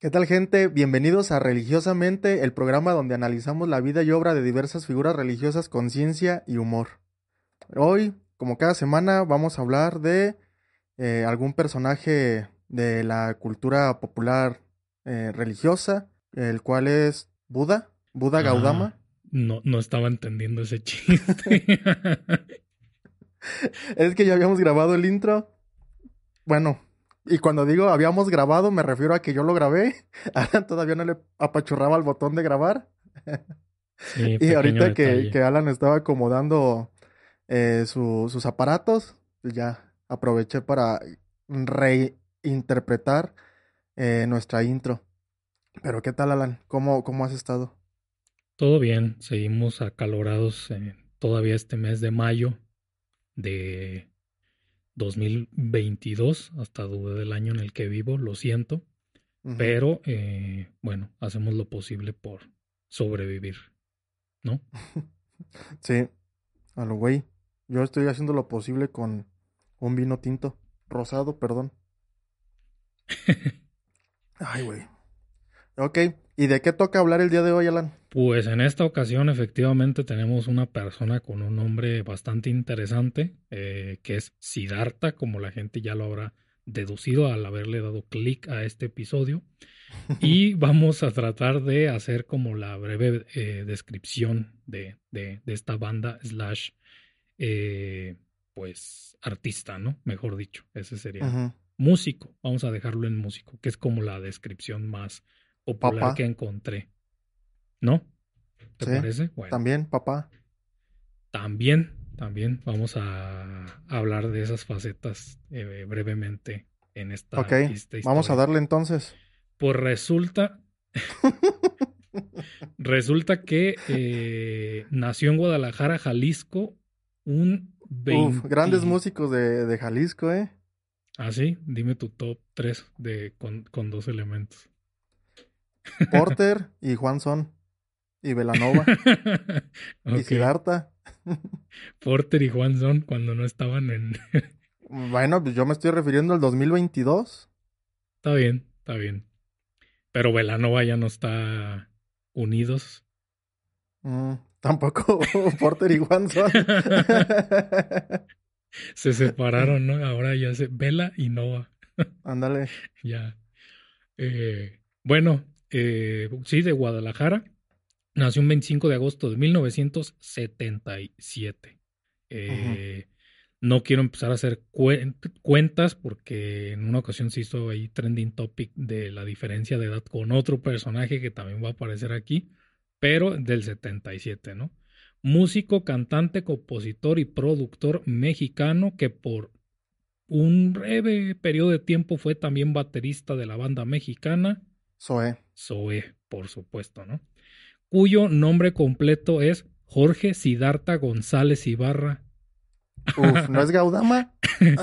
¿Qué tal, gente? Bienvenidos a Religiosamente, el programa donde analizamos la vida y obra de diversas figuras religiosas con ciencia y humor. Hoy, como cada semana, vamos a hablar de algún personaje de la cultura popular religiosa, el cual es Buda, Buda Ah, Gautama. no estaba entendiendo ese chiste. Es que ya habíamos grabado el intro. Bueno, y cuando digo habíamos grabado, me refiero a que yo lo grabé. Alan todavía no le apachurraba el botón de grabar. Sí, Y pequeño ahorita que, detalle. que Alan estaba acomodando sus aparatos, pues ya aproveché para reinterpretar nuestra intro. Pero ¿qué tal, Alan? ¿Cómo has estado? Todo bien, seguimos acalorados todavía este mes de mayo de 2022, hasta dudé del año en el que vivo, lo siento, Ujú. pero bueno, hacemos lo posible por sobrevivir, ¿no? Sí, a lo güey. Yo estoy haciendo lo posible con un vino tinto, rosado, perdón. Ay, güey. Ok, ¿y de qué toca hablar el día de hoy, Alan? Pues en esta ocasión efectivamente tenemos una persona con un nombre bastante interesante, que es Siddhartha, como la gente ya lo habrá deducido al haberle dado clic a este episodio. Y vamos a tratar de hacer como la breve descripción de esta banda slash, eh, pues artista, ¿no? Mejor dicho, ese sería Ujú. músico. Vamos a dejarlo en músico, que es como la descripción más popular que Papá, encontré, ¿no? ¿Te sí, parece? Bueno, también papá. también vamos a hablar de esas facetas brevemente en Ok, esta vamos a historia. darle entonces. Pues resulta que nació en Guadalajara, Jalisco, un Uf, grandes 20... músicos de Jalisco, ¿eh? Ah, sí, dime tu top 3 con dos elementos. Porter y Juan Son y Belanova y Ok, Siddhartha. Porter y Juan Son cuando no estaban en... Bueno, pues yo me estoy refiriendo al 2022. Está bien, está bien. Pero Belanova ya no está unidos. Tampoco Porter y Juan Son. Se separaron, ¿no? Ahora ya se... Vela y Nova. Ándale. Ya. Bueno, sí, de Guadalajara. Nació un 25 de agosto de 1977. Ujú. Eh, no quiero empezar a hacer cuentas porque en una ocasión se hizo ahí trending topic de la diferencia de edad con otro personaje que también va a aparecer aquí, pero del 77, ¿no? Músico, cantante, compositor y productor mexicano que por un breve periodo de tiempo fue también baterista de la banda mexicana Zoé. Zoé, por supuesto, ¿no? Cuyo nombre completo es Jorge Siddhartha González Ibarra. Uf, ¿no es Gaudama?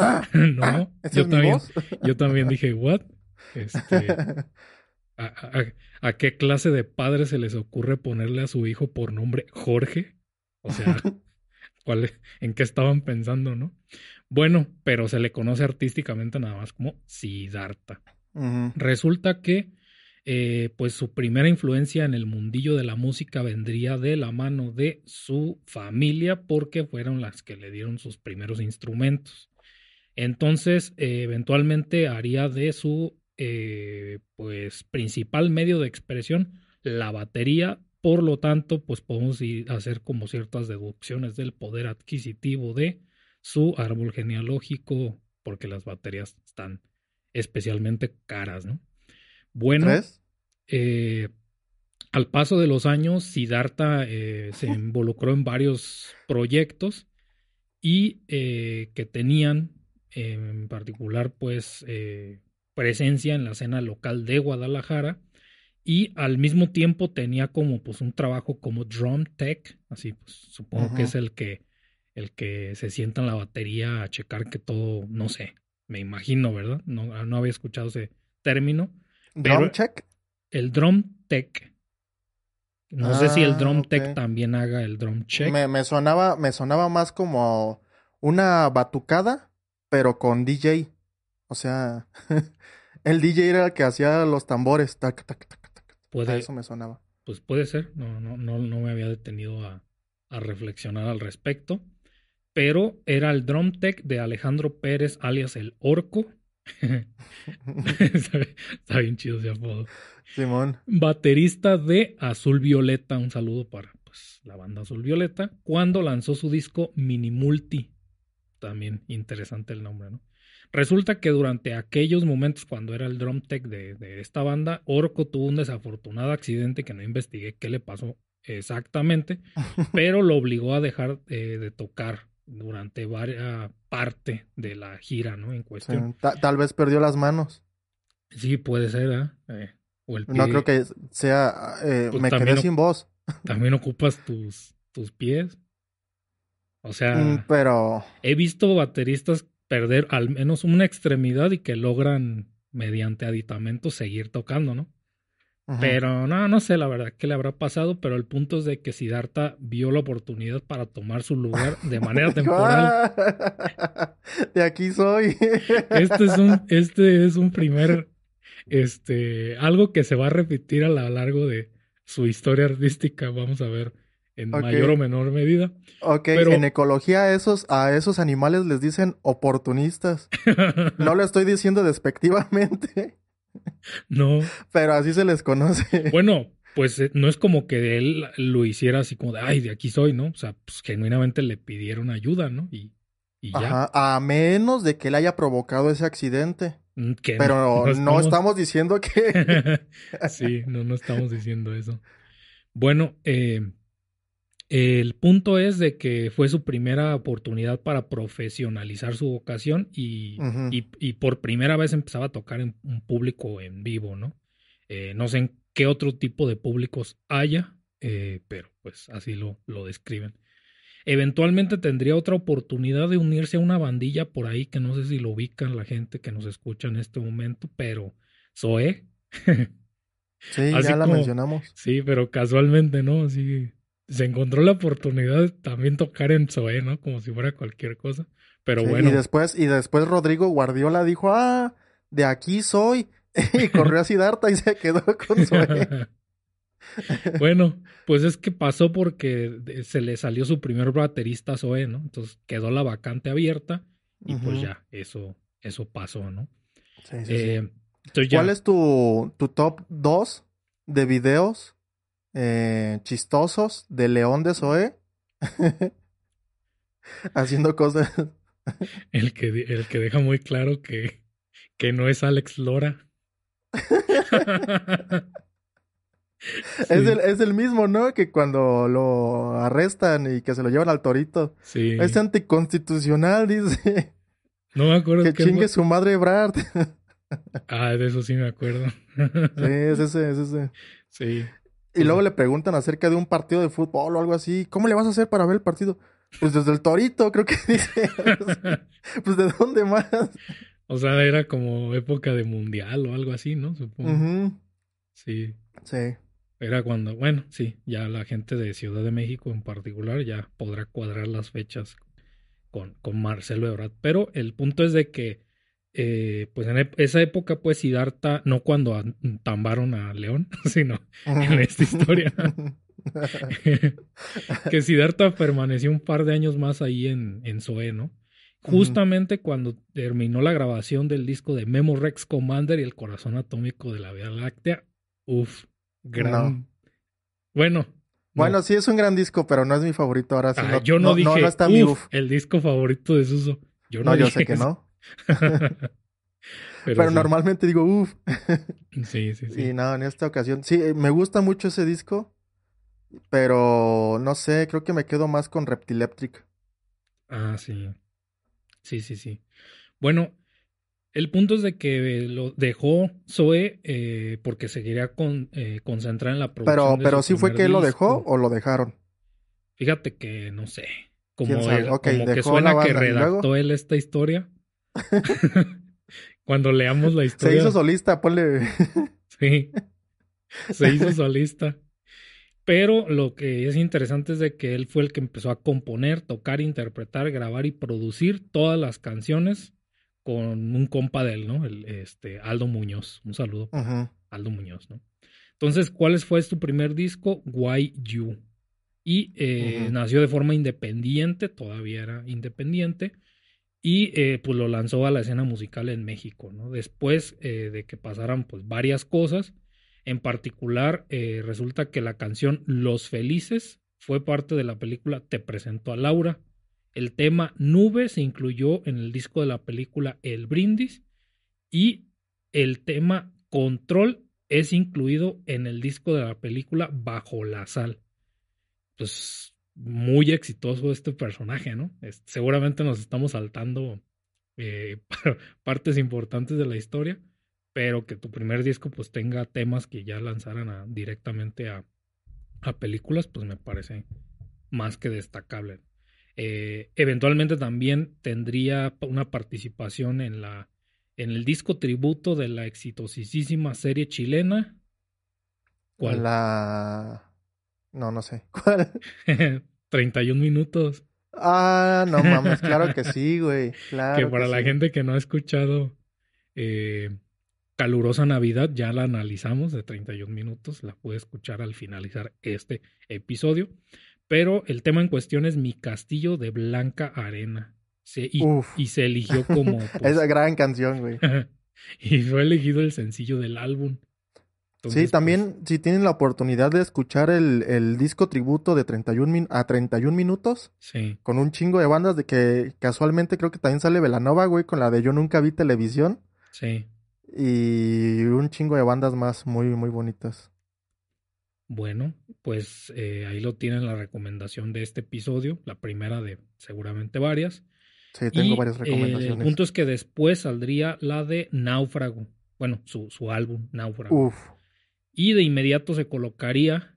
¿Esa Yo es mi también, voz? yo también dije, ¿what? Este, ¿a qué clase de padre se les ocurre ponerle a su hijo por nombre Jorge? O sea, ¿en qué estaban pensando, no? Bueno, pero se le conoce artísticamente nada más como Siddhartha. Ujú. Resulta que pues su primera influencia en el mundillo de la música vendría de la mano de su familia porque fueron las que le dieron sus primeros instrumentos. Entonces, eventualmente haría de su pues principal medio de expresión la batería. Por lo tanto, pues podemos hacer como ciertas deducciones del poder adquisitivo de su árbol genealógico, porque las baterías están especialmente caras, ¿no? Bueno, ¿Crees? eh, al paso de los años, Siddhartha se involucró en varios proyectos y que tenían en particular pues presencia en la escena local de Guadalajara y al mismo tiempo tenía como pues un trabajo como drum tech, así pues supongo que Ujú. es el que se sienta en la batería a checar que todo, no sé, me imagino, ¿verdad? No había escuchado ese término, Drum pero check. el drum tech, no sé si el Ah, drum ok. tech también haga el drum check. Me sonaba más como una batucada, pero con DJ. O sea, El DJ era el que hacía los tambores. Tac, tac, tac, tac, tac. A Puede, eso me sonaba. pues puede ser, no me había detenido a reflexionar al respecto. Pero era el drum tech de Alejandro Pérez, alias el Orco. Está bien chido ese apodo. Simón. Baterista de Azul Violeta, un saludo para pues, la banda Azul Violeta, cuando lanzó su disco Mini Multi. También interesante el nombre, ¿no? Resulta que durante aquellos momentos, cuando era el drum tech de esta banda, Orco tuvo un desafortunado accidente que no investigué qué le pasó exactamente, pero lo obligó a dejar de tocar durante varias parte de la gira, ¿no? En Sí, cuestión. tal vez perdió las manos. Sí, puede ser, ¿eh? O el No creo pie, que sea... pues me quedé sin voz. también ocupas tus pies. O sea, Pero... he visto bateristas perder al menos una extremidad y que logran, mediante aditamentos, seguir tocando, ¿no? Ujú. Pero no sé la verdad qué le habrá pasado, pero el punto es de que Siddhartha vio la oportunidad para tomar su lugar de manera Dijo, temporal. de aquí soy. Este es un primer, algo que se va a repetir a lo largo de su historia artística, vamos a ver, en mayor o Ok. menor medida. Ok, en Pero ecología a esos animales les dicen oportunistas. No lo estoy diciendo despectivamente, no, pero así se les conoce. bueno, pues no es como que él lo hiciera así como de, ay, de aquí soy, ¿no? O sea, pues genuinamente le pidieron ayuda, ¿no? Y ya, Ajá, a menos de que él haya provocado ese accidente. que no, Pero no no estamos, estamos diciendo que... sí, no estamos diciendo eso. Bueno, el punto es de que fue su primera oportunidad para profesionalizar su vocación Ujú. y por primera vez empezaba a tocar en un público en vivo, ¿no? No sé en qué otro tipo de públicos haya, pero pues así lo describen. Eventualmente tendría otra oportunidad de unirse a una bandilla por ahí que no sé si lo ubican la gente que nos escucha en este momento, pero Zoé, Sí, ya así la como, mencionamos. sí, pero casualmente, ¿no? Así se encontró la oportunidad de también tocar en Zoé, ¿no? Como si fuera cualquier cosa. Pero Sí, y bueno, después Rodrigo Guardiola dijo, de aquí soy. Y corrió a Siddhartha y se quedó con Zoé. bueno, pues es que pasó porque se le salió su primer baterista a Zoé, ¿no? Entonces quedó la vacante abierta y pues Ujú. ya, eso pasó, ¿no? Sí, sí, sí. Entonces ¿Cuál ya, es tu top 2 de videos chistosos de León de Zoé haciendo cosas? el que deja muy claro que no es Alex Lora. Es Sí, el, es el mismo, ¿no? Que cuando lo arrestan y que se lo llevan al torito. Es sí. anticonstitucional, dice. No me acuerdo Que qué chingue fue. su madre Brad. Ah, de eso sí me acuerdo. Sí, es ese, es ese. Sí, Y pues luego le preguntan acerca de un partido de fútbol o algo así. ¿Cómo le vas a hacer para ver el partido? Pues desde el torito, creo que dice. Pues ¿de dónde más? o sea, era como época de mundial o algo así, ¿no? Supongo. Ujú. Sí, Sí. era cuando, bueno, sí, ya la gente de Ciudad de México en particular ya podrá cuadrar las fechas con Marcelo Ebrard. Pero el punto es de que, pues en esa época, pues Siddhartha, no cuando tambaron a León, sino en Ujú. esta historia, que Siddhartha permaneció un par de años más ahí en Zoé, ¿no? Ujú. Justamente cuando terminó la grabación del disco de Memo Rex Commander y el corazón atómico de la Vía Láctea, uff, No. gran... Bueno, no. Bueno, sí es un gran disco, pero no es mi favorito. Ahora sí, Ah, no, yo no no, no, no dije, está mi uff, uf. el disco favorito de Suso. Yo No, no yo sé dije que eso. no. Pero Pero sí, normalmente digo uf. sí, sí, Y sí. no, en esta ocasión. Sí, me gusta mucho ese disco, pero no sé, creo que me quedo más con Reptileptric. Ah, sí, sí, sí, sí. Bueno, el punto es de que lo dejó Zoe porque se quería concentrar en la producción de Pero su sí fue primer que él lo dejó disco. o lo dejaron. Fíjate que no sé, ¿Quién sabe? Ok, como que dejó la suena que banda. ¿Y luego? redactó él esta historia. Cuando leamos la Se hizo historia, solista, ponle. sí, se hizo solista. Pero lo que es interesante es de que él fue el que empezó a componer, tocar, interpretar, grabar y producir todas las canciones con un compa de él, ¿no? Aldo Muñoz. Un saludo para Ujú, Aldo Muñoz, ¿no? Entonces, ¿cuál fue tu primer disco? Why You. Y ujú. nació de forma independiente, todavía era independiente, y pues lo lanzó a la escena musical en México, ¿no? Después de que pasaran pues varias cosas, en particular resulta que la canción Los Felices fue parte de la película Te presento a Laura. El tema Nube se incluyó en el disco de la película El Brindis y el tema Control es incluido en el disco de la película Bajo la Sal. Pues muy exitoso este personaje, ¿no? Seguramente nos estamos saltando eh, partes importantes de la historia, pero que tu primer disco pues tenga temas que ya lanzaran directamente a películas, pues me parece más que destacable. Eventualmente también tendría una participación en el disco tributo de la exitosísima serie chilena. ¿Cuál? La... No, no sé. ¿Cuál? 31 minutos. Ah, no mames, claro que sí, güey. Que Claro que para la sí. gente que no ha escuchado eh, Calurosa Navidad, ya la analizamos de 31 minutos, la puede escuchar al finalizar este episodio. Pero el tema en cuestión es Mi Castillo de Blanca Arena. Uf. Y se eligió como, Esa pues, gran canción, güey. y fue elegido el sencillo del álbum. Sí, Entonces, pues, también si tienen la oportunidad de escuchar el disco tributo de 31 minutos, sí, con un chingo de bandas de que casualmente creo que también sale Belanova, güey, con la de Yo Nunca Vi Televisión, sí. y un chingo de bandas más muy, muy bonitas. Bueno, pues ahí lo tienen la recomendación de este episodio, la primera de seguramente varias. Sí, tengo Y varias el recomendaciones. punto es que después saldría la de Náufrago, bueno, su álbum Náufrago. Uf. Y de inmediato se colocaría,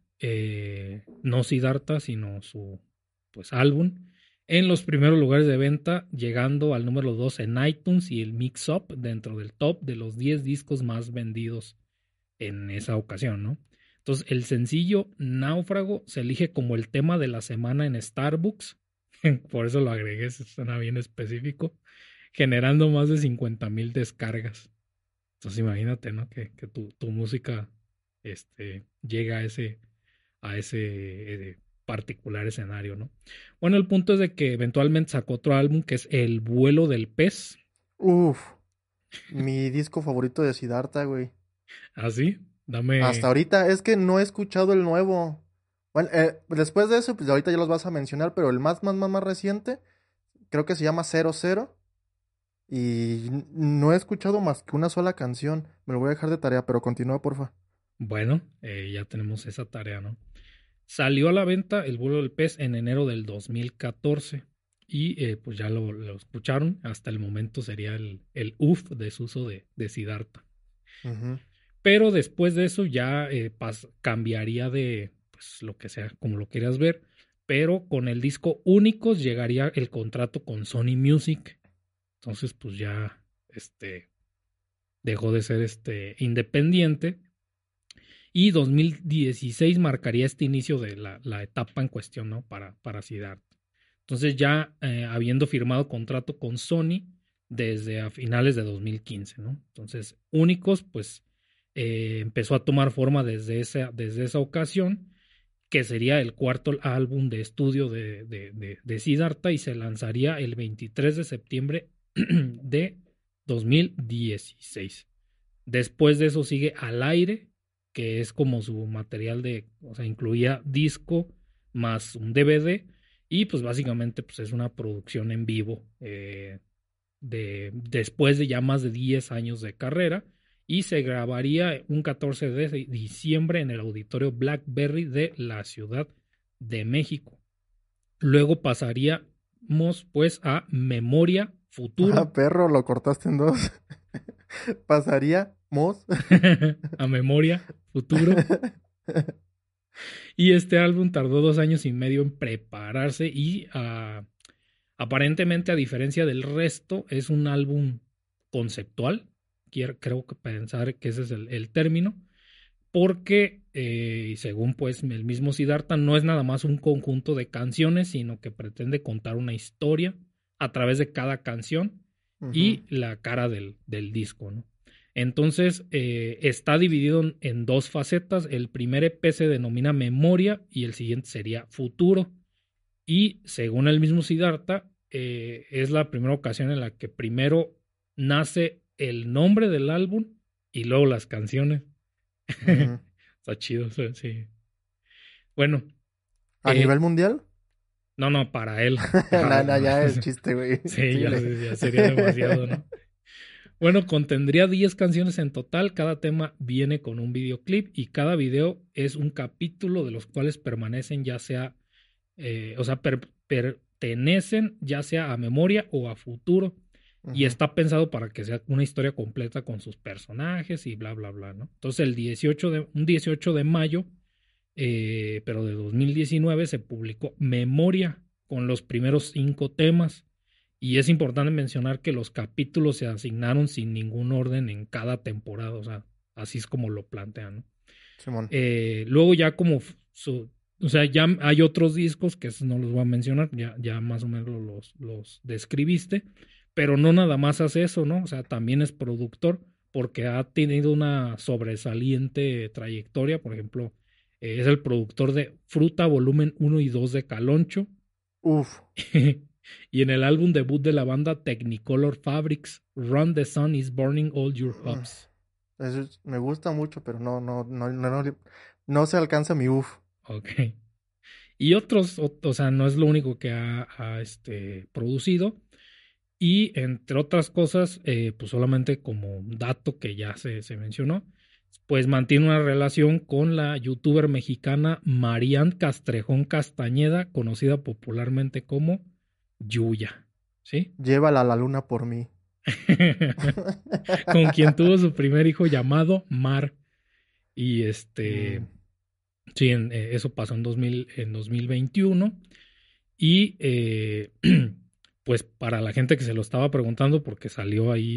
no Siddhartha, sino su pues, álbum, en los primeros lugares de venta, llegando al número 2 en iTunes y el Mix Up dentro del top de los 10 discos más vendidos en esa ocasión, ¿no? Entonces, el sencillo Náufrago se elige como el tema de la semana en Starbucks, por eso lo agregué, suena bien específico, generando más de 50,000 descargas. Entonces, imagínate, ¿no? Que tu música llega a ese particular escenario, ¿no? Bueno, el punto es de que eventualmente sacó otro álbum que es El vuelo del pez. Uf. Mi disco favorito de Siddhartha, güey. Así, Hasta dame. ahorita es que no he escuchado el nuevo. Bueno, después de eso, pues ahorita ya los vas a mencionar, pero el más reciente, creo que se llama 00. Y no he escuchado más que una sola canción. Me lo voy a dejar de tarea, pero continúa, porfa. Bueno, ya tenemos esa tarea, ¿no? Salió a la venta El vuelo del pez en enero del 2014 y pues ya lo escucharon. Hasta el momento sería el UF desuso de Siddhartha. Ujú. Pero después de eso ya cambiaría de pues, lo que sea, como lo quieras ver. Pero con el disco Únicos llegaría el contrato con Sony Music. Entonces, pues ya dejó de ser independiente. Y 2016 marcaría este inicio de la etapa en cuestión, ¿no? Para Siddhartha. Entonces ya habiendo firmado contrato con Sony desde a finales de 2015, ¿no? Entonces, Únicos, pues empezó a tomar forma desde esa ocasión, que sería el cuarto álbum de estudio de Siddhartha y se lanzaría el 23 de septiembre de 2016. Después de eso sigue Al Aire, que es como su material o sea, incluía disco más un DVD y pues básicamente pues es una producción en vivo después de ya más de 10 años de carrera y se grabaría un 14 de diciembre en el auditorio Blackberry de la Ciudad de México. Luego pasaríamos pues a Memoria Ah, Futuro. perro, lo cortaste en dos. Pasaríamos. A Memoria Futuro. Y este álbum tardó 2 años y medio en prepararse y aparentemente, a diferencia del resto, es un álbum conceptual. Creo que pensar que ese es el término. Porque, según pues el mismo Siddhartha, no es nada más un conjunto de canciones, sino que pretende contar una historia a través de cada canción y la cara del disco, ¿no? Entonces, está dividido en dos facetas. El primer EP se denomina Memoria y el siguiente sería Futuro. Y según el mismo Siddhartha, es la primera ocasión en la que primero nace el nombre del álbum y luego las canciones. Está chido, sí. Bueno. ¿A nivel mundial? No, para él. No, ya es chiste, güey. Sí, ya sería demasiado, ¿no? Bueno, contendría 10 canciones en total. Cada tema viene con un videoclip y cada video es un capítulo de los cuales permanecen ya sea, pertenecen ya sea a memoria o a futuro. Y está pensado para que sea una historia completa con sus personajes y bla, bla, bla, ¿no? Entonces, un 18 de mayo, pero de 2019, se publicó Memoria con los primeros 5 temas. Y es importante mencionar que los capítulos se asignaron sin ningún orden en cada temporada. O sea, así es como lo plantean, ¿no? Simón. Luego ya o sea, ya hay otros discos que no los voy a mencionar, ya más o menos los describiste, pero no nada más hace eso, ¿no? O sea, también es productor porque ha tenido una sobresaliente trayectoria. Por ejemplo, es el productor de Fruta Volumen 1 y 2 de Caloncho. Uf. Y en el álbum debut de la banda Technicolor Fabrics, Run the Sun is Burning All Your Hopes. Eso me gusta mucho, pero no se alcanza mi uf. Ok. Y otros, o sea, no es lo único que ha producido. Y entre otras cosas, pues solamente como dato que ya se mencionó, pues mantiene una relación con la youtuber mexicana Marian Castrejón Castañeda, conocida popularmente como Yuya, ¿sí? Llévala a la luna por mí. Con quien tuvo su primer hijo llamado Mar. Y sí, eso pasó en 2021. Y pues para la gente que se lo estaba preguntando, porque salió ahí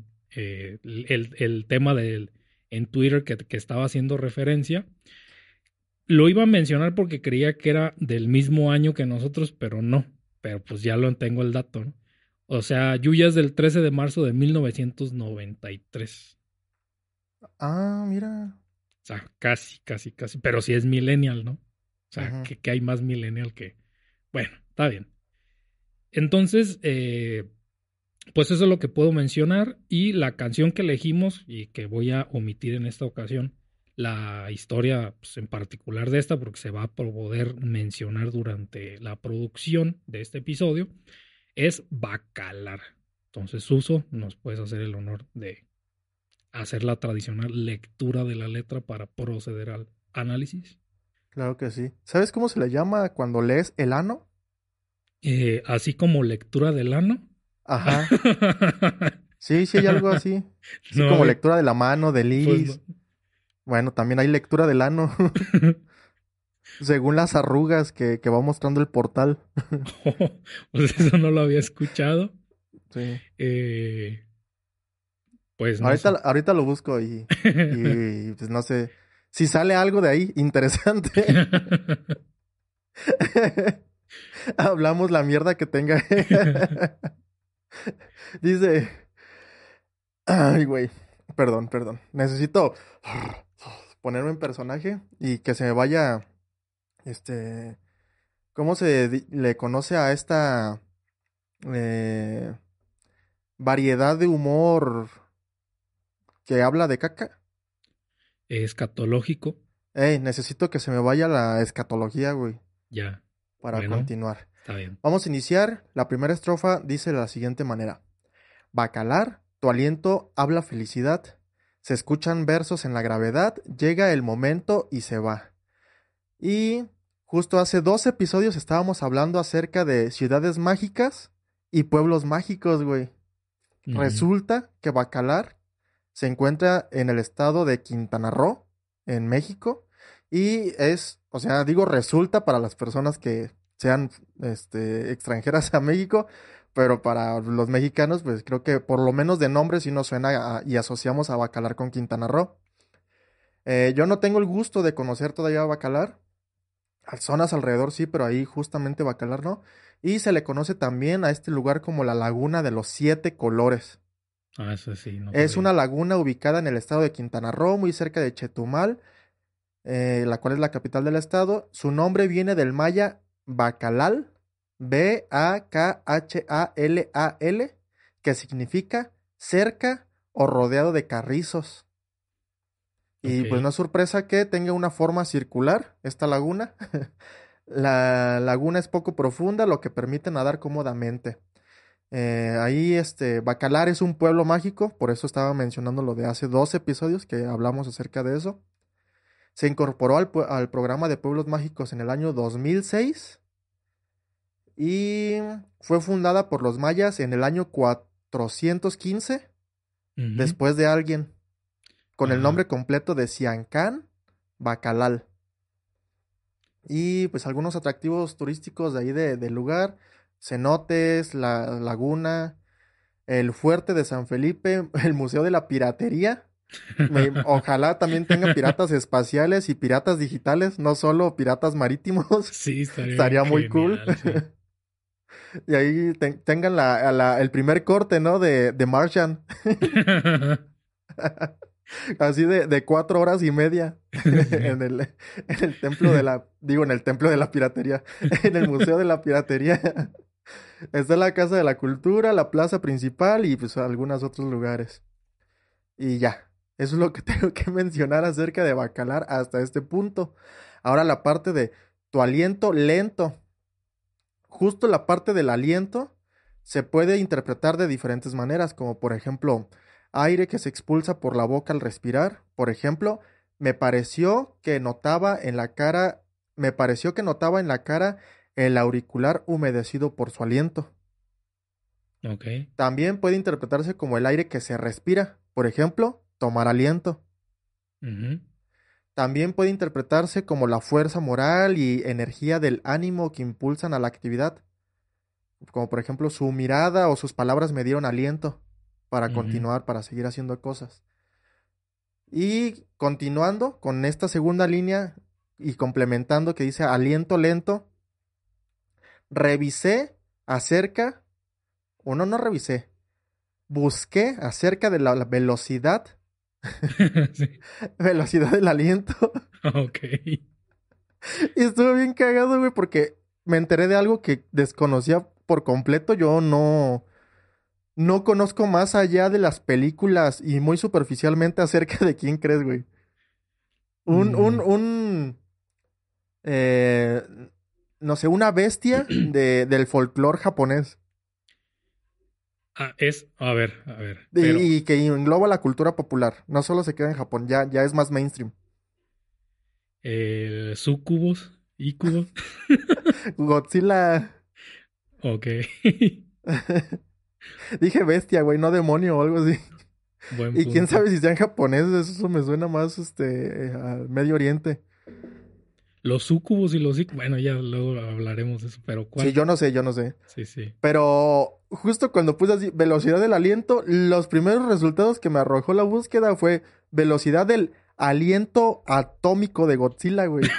el tema en Twitter que estaba haciendo referencia, lo iba a mencionar porque creía que era del mismo año que nosotros, pero no. Pero pues ya lo tengo el dato, ¿no? O sea, Yuya es del 13 de marzo de 1993. Ah, mira. O sea, casi. Pero sí es millennial, ¿no? O sea, que hay más millennial que... Bueno, está bien. Entonces, pues eso es lo que puedo mencionar. Y la canción que elegimos y que voy a omitir en esta ocasión, la historia pues, en particular de esta, porque se va a poder mencionar durante la producción de este episodio, es Bacalar. Entonces, Suso, ¿nos puedes hacer el honor de hacer la tradicional lectura de la letra para proceder al análisis? Claro que sí. ¿Sabes cómo se le llama cuando lees el ano? Así como lectura del ano. Ajá. Sí, hay algo así. Así No, como lectura de la mano, del pues iris. no. Bueno, también hay lectura del ano. Según las arrugas que va mostrando el portal. Pues eso no lo había escuchado. Sí. Pues no sé. Ahorita lo busco y pues no sé. Si sale algo de ahí interesante. Hablamos la mierda que tenga. Dice. Ay, güey. Perdón. Necesito ponerme en personaje y que se me vaya. ¿Cómo le conoce a esta variedad de humor que habla de caca? Escatológico. Necesito que se me vaya la escatología, güey, Ya. para Bueno, continuar. está bien. Vamos a iniciar. La primera estrofa dice de la siguiente manera. Bacalar, tu aliento habla felicidad. Se escuchan versos en la gravedad. Llega el momento y se va. Y justo hace 2 episodios estábamos hablando acerca de ciudades mágicas y pueblos mágicos, güey. Resulta que Bacalar se encuentra en el estado de Quintana Roo, en México, y o sea, digo resulta para las personas que sean extranjeras a México, pero para los mexicanos, pues creo que por lo menos de nombre sí nos suena y asociamos a Bacalar con Quintana Roo. Yo no tengo el gusto de conocer todavía a Bacalar. Zonas alrededor sí, pero ahí justamente Bacalar no. Y se le conoce también a este lugar como la Laguna de los Siete Colores. Ah, eso sí, no Es sabía. una laguna ubicada en el estado de Quintana Roo, muy cerca de Chetumal, la cual es la capital del estado. Su nombre viene del maya Bacalal, Bakhalal, que significa cerca o rodeado de carrizos. Y Ok. pues no es sorpresa que tenga una forma circular esta laguna. La laguna es poco profunda, lo que permite nadar cómodamente. Ahí, Bacalar es un pueblo mágico, por eso estaba mencionando lo de hace 2 episodios que hablamos acerca de eso. Se incorporó al programa de pueblos mágicos en el año 2006 y fue fundada por los mayas en el año 415 Ujú. después de alguien, con el Ah, nombre completo de Siancán Bacalal. Y pues algunos atractivos turísticos de ahí del lugar, cenotes, la laguna, el fuerte de San Felipe, el Museo de la Piratería. Ojalá también tenga piratas espaciales y piratas digitales, no solo piratas marítimos. sí, estaría bien Estaría muy cool. genial, sí. Y ahí tengan el primer corte, ¿no? De Martian. Así de 4 horas y media Sí. en el templo digo, en el templo de la piratería, en el Museo de la Piratería. Está la Casa de la Cultura, la plaza principal y pues algunos otros lugares. Y ya, eso es lo que tengo que mencionar acerca de Bacalar hasta este punto. Ahora la parte de tu aliento lento. Justo la parte del aliento se puede interpretar de diferentes maneras, como por ejemplo, aire que se expulsa por la boca al respirar. Por ejemplo, me pareció que notaba en la cara, me pareció que notaba en la cara el auricular humedecido por su aliento. Ok. También puede interpretarse como el aire que se respira, por ejemplo, tomar aliento. Ujú. También puede interpretarse como la fuerza moral y energía del ánimo que impulsan a la actividad, como por ejemplo su mirada o sus palabras me dieron aliento para Ujú. continuar, para seguir haciendo cosas. Y continuando con esta segunda línea y complementando que dice aliento lento, revisé acerca, o no, no revisé, busqué acerca de la velocidad, Sí. velocidad del aliento. Ok. Y estuve bien cagado, güey, porque me enteré de algo que desconocía por completo. Yo no conozco más allá de las películas y muy superficialmente acerca de quién crees, güey. Un, un, Mm. un, eh, no sé, una bestia del folclore japonés Ah, a ver, pero y que engloba la cultura popular. No solo se queda en Japón, ya es más mainstream. el sucubus, ícubos. Godzilla, Ok. dije bestia, güey, no demonio o algo así. Buen Y quién punto. sabe si sea en japonés, eso me suena más al Medio Oriente. Los sucubus y los ícubos. Bueno, ya luego hablaremos de eso, pero Sí, ¿cuál? yo no sé. Sí, sí. Pero justo cuando puse así, velocidad del aliento, los primeros resultados que me arrojó la búsqueda fue velocidad del aliento atómico de Godzilla, güey.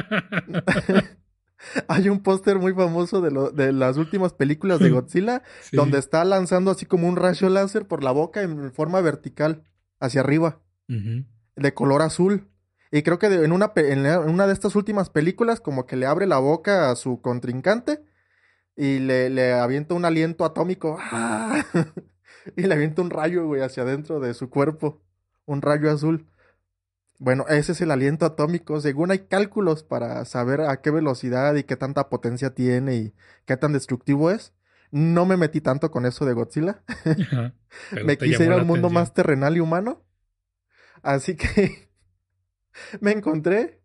Hay un póster muy famoso de las últimas películas de Godzilla, donde Sí. está lanzando así como un rayo láser por la boca en forma vertical, hacia arriba, Ujú. de color azul. Y creo que en una de estas últimas películas, como que le abre la boca a su contrincante y le avienta un aliento atómico. ¡Ah! Y le avienta un rayo, güey, hacia adentro de su cuerpo. Un rayo azul. Bueno, ese es el aliento atómico. Según hay cálculos para saber a qué velocidad y qué tanta potencia tiene y qué tan destructivo es. No me metí tanto con eso de Godzilla. Ajá. Pero Me te quise llamó ir a la un mundo más atención. terrenal y humano. Así que me encontré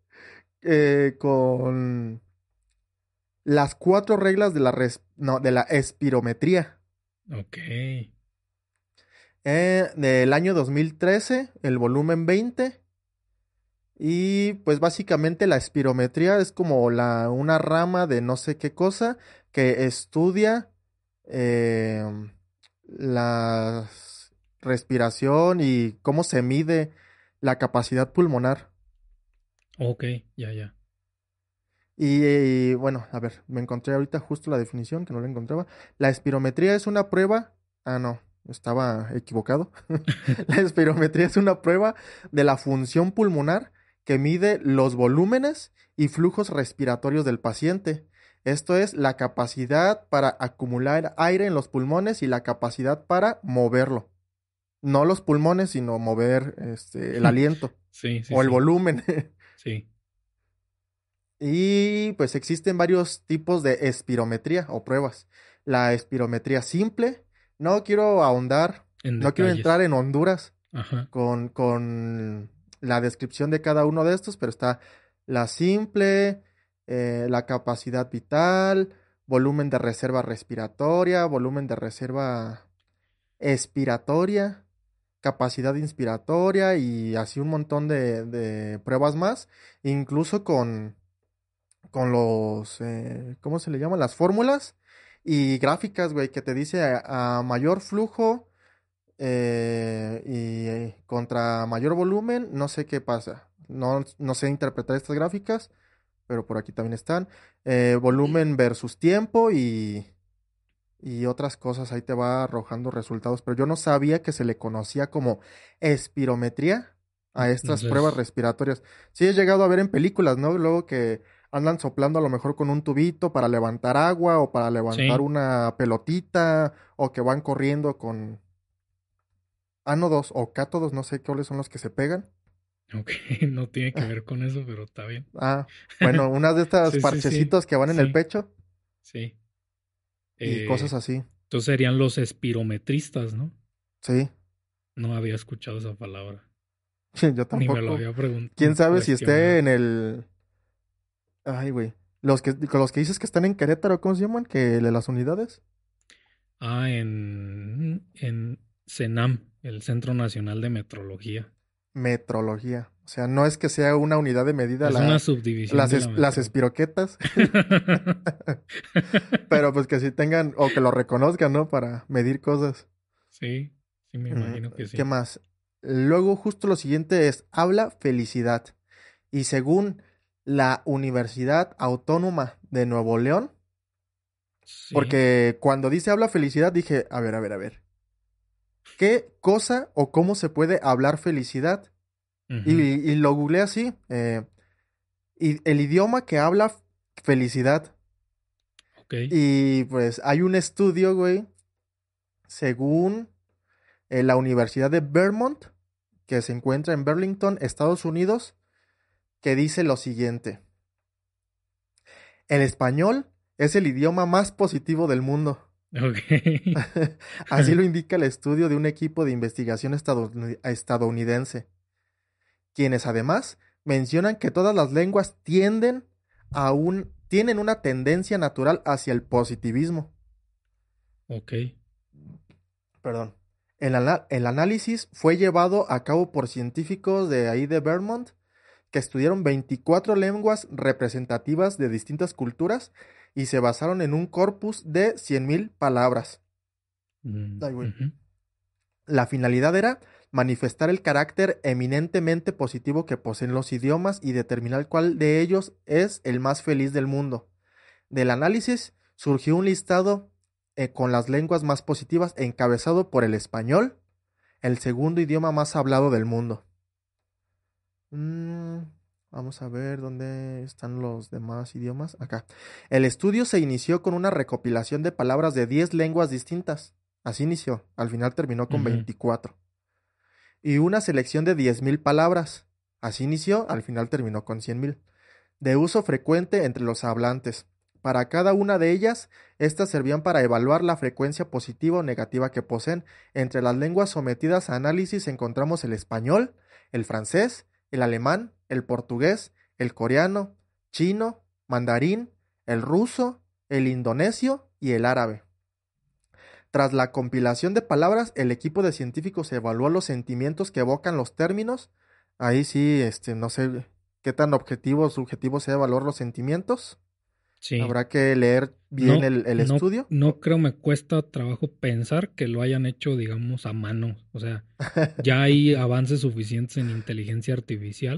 con las 4 reglas de no, de la espirometría. Ok. Del año 2013, el volumen 20. Y pues básicamente la espirometría es como una rama de no sé qué cosa que estudia eh, la respiración y cómo se mide la capacidad pulmonar. Ok, ya, ya. Bueno, a ver, me encontré ahorita justo la definición, que no la encontraba. La espirometría es una prueba. Ah, no, estaba equivocado. La espirometría es una prueba de la función pulmonar que mide los volúmenes y flujos respiratorios del paciente. Esto es la capacidad para acumular aire en los pulmones y la capacidad para moverlo. No los pulmones, sino mover el aliento Sí, sí, o el sí. volumen. Sí. Y pues existen varios tipos de espirometría o pruebas. La espirometría simple, no quiero ahondar, En no quiero entrar detalles. en Honduras Ajá. con la descripción de cada uno de estos, pero está la simple, la capacidad vital, volumen de reserva respiratoria, volumen de reserva expiratoria, capacidad inspiratoria y así un montón de pruebas más, incluso con ¿cómo se le llaman? Las fórmulas y gráficas, güey, que te dice a mayor flujo y contra mayor volumen, no sé qué pasa. No sé interpretar estas gráficas, pero por aquí también están. Volumen versus tiempo y otras cosas, ahí te va arrojando resultados, pero yo no sabía que se le conocía como espirometría a estas pruebas Entonces, respiratorias. Sí he llegado a ver en películas, ¿no? Luego que andan soplando a lo mejor con un tubito para levantar agua o para levantar sí. una pelotita o que van corriendo con ánodos o cátodos, no sé cuáles son los que se pegan. Ok, no tiene que ver con eso, pero está bien. Ah, bueno, unas de estas Sí, sí, sí. parchecitos que van en el Sí, pecho sí. y cosas así. Entonces serían los espirometristas, ¿no? Sí, No había escuchado esa palabra. yo Ni me lo tampoco. había ¿Quién sabe si esté cuestionado. en el... Ay, güey. Con los que dices que están en Querétaro, ¿cómo se llaman? ¿Que de las unidades? Ah, en CENAM, el Centro Nacional de Metrología. Metrología. O sea, no es que sea una unidad de medida Es una subdivisión las, de la las metro. espiroquetas, pero pues que sí tengan, o que lo reconozcan, ¿no? Para medir cosas. Sí, sí, me Mm, imagino que ¿Qué sí. más? Luego, justo lo siguiente es, habla felicidad. Y según la Universidad Autónoma de Nuevo León, Sí. porque cuando dice habla felicidad, dije, a ver, a ver, a ver. ¿Qué cosa o cómo se puede hablar felicidad? Ujú. Y lo googleé así. Y el idioma que habla felicidad. Ok. Y pues hay un estudio, güey, según la Universidad de Vermont, que se encuentra en Burlington, Estados Unidos, que dice lo siguiente. El español es el idioma más positivo del mundo. Ok. Así lo indica el estudio de un equipo de investigación estadounidense, quienes además mencionan que todas las lenguas tienen una tendencia natural hacia el positivismo. Ok. Perdón. El análisis fue llevado a cabo por científicos de ahí de Vermont que estudiaron 24 lenguas representativas de distintas culturas y se basaron en un corpus de 100.000 palabras. Ay, güey. Ujú. La finalidad era manifestar el carácter eminentemente positivo que poseen los idiomas y determinar cuál de ellos es el más feliz del mundo. Del análisis surgió un listado con las lenguas más positivas encabezado por el español, el segundo idioma más hablado del mundo. Mm, Vamos a ver dónde están los demás idiomas. Acá. El estudio se inició con una recopilación de palabras de 10 lenguas distintas. Así inició. Al final terminó con Ujú. 24. Y una selección de 10.000 palabras. Así inició. Al final terminó con 100.000. De uso frecuente entre los hablantes. Para cada una de ellas, estas servían para evaluar la frecuencia positiva o negativa que poseen. Entre las lenguas sometidas a análisis encontramos el español, el francés, el alemán, el portugués, el coreano, chino, mandarín, el ruso, el indonesio y el árabe. Tras la compilación de palabras, el equipo de científicos evaluó los sentimientos que evocan los términos. Ahí sí, no sé qué tan objetivo o subjetivo sea evaluar los sentimientos. Sí. Habrá que leer bien No, el no, estudio. no creo me cuesta trabajo pensar que lo hayan hecho, digamos, a mano. O sea, ya hay avances suficientes en inteligencia artificial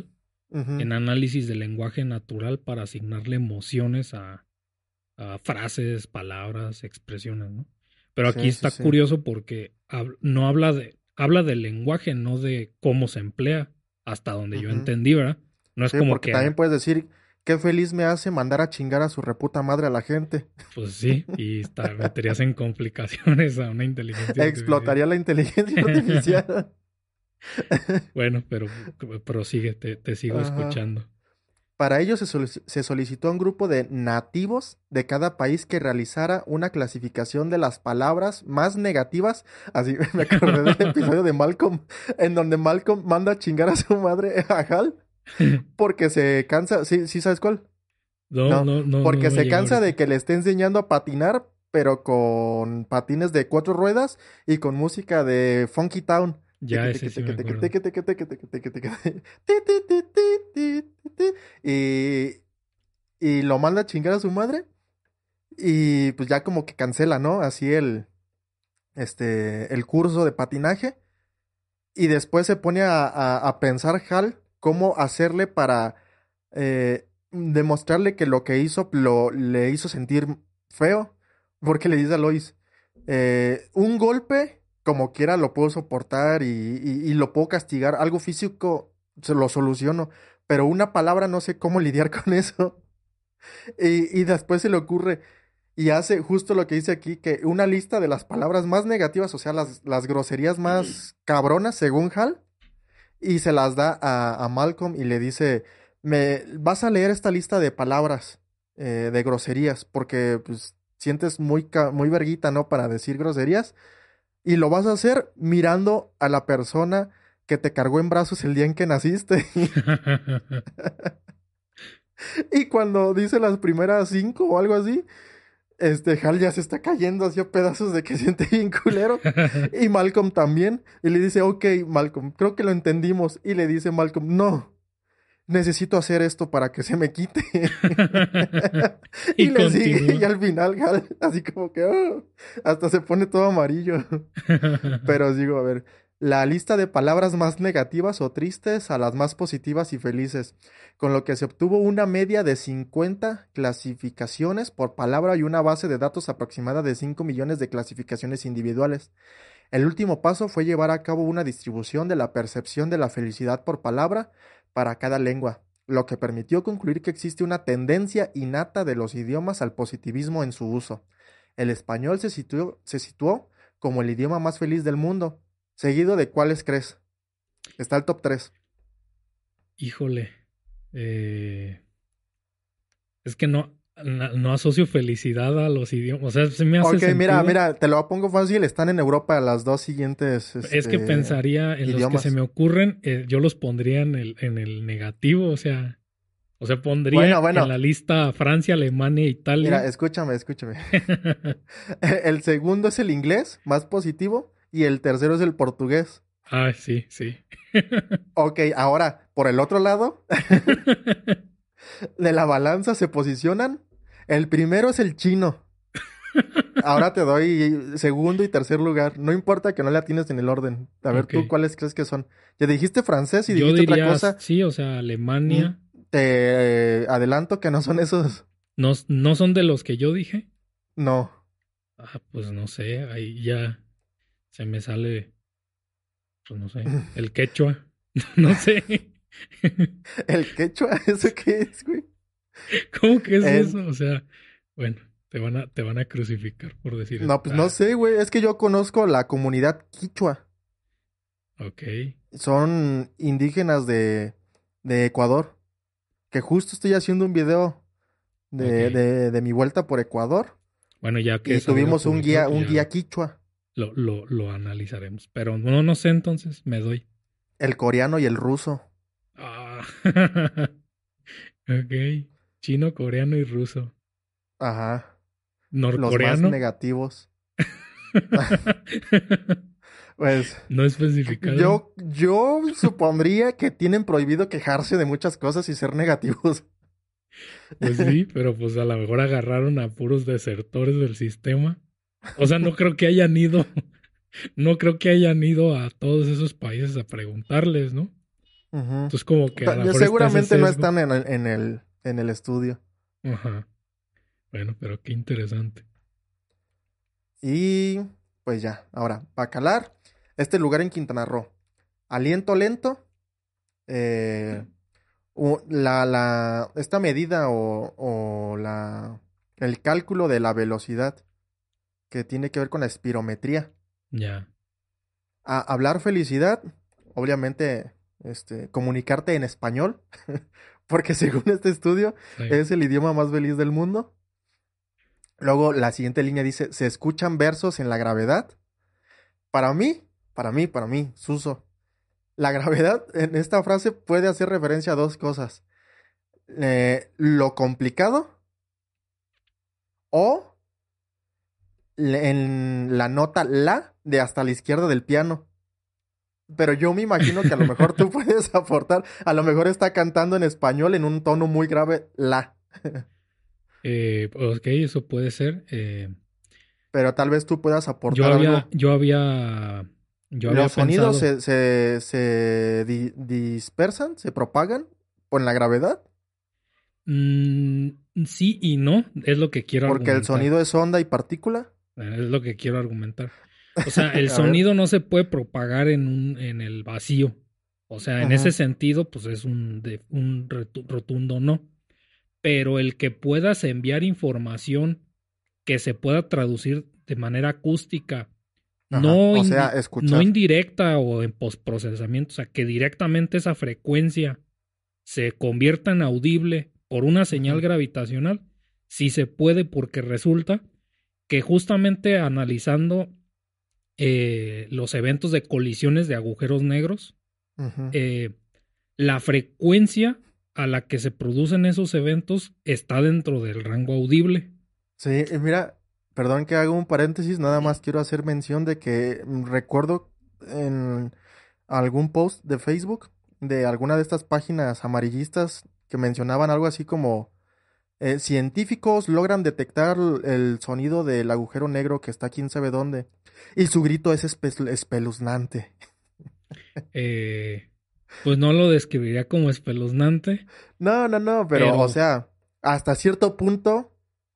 Ujú. en análisis del lenguaje natural para asignarle emociones a frases, palabras, expresiones, ¿no? Pero aquí Sí, sí, está sí. curioso porque no habla del lenguaje, no de cómo se emplea, hasta donde yo Ujú. entendí, ¿verdad? No es Sí, como porque que, también puedes decir, qué feliz me hace mandar a chingar a su reputa madre a la gente. pues sí, y meterías en complicaciones a una inteligencia artificial. Explotaría la inteligencia artificial. Bueno, pero prosigue, te sigo Ajá. escuchando. Para ello se solicitó a un grupo de nativos de cada país que realizara una clasificación de las palabras más negativas. Así me acordé del episodio de Malcolm, en donde Malcolm manda a chingar a su madre a Hal porque se cansa. ¿Sí, sí sabes cuál? No, No, no, no, no porque me se llega cansa de ahorita. que le esté enseñando a patinar, pero con patines de 4 ruedas y con música de Funky Town. Ya Teque, ese teque, sí me teque, teque, acuerdo. teque, teque, teque, teque, teque, teque, ti, ti, ti, ti, ti, ti, ti. Y, y lo manda a chingar a su madre. Y pues ya como que cancela, ¿no? Así el curso de patinaje. Y después se pone a pensar Hal cómo hacerle para demostrarle que lo que hizo le hizo sentir feo. Porque le dice a Lois, un golpe, como quiera, lo puedo soportar y lo puedo castigar. Algo físico se lo soluciono. Pero una palabra no sé cómo lidiar con eso. Y después se le ocurre y hace justo lo que dice aquí, que una lista de las palabras más negativas, o sea, las groserías más cabronas, según Hal, y se las da a Malcolm y le dice, me vas a leer esta lista de palabras, de groserías, porque pues sientes muy verguita, ¿no? Para decir groserías, y lo vas a hacer mirando a la persona que te cargó en brazos el día en que naciste. Y cuando dice las primeras 5 o algo así, Hal ya se está cayendo hacia pedazos de que siente bien culero. Y Malcolm también. Y le dice, ok, Malcolm, creo que lo entendimos. Y le dice Malcolm, no, necesito hacer esto para que se me quite. Y Y le sigue. Y continúa. al final, Hal, así como que hasta se pone todo amarillo. Pero os digo, a ver, la lista de palabras más negativas o tristes a las más positivas y felices, con lo que se obtuvo una media de 50 clasificaciones por palabra y una base de datos aproximada de 5 millones de clasificaciones individuales. El último paso fue llevar a cabo una distribución de la percepción de la felicidad por palabra para cada lengua, lo que permitió concluir que existe una tendencia innata de los idiomas al positivismo en su uso. El español se situó como el idioma más feliz del mundo, seguido de ¿cuáles crees? Está el top 3. Híjole. eh, es que no asocio felicidad a los idiomas. O sea, se me hace Ok, mira, sentido. mira, te lo pongo fácil, están en Europa las dos siguientes, Es que pensaría en los que se idiomas. me ocurren, yo los pondría en el negativo. O sea, Bueno, pondría en bueno, la lista Francia, Alemania, mira, Italia. escúchame. El segundo es el inglés, más positivo, y el tercero es el portugués. Ah, sí, sí. Ok, ahora, por el otro lado de la balanza se posicionan. El primero es el chino. Ahora te doy segundo y tercer lugar. No importa que no le atines en el orden. A ver, Ok. tú, ¿cuáles crees que son? Ya dijiste francés y Yo dijiste otra diría, cosa. sí, o sea, Mm, Alemania. Te adelanto que no son esos. No son de los que yo dije. No. Ah, pues no sé, ahí ya se me sale, pues no sé, el quechua. No sé. ¿El quechua? ¿Eso qué es, güey? ¿Cómo que es Eh, eso? O sea, bueno, te van a crucificar por decir eso. no, pues no Ah, sé, güey. Es que yo conozco la comunidad quichua. ok. Son indígenas de Ecuador. Que justo estoy haciendo un video Ok. de mi vuelta por Ecuador. Bueno, ya que Y salga tuvimos un publicado, guía, pues un ya guía quichua. lo analizaremos. Pero no sé, entonces me doy. El coreano y el ruso. Ah, ok. Chino, coreano y ruso. Ajá. Los más Norcoreano. negativos. Pues No especificado. yo supondría que tienen prohibido quejarse de muchas cosas y ser negativos. Pues sí, pero pues a lo mejor agarraron a puros desertores del sistema. O sea, no creo que hayan ido, no creo que hayan ido a todos esos países a preguntarles, ¿no? Ujú. Entonces como que a lo mejor está ese Seguramente no sesgo. están en el estudio. Ajá. Bueno, pero qué interesante. Y pues ya, ahora, Bacalar, este lugar en Quintana Roo. Aliento lento, eh, esta medida el cálculo de la velocidad que tiene que ver con la espirometría. Ya. Hablar felicidad, obviamente, comunicarte en español, porque según este estudio Sí. es el idioma más feliz del mundo. Luego la siguiente línea dice, se escuchan versos en la gravedad. Para mí, para mí, Suso, la gravedad en esta frase puede hacer referencia a dos cosas. Lo complicado o en la nota la de hasta la izquierda del piano. Pero yo me imagino que a lo mejor tú puedes aportar, a lo mejor está cantando en español en un tono muy grave la, Ok, eso puede ser. pero tal vez tú puedas Yo aportar había, algo. yo había, yo había Los sonidos pensado. se dispersan, se propagan con la gravedad, mm, sí y no, es lo que quiero porque el argumentar. sonido es onda y partícula. Es lo que quiero argumentar. O sea, el A ver. sonido no se puede propagar en el vacío. O sea, en ese Ujú, sentido, pues es rotundo no. Pero el que puedas enviar información que se pueda traducir de manera acústica, ajá. no, O sea, no escuchar. indirecta o en postprocesamiento, o sea, que directamente esa frecuencia se convierta en audible por una señal Ujú, gravitacional, sí se puede porque resulta que justamente analizando los eventos de colisiones de agujeros negros, ujú. eh, la frecuencia a la que se producen esos eventos está dentro del rango audible. Sí, mira, perdón que haga un paréntesis, nada más quiero hacer mención de que recuerdo en algún post de Facebook de alguna de estas páginas amarillistas que mencionaban algo así como científicos logran detectar el sonido del agujero negro que está quién sabe dónde y su grito es espeluznante. Eh, pues no lo describiría como espeluznante, No, no, no, pero o pero sea, hasta cierto punto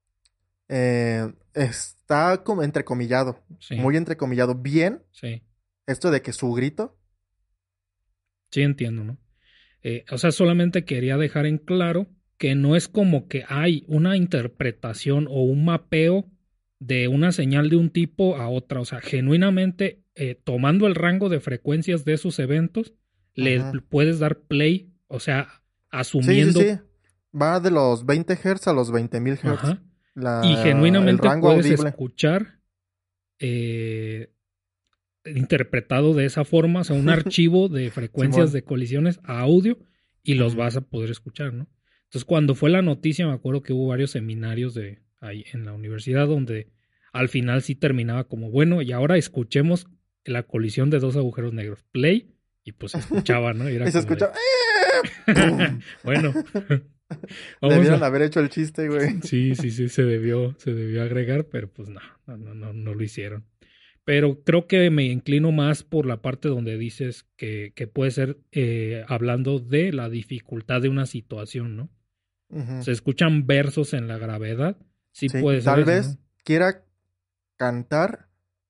está como entrecomillado, sí, muy entrecomillado. Bien, sí, esto de que su grito. sí entiendo, ¿no? O sea, solamente quería dejar en claro que no es como que hay una interpretación o un mapeo de una señal de un tipo a otra. O sea, genuinamente, tomando el rango de frecuencias de esos eventos, le Ujú. puedes dar play, o sea, Sí, sí, asumiendo, sí. Va de los 20 Hz a los 20.000 Hz. ajá, y El genuinamente rango puedes audible. escuchar eh, interpretado de esa forma, o sea, un archivo de frecuencias Simón. de colisiones a audio y los Ujú. vas a poder escuchar, ¿no? Entonces, cuando fue la noticia, me acuerdo que hubo varios seminarios de ahí en la universidad donde al final sí terminaba como, bueno, y ahora escuchemos la colisión de dos agujeros negros. Play, y pues se escuchaba, ¿no? Y era Y se como de, escucha. ¡Pum! bueno, vamos Debieron a... haber hecho el chiste, güey. Sí, sí, sí, se debió agregar, pero pues no lo hicieron. Pero creo que me inclino más por la parte donde dices que puede ser hablando de la dificultad de una situación, ¿no? Ujú. Se escuchan versos en la gravedad, sí Sí, puede ser tal eso, ¿no? vez quiera cantar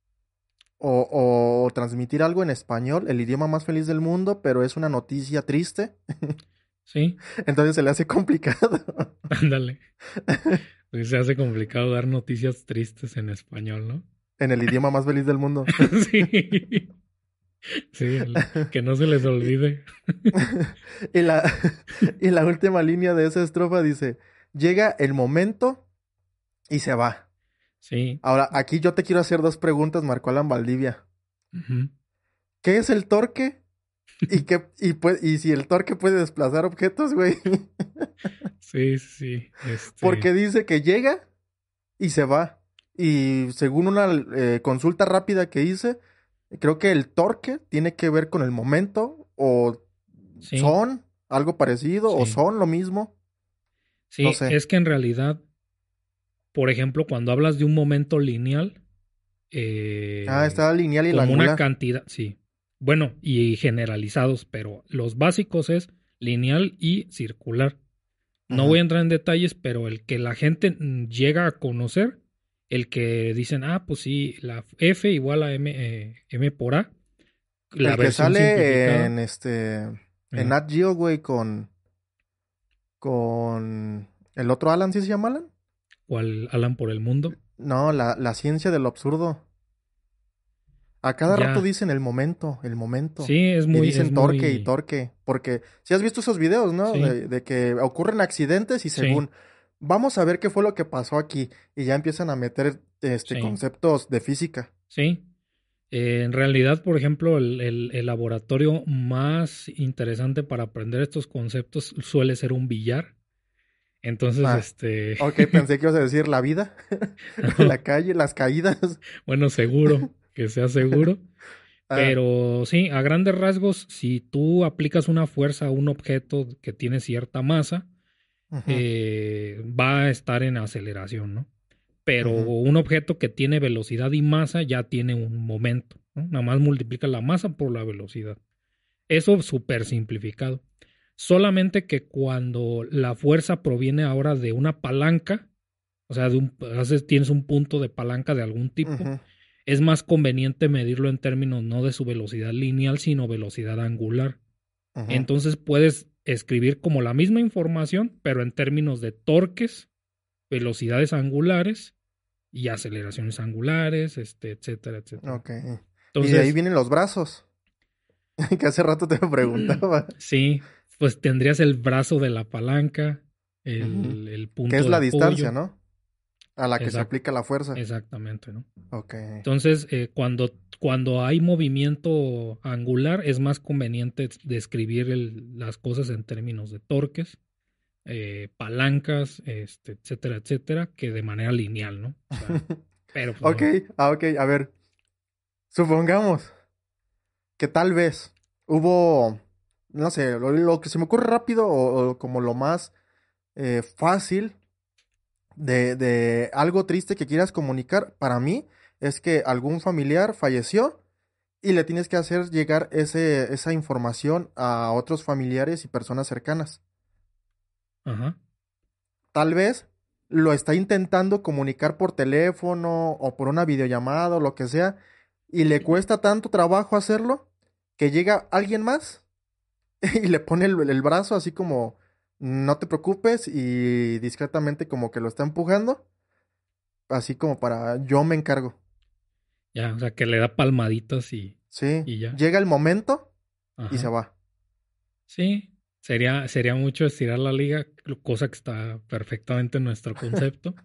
o transmitir algo en español, el idioma más feliz del mundo, pero es una noticia triste, Sí, entonces se le hace complicado. ándale. Pues se hace complicado dar noticias tristes en español, ¿no? En el idioma más feliz del mundo. Sí, sí, que no se les Y, olvide. y la, y la última línea de esa estrofa dice, llega el momento y se va. Sí, Ahora, aquí yo te quiero hacer dos preguntas, Marco Alan Valdivia. ujú. ¿Qué es el torque? Y si el torque puede desplazar objetos, güey. Sí, sí, Porque dice que llega y se va. Y según una consulta rápida que hice, creo que el torque tiene que ver con el momento o sí, son algo parecido o sí. son lo mismo. No Sí, sé. es que en realidad, por ejemplo, cuando hablas de un momento lineal, Ah, está lineal y la como una angular. cantidad, sí, bueno, y generalizados, pero los básicos es lineal y circular. No voy Ujú. a entrar en detalles, pero el que la gente llega a conocer, el que dicen, ah, pues sí, la F igual a M por A, la El que versión sale simplificada, en en ajá, Nat Geo, güey, con el otro Alan, ¿sí se llama Alan? cual Alan por el mundo, No, la ciencia de lo absurdo. A cada rato ya, dicen el momento, el momento. sí, Y dicen es torque y muy, torque. Porque si has visto esos videos, ¿no? sí, De que ocurren accidentes y sí, según, vamos a ver qué fue lo que pasó aquí. Y ya empiezan a meter sí, conceptos de física. sí. En realidad, por ejemplo, el laboratorio más interesante para aprender estos conceptos suele ser un billar. Entonces, Ah, ok, pensé que ibas a decir la vida, no, la calle, las caídas. bueno, seguro, que sea seguro. Ah, Pero sí, a grandes rasgos, si tú aplicas una fuerza a un objeto que tiene cierta masa, ujú, va a estar en aceleración, ¿no? Pero ujú, un objeto que tiene velocidad y masa ya tiene un momento, ¿no? Nada más multiplica la masa por la velocidad. Eso súper simplificado. Solamente que cuando la fuerza proviene ahora de una palanca, o sea, tienes un punto de palanca de algún tipo, ujú, es más conveniente medirlo en términos no de su velocidad lineal, sino velocidad angular. ujú. Entonces puedes escribir como la misma información, pero en términos de torques, velocidades angulares y aceleraciones angulares, etcétera, etcétera. Ok. Y de ahí Entonces, vienen los brazos, que hace rato te preguntaba. sí, pues tendrías el brazo de la palanca, Ujú. el Que es punto de la distancia, apoyo, ¿no? A la que se exact, aplica la fuerza. exactamente, ¿no? Ok. Entonces, cuando hay movimiento angular, es más conveniente describir las cosas en términos de torques, palancas, etcétera, etcétera, que de manera lineal, ¿no? O sea, pero pues Ok, no. ok, a ver, supongamos que tal vez hubo, no sé, lo que se me ocurre rápido o como lo más fácil de algo triste que quieras comunicar para mí es que algún familiar falleció y le tienes que hacer llegar esa información a otros familiares y personas cercanas. Ajá. Tal vez lo está intentando comunicar por teléfono o por una videollamada o lo que sea, y le cuesta tanto trabajo hacerlo que llega alguien más y le pone el brazo así como, no te preocupes, y discretamente como que lo está empujando, así como para yo me encargo. Ya, o sea, que le da palmaditas Sí, y ya. llega el momento y se Ajá. va. Sí, sería mucho estirar la liga, cosa que está perfectamente en nuestro concepto.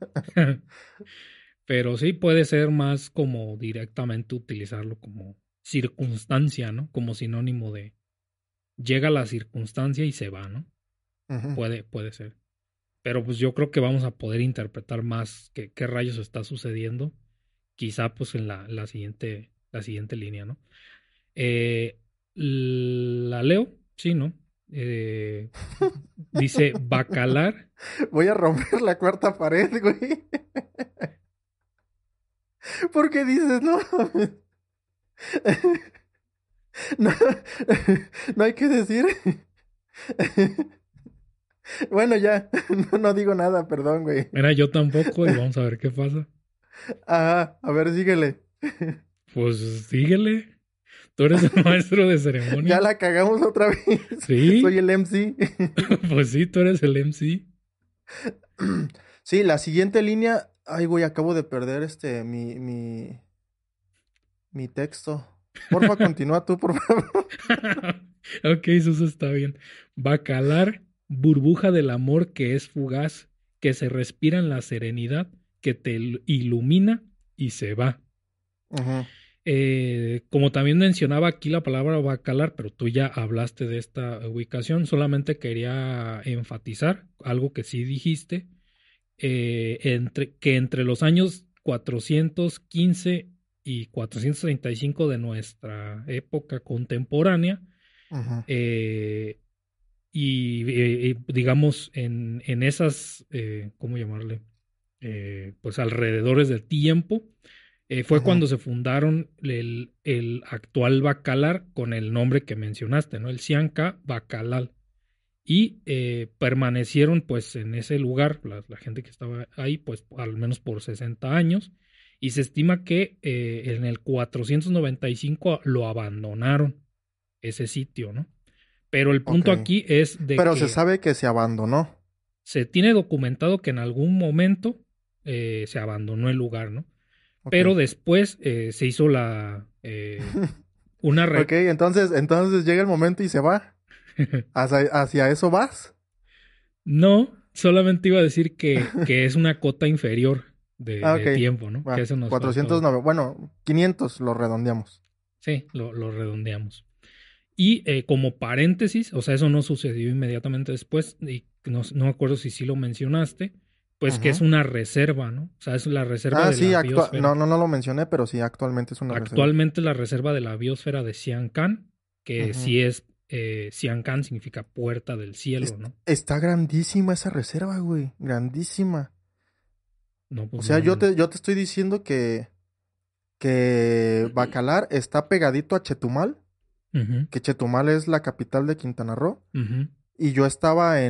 Pero sí puede ser más como directamente utilizarlo como circunstancia, ¿no? Como sinónimo de llega la circunstancia y se va, ¿no? Ujú. Puede ser. Pero pues yo creo que vamos a poder interpretar más qué rayos está sucediendo, quizá pues en la siguiente línea, ¿no? Eh, la leo, sí, ¿no? Eh, dice Bacalar. Voy a romper la cuarta pared, güey. ¿Por qué dices no? No, no hay que decir. Bueno, ya, no digo nada, perdón, güey. Mira, yo tampoco y vamos a ver qué pasa. Ajá, a ver, síguele. Pues síguele. Tú eres el maestro de Ya ceremonias. la cagamos otra vez. Soy Sí, el MC. pues sí, tú eres el MC. Sí, la siguiente línea. Ay, güey, acabo de perder mi texto. Porfa, continúa tú, por favor. Ok, eso está bien. Bacalar, burbuja del amor que es fugaz, que se respira en la serenidad, que te ilumina y se va. Ujú, Como también mencionaba aquí la palabra bacalar, pero tú ya hablaste de esta ubicación, solamente quería enfatizar algo que sí dijiste, que entre los años 415 y 435 de nuestra época contemporánea, ujú, eh, digamos en esas, ¿cómo llamarle? Pues alrededores del tiempo, Fue cuando se fundaron el actual Bacalar con el nombre que mencionaste, ¿no? El Cianca Bacalal. Y permanecieron pues en ese lugar, la gente que estaba ahí, pues al menos por 60 años. Y se estima que en el 495 lo abandonaron, ese sitio, ¿no? Pero el Ok. punto aquí es de Pero se que sabe que se abandonó. se tiene documentado que en algún momento se abandonó el lugar, ¿no? Ok. Pero después se hizo una Ok, entonces llega el momento y se va. ¿Hacia eso vas? No, solamente iba a decir que es una cota inferior Ah, de ok. tiempo, ¿no? Que Va. eso nos faltó. 409. Bueno, 500 lo redondeamos. Sí, lo redondeamos. Y como paréntesis, o sea, eso no sucedió inmediatamente después, y no me acuerdo si sí lo mencionaste, pues que es Ujú. una reserva, ¿no? O sea, es la reserva Ah, de sí, la no, biosfera. no lo mencioné, pero sí, actualmente es una reserva. Actualmente la reserva de la biosfera de Siancán, que Ujú. sí es, Siancán significa puerta del cielo, ¿no? Está grandísima esa reserva, güey. Grandísima. No, O pues sea, no, no. yo te estoy diciendo que Bacalar está pegadito a Chetumal, Ujú, que Chetumal es la capital de Quintana Roo. ujú. Y yo estaba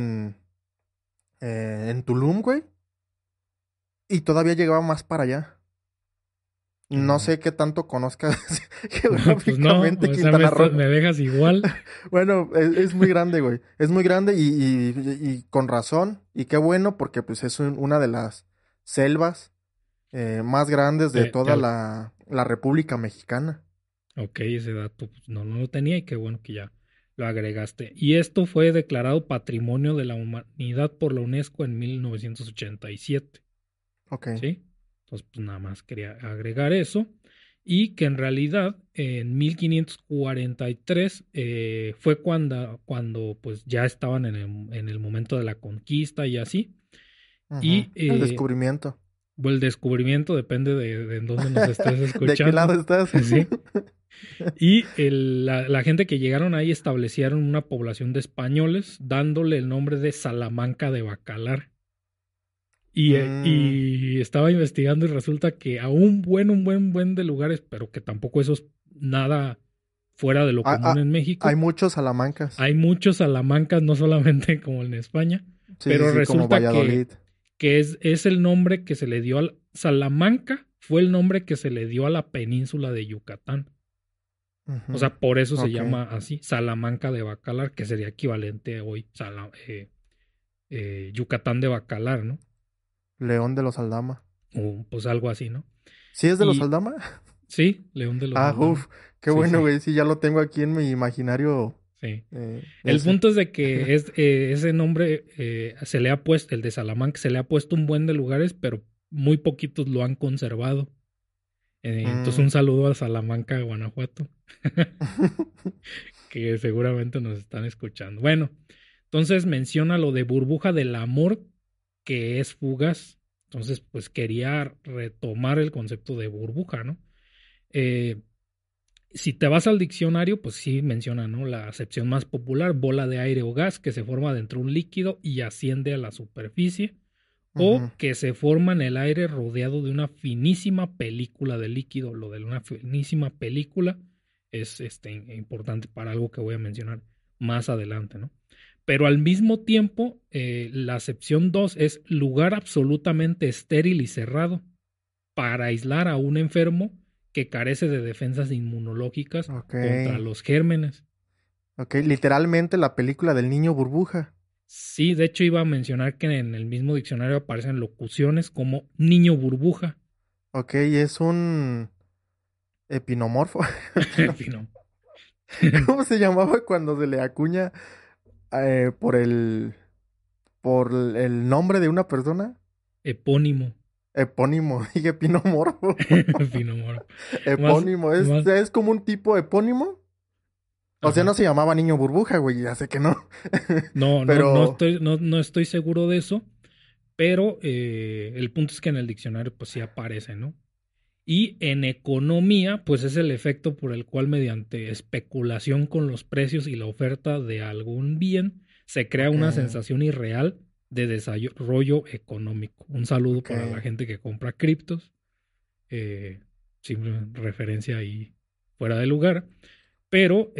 en Tulum, güey. Y todavía llegaba más para allá. No Oh. sé qué tanto conozcas No, pues no, geográficamente o sea, Quintana Roo. me dejas igual. Bueno, es muy grande, güey. Es muy grande y con razón. Y qué bueno porque pues es una de las selvas más grandes de Te toda al- la República Mexicana. ok, ese dato pues, no lo tenía y qué bueno que ya lo agregaste. Y esto fue declarado Patrimonio de la Humanidad por la UNESCO en 1987, Ok. ¿sí? Entonces, pues nada más quería agregar eso. Y que en realidad en 1543 fue cuando pues ya estaban en el momento de la conquista y así. Ujú. Y El descubrimiento. o el descubrimiento, depende de en dónde nos estés ¿De qué lado escuchando. estás? Sí. Y la gente que llegaron ahí establecieron una población de españoles, dándole el nombre de Salamanca de Bacalar. Mm, Y estaba investigando y resulta que a un buen de lugares, pero que tampoco eso es nada fuera de lo ha- común ha- en hay México. muchos salamancas. Hay muchos Salamancas, no solamente como en España, Sí, sí, pero sí, como resulta Valladolid. que es el nombre que se le dio al Salamanca, fue el nombre que se le dio a la península de Yucatán. O Ujú. sea, por eso se Ok. llama así, Salamanca de Bacalar, que sería equivalente hoy, Yucatán de Bacalar, ¿no? León de los Aldama. O pues algo así, ¿no? ¿Sí es de los Y Aldama? sí, León de los Ah, Aldama. uff, qué Sí, bueno, sí, güey. Sí, ya lo tengo aquí en mi imaginario. sí. El Ese. punto es de que ese nombre se le ha puesto, el de Salamanca, se le ha puesto un buen de lugares, pero muy poquitos lo han conservado. Entonces Mm. un saludo a Salamanca, Guanajuato, que seguramente nos están escuchando. Bueno, entonces menciona lo de burbuja del amor, que es fugaz. Entonces, pues quería retomar el concepto de burbuja, ¿no? Eh, si te vas al diccionario, pues sí menciona, ¿no? La acepción más popular, bola de aire o gas que se forma dentro de un líquido y asciende a la superficie, Ujú. o que se forma en el aire rodeado de una finísima película de líquido. Lo de una finísima película es importante para algo que voy a mencionar más adelante, ¿no? Pero al mismo tiempo, la acepción 2 es lugar absolutamente estéril y cerrado para aislar a un enfermo que carece de defensas inmunológicas Ok. contra los gérmenes. Ok, literalmente la película del niño burbuja. Sí, de hecho iba a mencionar que en el mismo diccionario aparecen locuciones como niño burbuja. Ok, es un epinomorfo. Fino. ¿Cómo se llamaba cuando se le acuña eh, por el, por el nombre de una persona? Epónimo. Epónimo, dije epinomorfo. Finomorfo. Más, Epónimo, más. es como un tipo epónimo. O sea, Ajá. no se llamaba niño burbuja, güey, ya sé que no. No, Pero, no estoy seguro de eso, pero el punto es que en el diccionario pues sí aparece, ¿no? Y en economía, pues es el efecto por el cual mediante especulación con los precios y la oferta de algún bien se crea ok, una sensación irreal de desarrollo económico. Un saludo ok. para la gente que compra criptos. simple referencia ahí fuera de lugar. Pero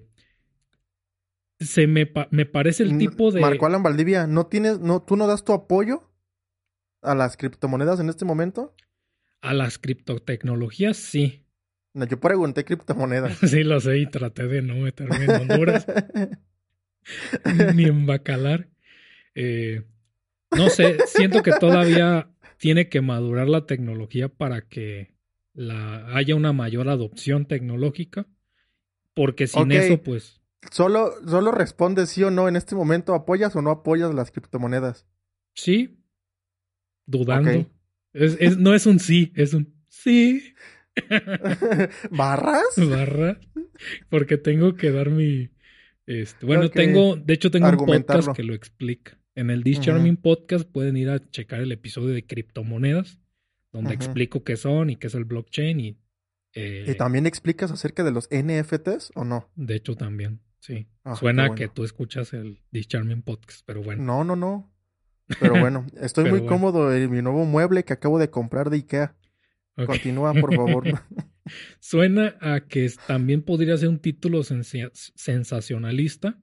me parece el tipo Marco de... Alan Valdivia, ¿tú no das tu apoyo a las criptomonedas en este momento? A las criptotecnologías, sí. No, yo pregunté criptomonedas. Sí lo sé y traté de no meterme en Honduras ni en Bacalar. Eh, no sé, siento que todavía tiene que madurar la tecnología para que haya una mayor adopción tecnológica, porque sin Ok, eso, pues, solo responde sí o no en este momento, ¿apoyas o no apoyas las criptomonedas? sí, dudando. Ok. No es un sí, es un sí. ¿Barras? Barra, porque tengo que dar bueno, Ok, de hecho tengo un podcast que argumentarlo. lo explica. En el This Ujú, Charming Podcast pueden ir a checar el episodio de criptomonedas, donde ujú. explico qué son y qué es el blockchain y ¿Y eh, también explicas acerca de los NFTs o no? de hecho también, sí. Ah, qué Suena a que bueno. tú escuchas el This Charming Podcast, pero bueno. No, no, no. Pero bueno, estoy Pero muy bueno, cómodo en mi nuevo mueble que acabo de comprar de IKEA. ok. Continúa, por favor. Suena a que también podría ser un título sensacionalista,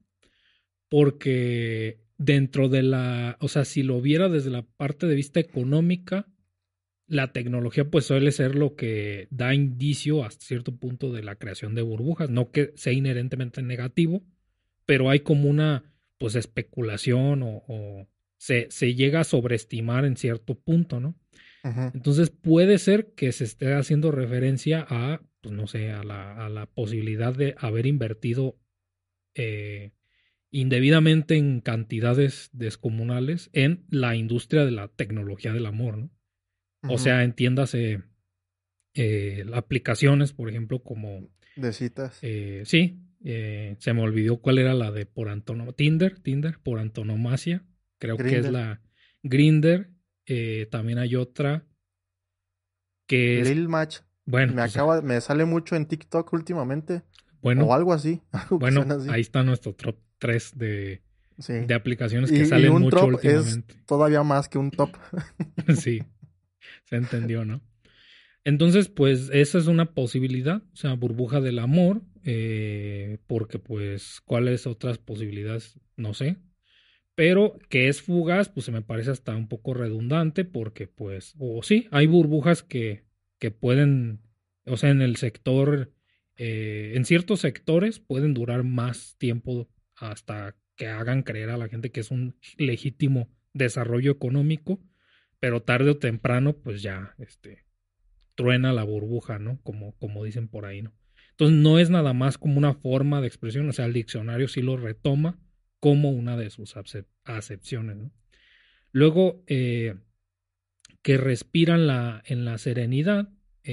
porque dentro de o sea, si lo viera desde la parte de vista económica, la tecnología pues suele ser lo que da indicio hasta cierto punto de la creación de burbujas, no que sea inherentemente negativo, pero hay como una pues especulación o se llega a sobreestimar en cierto punto, ¿no? Ujú. Entonces puede ser que se esté haciendo referencia a, pues no sé, a la posibilidad de haber invertido eh, indebidamente en cantidades descomunales en la industria de la tecnología del amor, ¿no? O Ujú. sea, entiéndase aplicaciones, por ejemplo, como, De citas. sí, se me olvidó cuál era la de por antonomasia, Tinder, por antonomasia, creo que es Grinder. la Grindr, también hay otra que es, Lil Match. bueno, pues, Me sale mucho en TikTok últimamente. bueno, O algo así. Algo que bueno, suena así. ahí está nuestro top 3 Sí. de aplicaciones que Y salen un mucho trop es últimamente. todavía más que un top. Sí, se entendió, ¿no? Entonces, pues esa es una posibilidad, o sea, burbuja del amor, porque pues, ¿cuáles otras posibilidades? No sé, pero que es fugaz, pues se me parece hasta un poco redundante, porque pues, o sí, hay burbujas que pueden, o sea, en el sector, en ciertos sectores pueden durar más tiempo hasta que hagan creer a la gente que es un legítimo desarrollo económico, pero tarde o temprano, pues ya, truena la burbuja, ¿no? Como dicen por ahí, ¿no? Entonces no es nada más como una forma de expresión, o sea, el diccionario sí lo retoma como una de sus acepciones, ¿no? Luego, que respiran en la serenidad,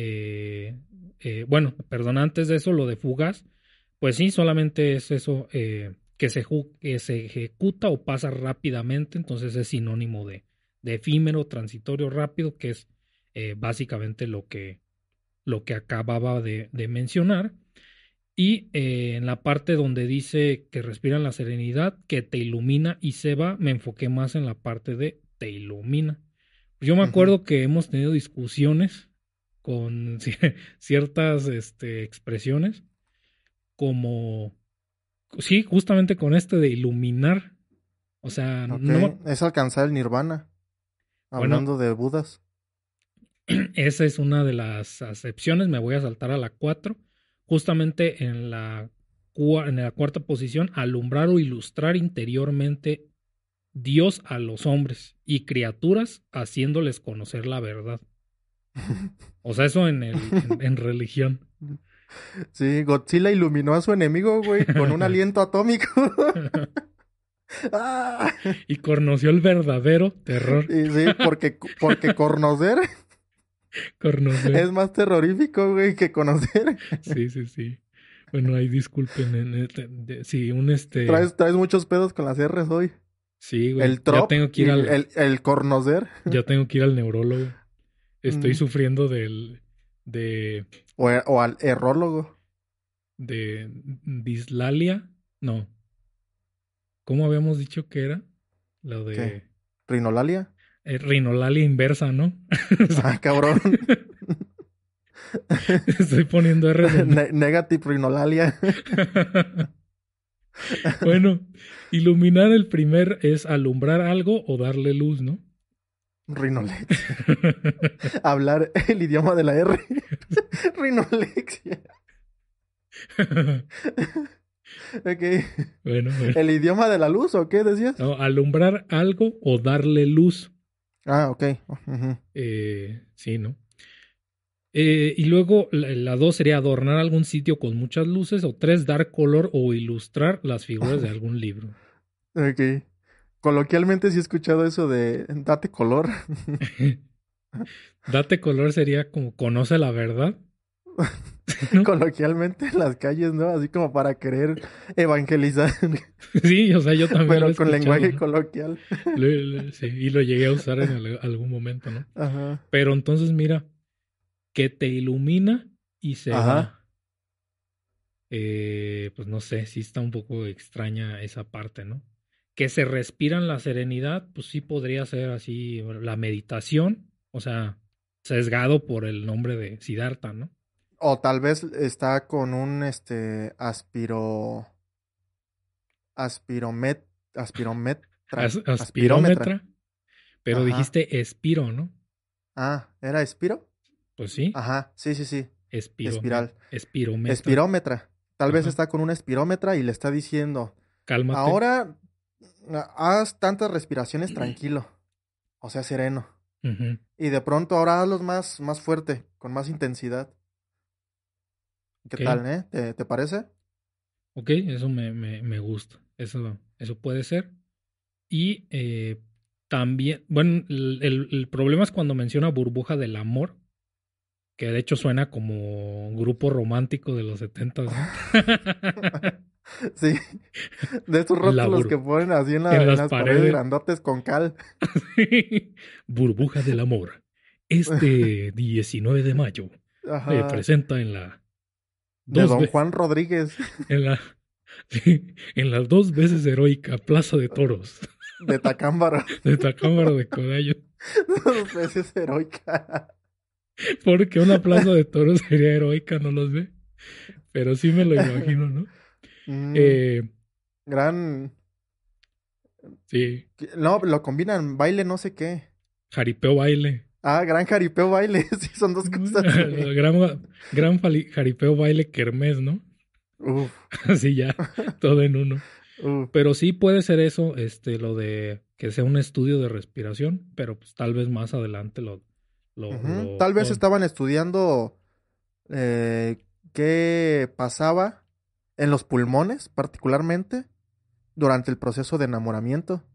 bueno, perdón, antes de eso, lo de fugaz, pues sí, solamente es eso, que se ejecuta o pasa rápidamente, entonces es sinónimo de efímero, transitorio, rápido, que es básicamente lo que acababa de mencionar. Y en la parte donde dice que respiran la serenidad, que te ilumina y se va, me enfoqué más en la parte de te ilumina. Yo me Ujú. acuerdo que hemos tenido discusiones con ciertas expresiones, como, sí, justamente con este de iluminar. O sea, Ok. no, Es alcanzar el nirvana. bueno, Hablando de Budas. esa es una de las acepciones. Me voy a saltar a la 4. Justamente en la cuarta posición, alumbrar o ilustrar interiormente Dios a los hombres y criaturas, haciéndoles conocer la verdad. O sea, eso en religión. Sí, Godzilla iluminó a su enemigo, güey, con un aliento atómico. ¡Ah! Y conoció el verdadero terror. Y sí, porque conocer Conocer. es más terrorífico, güey, que conocer. Sí, sí, sí. Bueno, ahí disculpen. Sí, Traes muchos pedos con las R's hoy. Sí, güey. El trop y el conocer. Ya tengo que ir al neurólogo. Estoy Mm, sufriendo de, o al errólogo. de dislalia. No. ¿Cómo habíamos dicho que era? Lo ¿Qué? de ¿Rinolalia? rinolalia inversa, ¿no? O sea, Ah, cabrón. Estoy poniendo R donde... Negative Rhinolalia. Bueno, iluminar el primer es alumbrar algo o darle luz, ¿no? Rinolexia. Hablar el idioma de la R. Rinolexia. Ok. Bueno. ¿El idioma de la luz o qué decías? No, alumbrar algo o darle luz. Ah, ok. Ujú. Sí, ¿no? Y luego la dos sería adornar algún sitio con muchas luces. O tres, dar color o ilustrar las figuras de algún libro. Ok. Coloquialmente sí he escuchado eso de date color. Date color sería como conoce la verdad, ¿no? Coloquialmente en las calles, ¿no? Así como para querer evangelizar, Sí, o sea, yo también lo he pero con escuchado, lenguaje ¿no? coloquial. Sí, y lo llegué a usar en algún momento, ¿no? Ajá. Pero entonces mira, que te ilumina y se Ajá. va. Pues no sé, sí está un poco extraña esa parte, ¿no? Que se respira en la serenidad, pues sí podría ser así la meditación, o sea, sesgado por el nombre de Siddhartha, ¿no? O tal vez está con un aspiromet, aspirómetra. Aspirómetra, pero Ajá. dijiste espiro, ¿no? Ah, ¿era espiro? Pues sí, Ajá, sí, sí, sí. Espiral. espirómetra. Espirómetra. Tal vez Ajá, está con un espirómetra y le está diciendo, cálmate. ahora haz tantas respiraciones tranquilo, o sea, sereno. Ujú. Y de pronto ahora hazlos más fuerte, con más intensidad. ¿Qué Ok, tal, eh? ¿Te parece? ok, eso me gusta. Eso puede ser. Y también, bueno, el problema es cuando menciona burbuja del amor, que de hecho suena como grupo romántico de los 70, ¿no? Sí, de esos La rótulos que ponen así en en las las paredes paredes. grandotes con cal. Burbuja del amor. Este 19 de mayo Ajá, presenta en la de dos Don veces, Juan Rodríguez, en la, en la dos veces heroica Plaza de Toros de Tacámbaro, de Tacámbaro de Codayo. dos veces heroica. Porque una plaza de toros sería heroica, no lo sé. Pero sí me lo imagino, ¿no? Mm, Eh, gran... sí, No, lo combinan, baile no sé qué. jaripeo baile. Ah, gran jaripeo baile, sí, son dos cosas, güey. Jaripeo baile kermés, ¿no? Uf, Así ya, todo en uno. uf. Pero sí puede ser eso, lo de que sea un estudio de respiración, pero pues tal vez más adelante Ujú. Tal vez lo- estaban estudiando eh, qué pasaba en los pulmones, particularmente, durante el proceso de enamoramiento.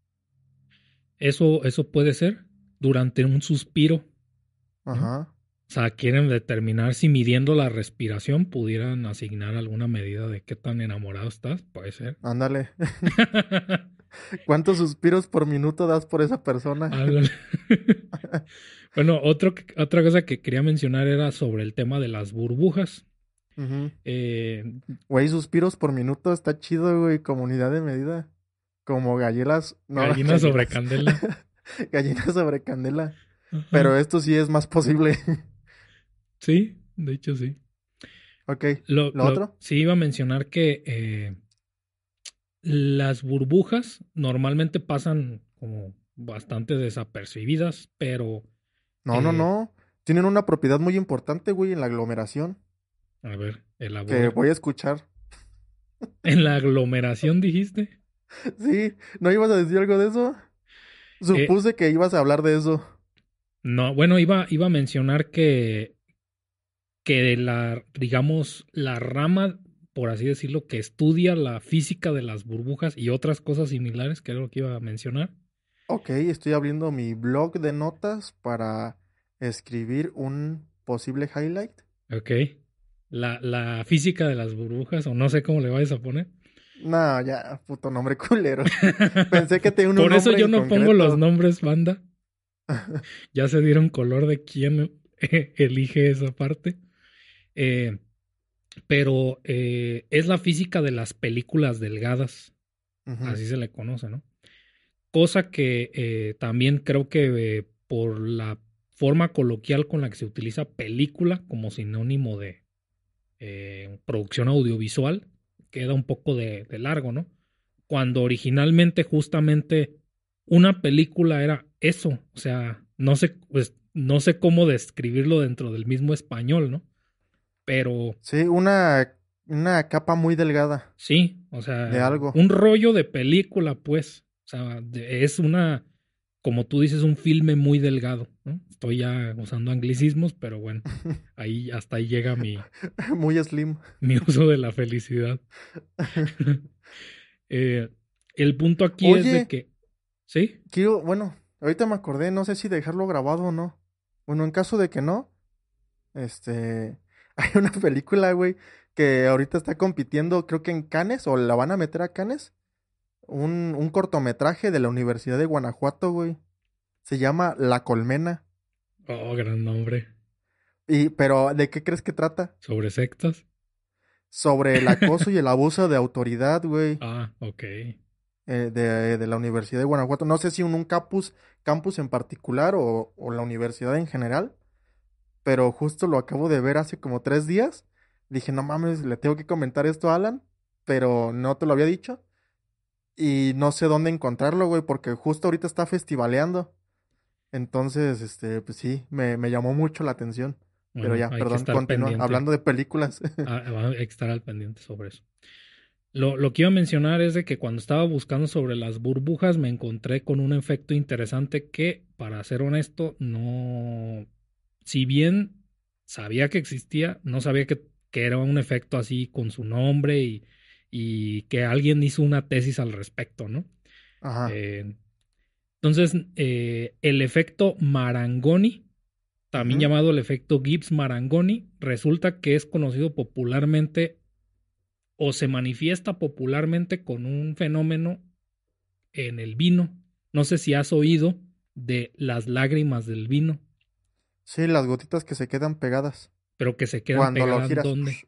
eso puede ser durante un suspiro, ¿no? Ajá, O sea, quieren determinar si midiendo la respiración pudieran asignar alguna medida de qué tan enamorado estás. Puede ser. ándale. ¿Cuántos suspiros por minuto das por esa persona? Ándale. Bueno, otra cosa que quería mencionar era sobre el tema de las burbujas. Ujú. Eh, Güey, suspiros por minuto está chido, güey, como unidad de medida. Como galletas, no, gallina sobre galletas. candela. Gallinas sobre candela. Ajá. Pero esto sí es más posible. Sí, de hecho sí. Ok, ¿lo otro? Sí iba a mencionar que las burbujas normalmente pasan como bastante desapercibidas, pero No, no, eh, no. Tienen una propiedad muy importante, güey, en la aglomeración, a ver, que elabora. voy a escuchar. En la aglomeración dijiste. Sí, ¿no ibas a decir algo de eso? Eh, Supuse que ibas a hablar de eso. no, bueno, iba a mencionar que digamos, la rama, por así decirlo, que estudia la física de las burbujas y otras cosas similares, que era lo que iba a mencionar. Ok, estoy abriendo mi blog de notas para escribir un posible highlight. Ok. La física de las burbujas, o no sé cómo le vayas a poner. No, ya, puto nombre culero. Pensé que tenía un Por eso nombre yo en no pongo los concreto. nombres banda. Ya se dieron color de quién elige esa parte. Eh, pero es la física de las películas delgadas, Ujú, así se le conoce, ¿no? Cosa que también creo que por la forma coloquial con la que se utiliza película como sinónimo de producción audiovisual, queda un poco de largo, ¿no? Cuando originalmente justamente una película era eso, o sea, no sé, pues, no sé cómo describirlo dentro del mismo español, ¿no? Pero Sí, una capa muy delgada sí, o de sea, algo. un rollo de película, pues, o sea, es una, como tú dices, un filme muy delgado, ¿no? Estoy ya usando anglicismos, pero bueno, ahí hasta ahí llega Muy slim. mi uso de la felicidad. Eh, el punto aquí es de Oye, que, ¿sí? bueno, ahorita me acordé, no sé si dejarlo grabado o no. Bueno, en caso de que no, hay una película, güey, que ahorita está compitiendo, creo que en Cannes, o la van a meter a Cannes, un cortometraje de la Universidad de Guanajuato, güey. Se llama La Colmena. Oh, gran nombre. Pero, ¿de qué crees que trata? ¿Sobre sectas? Sobre el acoso y el abuso de autoridad, güey, Ah, ok. de la Universidad de Guanajuato. No sé si un campus en particular o la universidad en general, pero justo lo acabo de ver hace como 3 días. Dije, no mames, le tengo que comentar esto a Alan, pero no te lo había dicho. Y no sé dónde encontrarlo, güey, porque justo ahorita está festivaleando. Entonces, pues sí, me llamó mucho la atención. Pero Bueno, ya, hay que perdón, estar continúa. pendiente. Hablando de películas. Hay que estar al pendiente sobre eso. Lo que iba a mencionar es de que cuando estaba buscando sobre las burbujas me encontré con un efecto interesante que, para ser honesto, no... Si bien sabía que existía, no sabía que era un efecto así con su nombre y que alguien hizo una tesis al respecto, ¿no? Ajá. Eh, entonces, el efecto Marangoni, también Ujú. llamado el efecto Gibbs-Marangoni, resulta que es conocido popularmente o se manifiesta popularmente con un fenómeno en el vino. No sé si has oído de las lágrimas del vino, Sí, las gotitas que se quedan pegadas. pero que se quedan Cuando lo pegadas giras ¿dónde?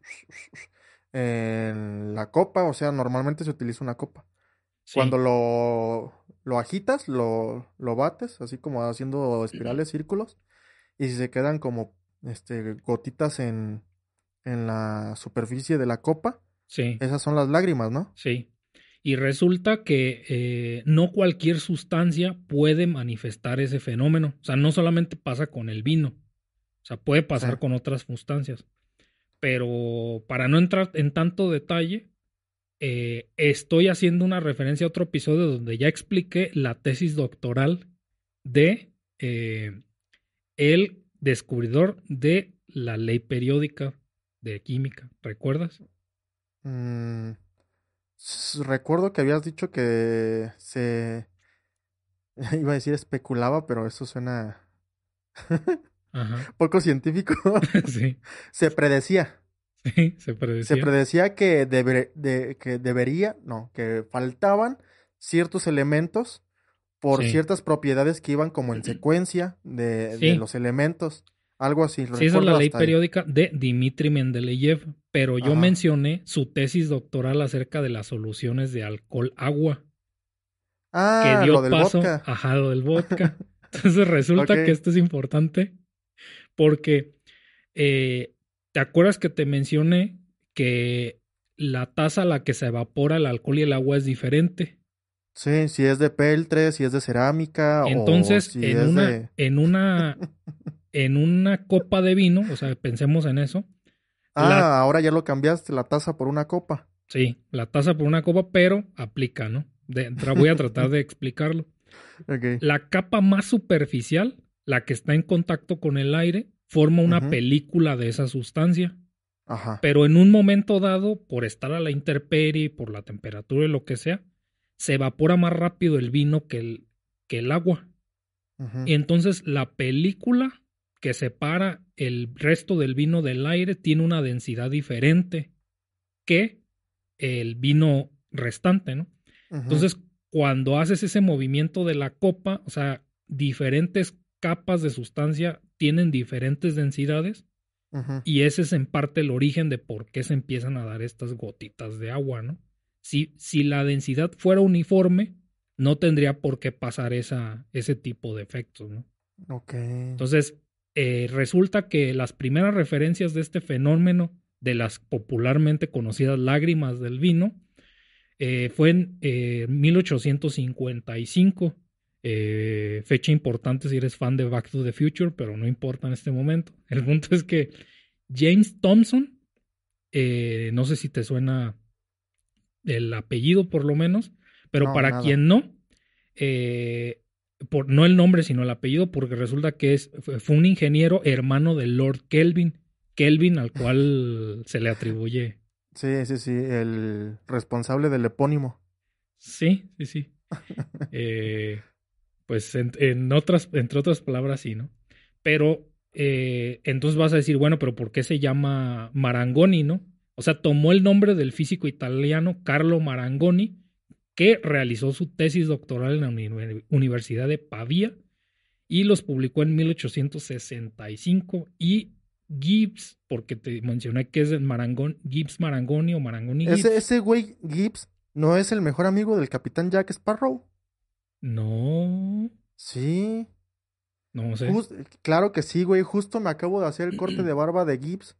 en la copa, o sea, normalmente se utiliza una copa. Cuando Sí, lo agitas, lo bates, así como haciendo espirales, círculos, y si se quedan como gotitas en la superficie de la copa, sí, esas son las lágrimas, ¿no? sí. Y resulta que no cualquier sustancia puede manifestar ese fenómeno. O sea, no solamente pasa con el vino, o sea, puede Sí. pasar con otras sustancias. Pero para no entrar en tanto detalle, estoy haciendo una referencia a otro episodio donde ya expliqué la tesis doctoral de el descubridor de la ley periódica de química. ¿Recuerdas? Mm, recuerdo que habías dicho que iba a decir especulaba, pero eso suena Ajá. poco científico. Sí, Se predecía. sí, se Se predecía. predecía que debería, no, que faltaban ciertos elementos por Sí, ciertas propiedades que iban como en secuencia de sí. los elementos. Algo así, Sí, esa es la recuerdo ley hasta ahí. periódica de Dmitri Mendeleev, pero yo Ajá. mencioné su tesis doctoral acerca de las soluciones de alcohol-agua, que Ah, lo dio del paso vodka. a lo del vodka. Entonces Ok. resulta que esto es importante porque ¿te acuerdas que te mencioné que la tasa a la que se evapora el alcohol y el agua es diferente? Sí, si es de peltre, si es de cerámica o Entonces, si es de... en una copa de vino, o sea, pensemos en eso, la, Ah, ahora ya lo cambiaste la taza por una copa. sí, la tasa por una copa, pero aplica, ¿no? Voy a tratar de explicarlo. Ok. La capa más superficial, la que está en contacto con el aire, forma una Ujú. película de esa sustancia. Ajá. Pero en un momento dado, por estar a la intemperie, por la temperatura y lo que sea, se evapora más rápido el vino que el agua. Ujú. Y entonces la película que separa el resto del vino del aire tiene una densidad diferente que el vino restante, ¿no? Ujú. Entonces, cuando haces ese movimiento de la copa, o sea, diferentes capas de sustancia tienen diferentes densidades Ujú. y ese es en parte el origen de por qué se empiezan a dar estas gotitas de agua, ¿no? Si la densidad fuera uniforme, no tendría por qué pasar ese tipo de efectos, ¿no? Ok. Entonces, resulta que las primeras referencias de este fenómeno, de las popularmente conocidas lágrimas del vino, fue en 1855. Fecha importante si eres fan de Back to the Future, pero no importa en este momento. El punto es que James Thompson, no sé si te suena el apellido por lo menos, pero No, para nada. quien no, no el nombre, sino el apellido, porque resulta que fue un ingeniero hermano de Lord Kelvin, Kelvin al cual se le atribuye. Sí, sí, sí, el responsable del epónimo. Sí, sí, sí. Eh, pues entre otras palabras, sí, ¿no? Pero entonces vas a decir, bueno, pero ¿por qué se llama Marangoni, no? O sea, tomó el nombre del físico italiano Carlo Marangoni, que realizó su tesis doctoral en la Universidad de Pavía y los publicó en 1865. Y Gibbs, porque te mencioné que es el Gibbs Marangoni o Marangoni Gibbs. Ese güey Gibbs no es el mejor amigo del capitán Jack Sparrow. No, Sí, no sé. claro que sí, güey. Justo me acabo de hacer el corte de barba de Gibbs.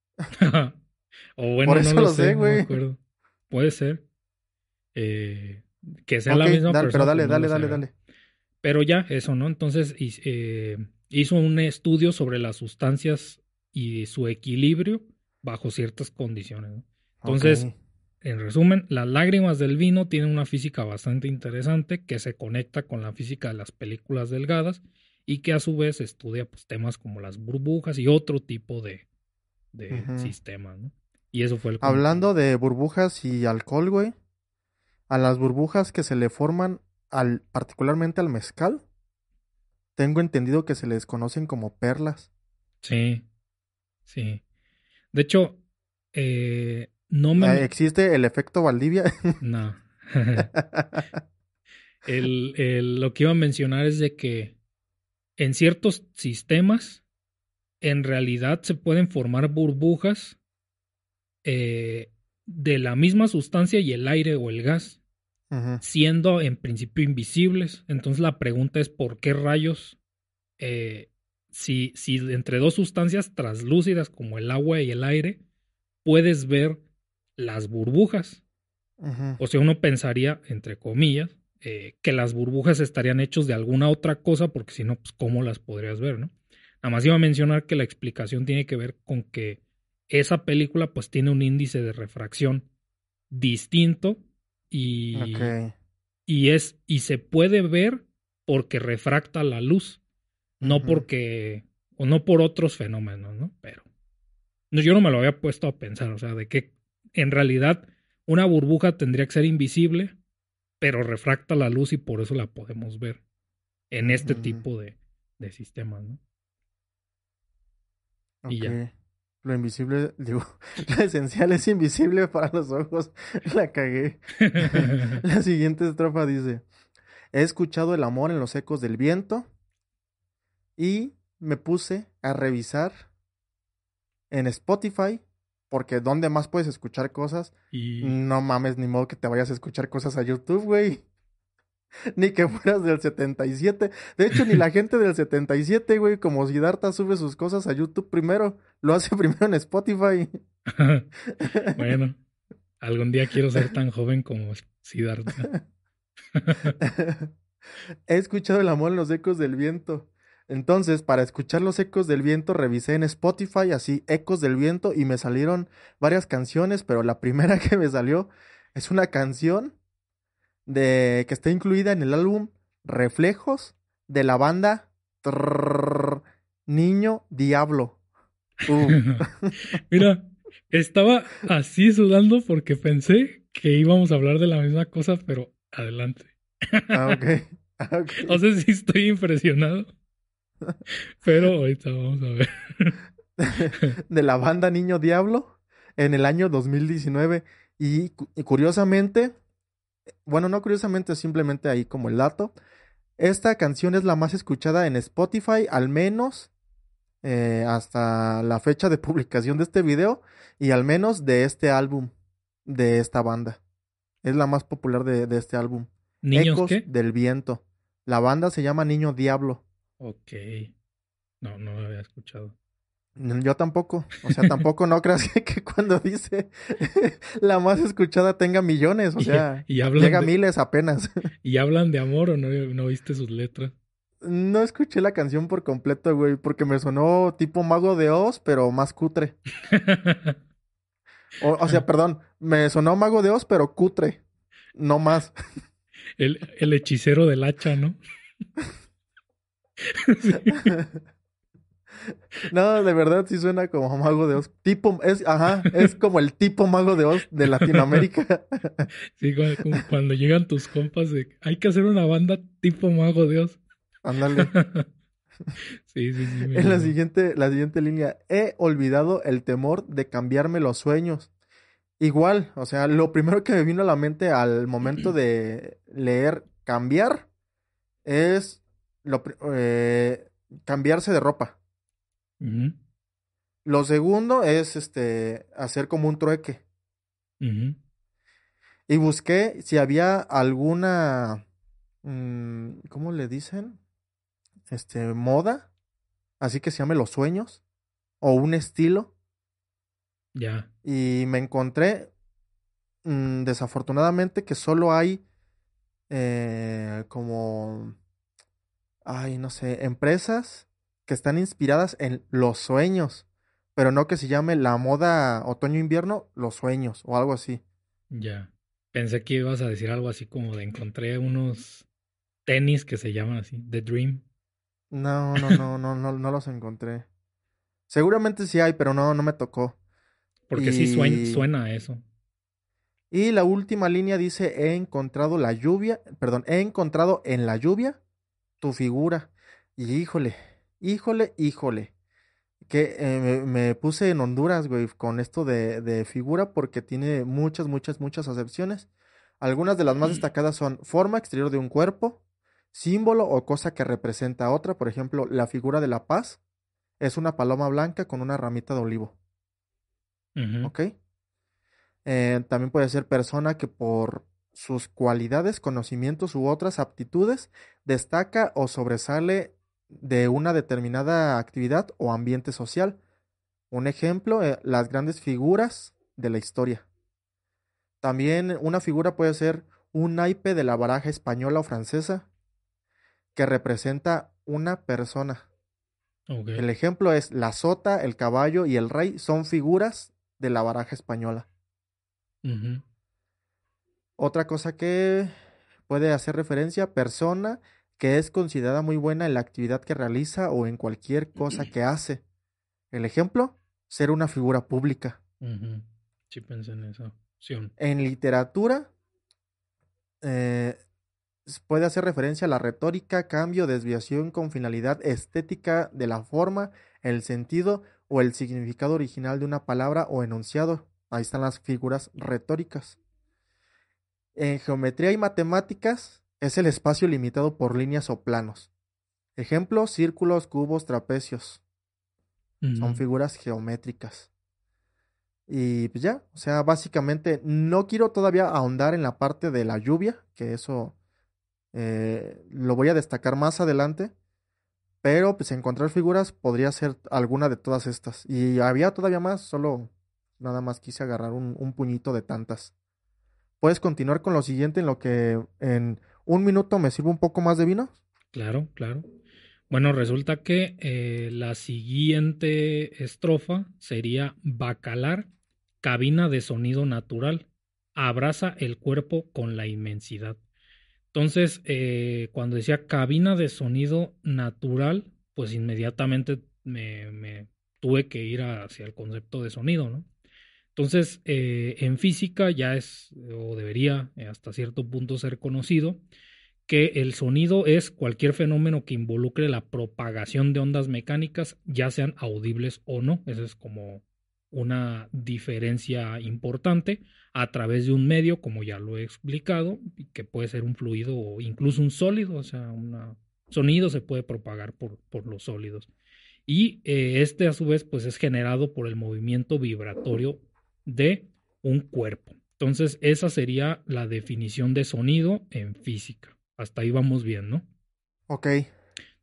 O Por bueno, no eso lo lo sé, sé, no me güey. acuerdo. Puede ser. eh, que sea Ok, la misma pero persona, pues dale, no lo dale, sé, dale, ¿verdad? dale. Pero ya, eso, ¿no? Entonces hizo un estudio sobre las sustancias y su equilibrio bajo ciertas condiciones, ¿no? Ok. Entonces, en resumen, las lágrimas del vino tienen una física bastante interesante que se conecta con la física de las películas delgadas y que a su vez estudia pues, temas como las burbujas y otro tipo de Ujú. sistemas, ¿no? Y eso fue como que Hablando de burbujas y alcohol, güey. A las burbujas que se le forman particularmente al mezcal, tengo entendido que se les conocen como perlas. sí, sí. De hecho, no me... ¿Existe el efecto Valdivia? No. Lo que iba a mencionar es de que en ciertos sistemas, en realidad se pueden formar burbujas de la misma sustancia y el aire o el gas, Ujú. siendo en principio invisibles. Entonces la pregunta es por qué rayos, eh, si entre dos sustancias translúcidas como el agua y el aire, puedes ver las burbujas. Ujú. O sea, uno pensaría, entre comillas, que las burbujas estarían hechas de alguna otra cosa, porque si no, pues cómo las podrías ver, ¿no? Nada más iba a mencionar que la explicación tiene que ver con que esa película pues tiene un índice de refracción distinto Ok. y, y se puede ver porque refracta la luz, no Ujú. porque, o no por otros fenómenos, ¿no? Pero no, yo no me lo había puesto a pensar, o sea, de que en realidad una burbuja tendría que ser invisible, pero refracta la luz y por eso la podemos ver en este Ujú. tipo de sistemas, ¿no? Y Ok. ya. Lo invisible, digo, lo esencial es invisible para los ojos. La cagué. La siguiente estrofa dice, he escuchado el amor en los ecos del viento y me puse a revisar en Spotify, porque ¿dónde más puedes escuchar cosas? y No mames, ni modo que te vayas a escuchar cosas a YouTube, güey. Ni que fueras del 77. De hecho, ni la gente del 77, güey, como Siddhartha sube sus cosas a YouTube primero. Lo hace primero en Spotify. bueno, algún día quiero ser tan joven como Siddhartha. He escuchado el amor en los ecos del viento. Entonces, para escuchar los ecos del viento, revisé en Spotify, así, ecos del viento, y me salieron varias canciones, pero la primera que me salió es una canción que está incluida en el álbum Reflejos de la banda Trrr, Niño Diablo. Uh, Mira, estaba así sudando porque pensé que íbamos a hablar de la misma cosa, pero adelante. ok, ok. No sé si estoy impresionado, pero ahorita vamos a ver. De la banda Niño Diablo en el año 2019. Y curiosamente, bueno, no curiosamente, simplemente ahí como el dato, esta canción es la más escuchada en Spotify, al menos hasta la fecha de publicación de este video y al menos de este álbum, de esta banda. Es la más popular de este álbum. ¿Niños Ecos qué? del Viento. La banda se llama Niño Diablo. Ok. No, no lo había escuchado. Yo tampoco, o sea, tampoco no creas que cuando dice la más escuchada tenga millones, o Y, sea, y hablan llega a de, miles apenas. y hablan de amor o no, no viste sus letras. No escuché la canción por completo, güey, porque me sonó tipo Mago de Oz, pero más cutre. O sea, perdón, me sonó Mago de Oz, pero cutre, no más. El hechicero del hacha, ¿no? Sí. No, de verdad sí suena como Mago de Oz. Es como el tipo Mago de Oz de Latinoamérica. Sí, cuando llegan tus compas de hay que hacer una banda tipo Mago Dios. Ándale. Sí, sí, sí, me En llegó. la siguiente línea, he olvidado el temor de cambiarme los sueños. Igual, o sea, lo primero que me vino a la mente al momento de leer cambiar es cambiarse de ropa. Ujú, Lo segundo es hacer como un trueque. ujú. Y busqué si había alguna, ¿cómo le dicen? Moda, así que se llame los sueños, o un estilo. Ya. Y me encontré, desafortunadamente, que solo hay como, ay, no sé, empresas que están inspiradas en los sueños, pero no que se llame la moda otoño-invierno, los sueños, o algo así. Ya. Pensé que ibas a decir algo así como de encontré unos tenis que se llaman así, The Dream. No, no, no, no, no, no los encontré. Seguramente sí hay, pero no, no me tocó. Porque sí Y, suena a eso. y la última línea dice, he encontrado la lluvia, perdón, he encontrado en la lluvia tu figura. Y híjole, híjole, híjole. Que me puse en Honduras, güey, con esto de figura porque tiene muchas, muchas, muchas acepciones. Algunas de las más destacadas son forma exterior de un cuerpo, símbolo o cosa que representa a otra. Por ejemplo, la figura de la paz es una paloma blanca con una ramita de olivo. Ujú, ¿Ok? También puede ser persona que por sus cualidades, conocimientos u otras aptitudes destaca o sobresale de una determinada actividad o ambiente social. Un ejemplo, las grandes figuras de la historia. También una figura puede ser un naipe de la baraja española o francesa que representa una persona. ok. El ejemplo es la sota, el caballo y el rey son figuras de la baraja española. Ujú, Otra cosa que puede hacer referencia, persona que es considerada muy buena en la actividad que realiza o en cualquier cosa que hace. El ejemplo, ser una figura pública. ujú. Sí pensé en esa opción. En literatura, eh, puede hacer referencia a la retórica, cambio, desviación con finalidad estética de la forma, el sentido o el significado original de una palabra o enunciado. Ahí están las figuras retóricas. En geometría y matemáticas es el espacio limitado por líneas o planos. Ejemplo, círculos, cubos, trapecios. Son Ujú. figuras geométricas. Y pues ya, o sea, básicamente no quiero todavía ahondar en la parte de la lluvia, que eso lo voy a destacar más adelante, pero pues encontrar figuras podría ser alguna de todas estas. Y había todavía más, solo nada más quise agarrar un puñito de tantas. ¿Puedes continuar con lo siguiente en lo que en un minuto me sirvo un poco más de vino? Claro, claro. Bueno, resulta que la siguiente estrofa sería Bacalar, cabina de sonido natural, abraza el cuerpo con la inmensidad. Entonces, cuando decía cabina de sonido natural, pues inmediatamente me tuve que ir hacia el concepto de sonido, ¿no? Entonces, en física ya es, o debería hasta cierto punto ser conocido, que el sonido es cualquier fenómeno que involucre la propagación de ondas mecánicas, ya sean audibles o no. Esa es como una diferencia importante a través de un medio, como ya lo he explicado, que puede ser un fluido o incluso un sólido, o sea, un sonido se puede propagar por los sólidos. Y este a su vez pues es generado por el movimiento vibratorio de un cuerpo. Entonces esa sería la definición de sonido en física. Hasta ahí vamos bien, ¿no? Ok,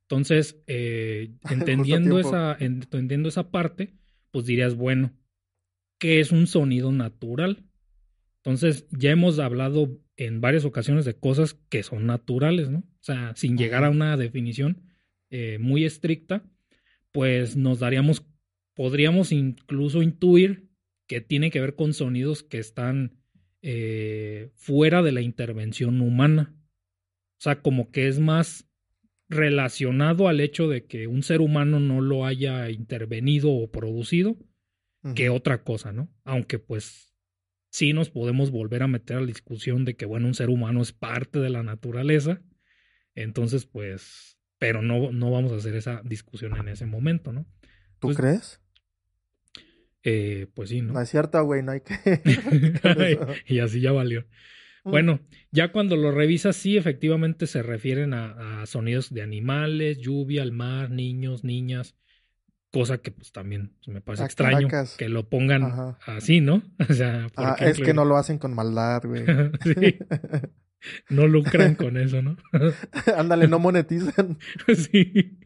Entonces, Justo a tiempo. entendiendo esa parte, pues dirías, bueno, ¿qué es un sonido natural? Entonces, ya hemos hablado en varias ocasiones de cosas que son naturales, ¿no? O sea, sin llegar a Ujú, una definición muy estricta, pues podríamos incluso intuir que tiene que ver con sonidos que están fuera de la intervención humana. O sea, como que es más relacionado al hecho de que un ser humano no lo haya intervenido o producido que ujú. otra cosa, ¿no? Aunque pues sí nos podemos volver a meter a la discusión de que, bueno, un ser humano es parte de la naturaleza, entonces pues, pero no vamos a hacer esa discusión en ese momento, ¿no? ¿Tú Entonces, crees? pues sí, ¿no? No es cierto, güey, no hay que practicar eso. Y así ya valió. Mm. Bueno, ya cuando lo revisas, sí, efectivamente se refieren a sonidos de animales, lluvia, el mar, niños, niñas, cosa que pues también me parece Ah, extraño Caracas. que lo pongan Ajá. así, ¿no? O sea, ¿por Ah, qué es que no incluir? lo hacen con maldad, güey. Sí, no lucran con eso, ¿no? Ándale, no monetizan. Sí.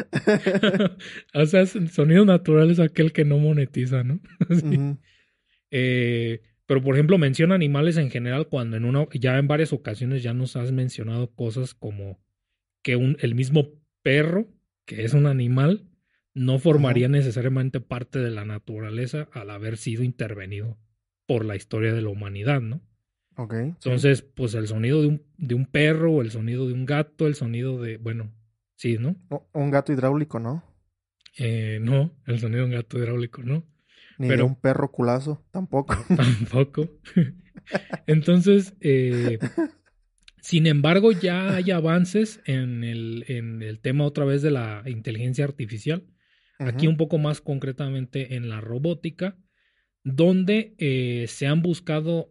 O sea, sonido natural es aquel que no monetiza, ¿no? Sí. Ujú, Pero por ejemplo, menciona animales en general cuando ya en varias ocasiones ya nos has mencionado cosas como que el mismo perro, que es un animal, no ujú. formaría necesariamente parte de la naturaleza al haber sido intervenido por la historia de la humanidad, ¿no? Ok, sí. Entonces, pues el sonido de un perro, o el sonido de un gato, el sonido de, bueno, sí, ¿no? Un gato hidráulico, ¿no? No, el sonido de un gato hidráulico, ¿no? Ni de Pero un perro culazo, tampoco. tampoco. Entonces, sin embargo, ya hay avances en el tema otra vez de la inteligencia artificial, aquí Ujú, un poco más concretamente en la robótica, donde se han buscado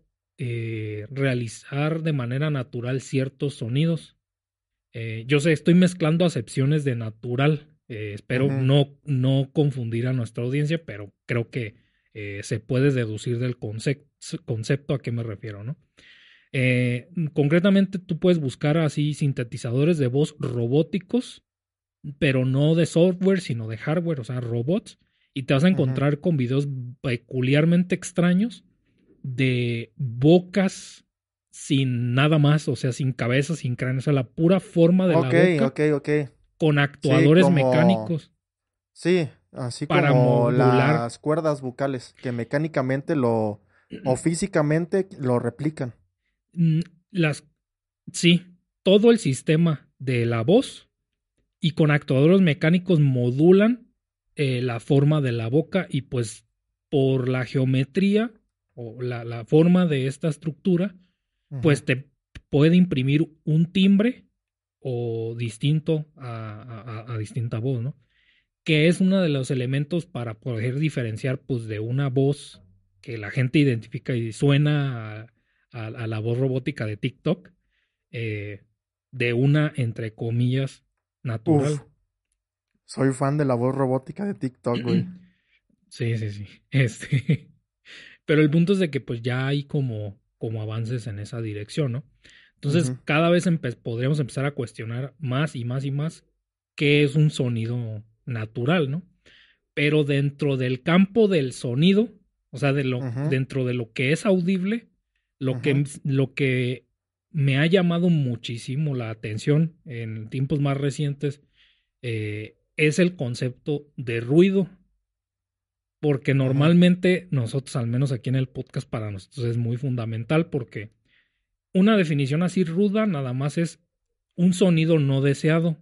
realizar de manera natural ciertos sonidos. Yo sé, estoy mezclando acepciones de natural, espero ujú. no confundir a nuestra audiencia, pero creo que se puede deducir del concepto a qué me refiero, ¿no? Concretamente, tú puedes buscar así sintetizadores de voz robóticos, pero no de software, sino de hardware, o sea, robots, y te vas a Ujú. encontrar con videos peculiarmente extraños de bocas sin nada más, o sea, sin cabeza, sin cráneo, o sea, la pura forma de la Ok, boca ok, ok. con Sí, actuadores como... mecánicos Sí, así para como modular las cuerdas bucales, que mecánicamente lo... o físicamente lo replican. mm, las, sí, todo el sistema de la voz y con actuadores mecánicos modulan la forma de la boca y pues por la geometría o la forma de esta estructura, Ujú, pues te puede imprimir un timbre o distinto a distinta voz, ¿no? Que es uno de los elementos para poder diferenciar pues de una voz que la gente identifica y suena a la voz robótica de TikTok, eh, de una, entre comillas, uf, natural. soy fan de la voz robótica de TikTok, güey. Sí, sí, sí. Pero el punto es de que pues ya hay como avances en esa dirección, ¿no? Entonces, Ujú, cada vez podríamos empezar a cuestionar más y más y más qué es un sonido natural, ¿no? Pero dentro del campo del sonido, o sea, ujú, dentro de lo que es audible, lo ujú, que, lo que me ha llamado muchísimo la atención en tiempos más recientes es el concepto de ruido, porque ujú. normalmente nosotros, al menos aquí en el podcast, para nosotros es muy fundamental porque una definición así ruda nada más es un sonido no deseado,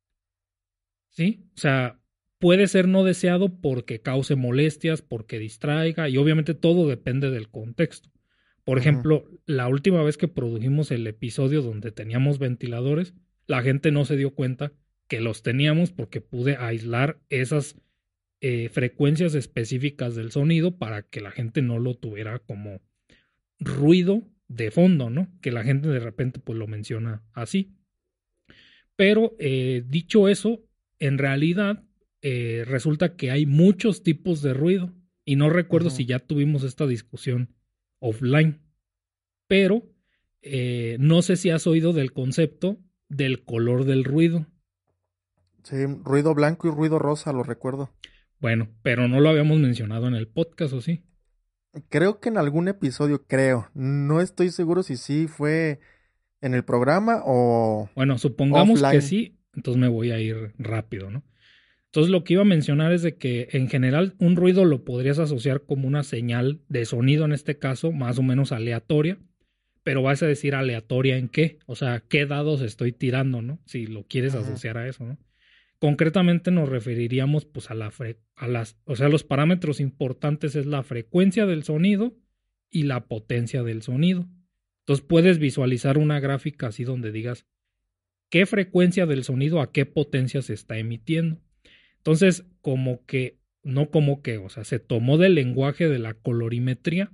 ¿sí? O sea, puede ser no deseado porque cause molestias, porque distraiga, y obviamente todo depende del contexto. Por Ujú. ejemplo, la última vez que produjimos el episodio donde teníamos ventiladores, la gente no se dio cuenta que los teníamos porque pude aislar esas frecuencias específicas del sonido para que la gente no lo tuviera como ruido de fondo, ¿no? Que la gente de repente pues lo menciona así. Pero dicho eso, en realidad resulta que hay muchos tipos de ruido y no recuerdo si Ujú. ya tuvimos esta discusión offline, pero no sé si has oído del concepto del color del ruido. Sí, ruido blanco y ruido rosa, lo recuerdo. Bueno, pero no lo habíamos mencionado en el podcast, ¿o sí? Creo que en algún episodio, creo. No estoy seguro si sí fue en el programa o Bueno, supongamos que offline. sí, entonces me voy a ir rápido, ¿no? Entonces lo que iba a mencionar es de que en general un ruido lo podrías asociar como una señal de sonido, en este caso, más o menos aleatoria, pero vas a decir aleatoria en qué, o sea, qué dados estoy tirando, ¿no? Si lo quieres Ujú. asociar a eso, ¿no? Concretamente nos referiríamos pues a las, o sea, los parámetros importantes es la frecuencia del sonido y la potencia del sonido. Entonces puedes visualizar una gráfica así donde digas qué frecuencia del sonido a qué potencia se está emitiendo. Entonces, como que, no como que, o sea, se tomó del lenguaje de la colorimetría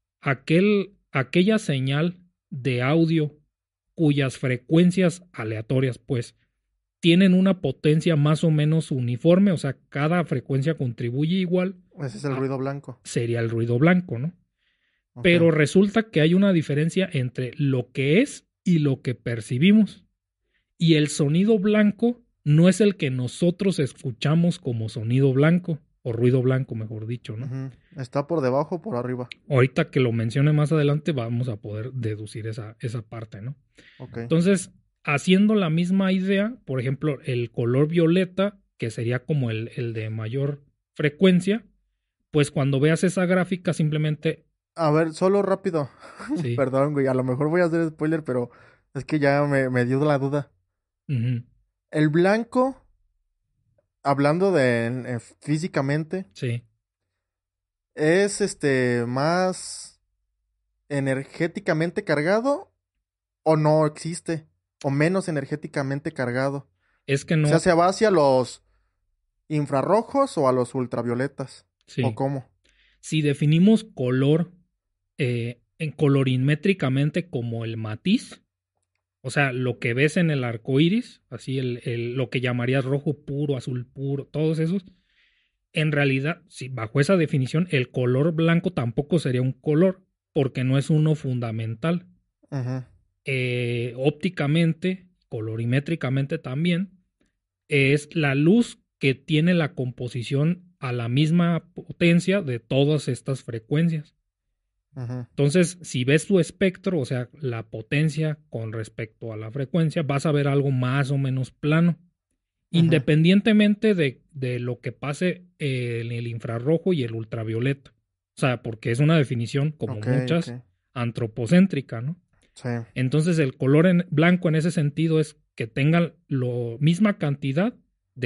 aquella señal de audio cuyas frecuencias aleatorias, pues, tienen una potencia más o menos uniforme, o sea, cada frecuencia contribuye igual, Ese es el a, ruido blanco. sería el ruido blanco, ¿no? Ok. Pero resulta que hay una diferencia entre lo que es y lo que percibimos. Y el sonido blanco no es el que nosotros escuchamos como sonido blanco, o ruido blanco, mejor dicho, ¿no? Ujú. ¿Está por debajo o por arriba? Ahorita que lo mencione más adelante vamos a poder deducir esa parte, ¿no? Ok. Entonces, haciendo la misma idea, por ejemplo, el color violeta, que sería como el de mayor frecuencia, pues cuando veas esa gráfica simplemente, A ver, solo rápido. sí, Perdón, güey. A lo mejor voy a hacer spoiler, pero es que ya me dio la duda. uh-huh, El blanco, hablando de físicamente, sí, es más energéticamente cargado o no existe, o menos energéticamente cargado. es que O sea, no, ¿se va hacia los infrarrojos o a los ultravioletas? ¿O sí, cómo? si definimos color en colorimétricamente como el matiz, o sea, lo que ves en el arco iris, así lo que llamarías rojo puro, azul puro, todos esos, en realidad, si bajo esa definición, el color blanco tampoco sería un color, porque no es uno fundamental. Ujú. Ópticamente, colorimétricamente también, es la luz que tiene la composición a la misma potencia de todas estas frecuencias. Ujú. Entonces, si ves tu espectro, o sea, la potencia con respecto a la frecuencia, vas a ver algo más o menos plano, Ujú. independientemente de lo que pase en el infrarrojo y el ultravioleta. O sea, porque es una definición, como Ok, ok. muchas, antropocéntrica, ¿no? Sí, Entonces, el color blanco en ese sentido es que tenga la misma cantidad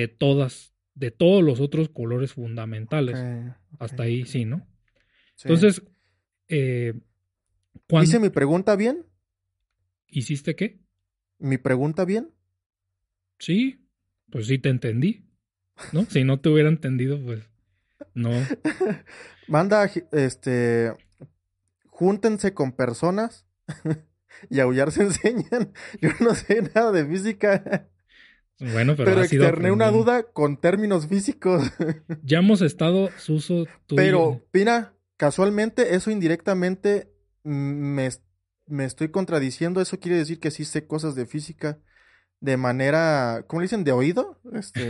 de todos los otros colores ok, fundamentales. ok, Hasta ahí ok, sí, ok. ¿no? Sí. Entonces, eh, ¿Hice ¿cuándo mi pregunta bien? hiciste qué? ¿Mi pregunta bien? Sí, pues sí te entendí, ¿no? Si no te hubiera entendido, pues no. Manda, júntense con personas y aullar se enseñan. Yo no sé nada de física, Bueno, pero pero has ido externé una aprendiendo. duda con términos físicos. Ya hemos estado, Suso, tú y yo. Pero, mira, casualmente, eso indirectamente me, es- me estoy contradiciendo. Eso quiere decir que sí sé cosas de física de manera, ¿cómo le dicen? ¿De oído?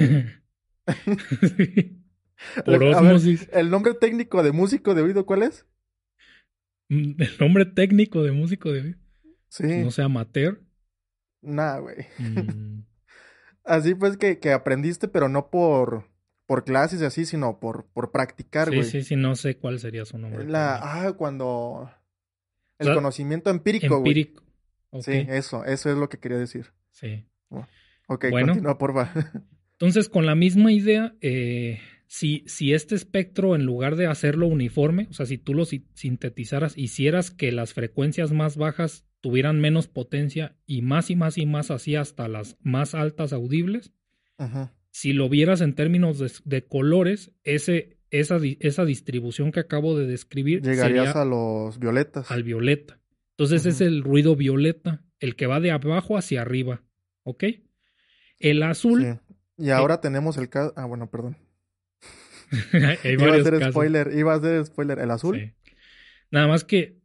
Por A ver, ósmosis. ¿el nombre técnico de músico de oído cuál es? El nombre técnico de músico de, pues Sí, no sé, amateur. nada, güey. Mm, Así pues que aprendiste, pero no por clases y así, sino por practicar, sí, güey. sí, sí, no sé cuál sería su nombre técnico. Cuando O el sea, conocimiento empírico, güey. empírico. Sí, Ok, eso es lo que quería decir. sí. Bueno, ok, Bueno, continúa, porfa. entonces con la misma idea, si este espectro, en lugar de hacerlo uniforme, o sea, si tú lo sintetizaras, hicieras que las frecuencias más bajas tuvieran menos potencia y más y más y más así hasta las más altas audibles, Ujú. si lo vieras en términos de colores, esa distribución que acabo de describir Llegarías sería a los violetas. al violeta. Entonces es Ujú. el ruido violeta, el que va de abajo hacia arriba. ¿Ok? El Sí. azul, Y ahora tenemos el caso. Ah, bueno, perdón. hay varios casos. Iba a hacer spoiler. ¿El azul? Sí. Nada más que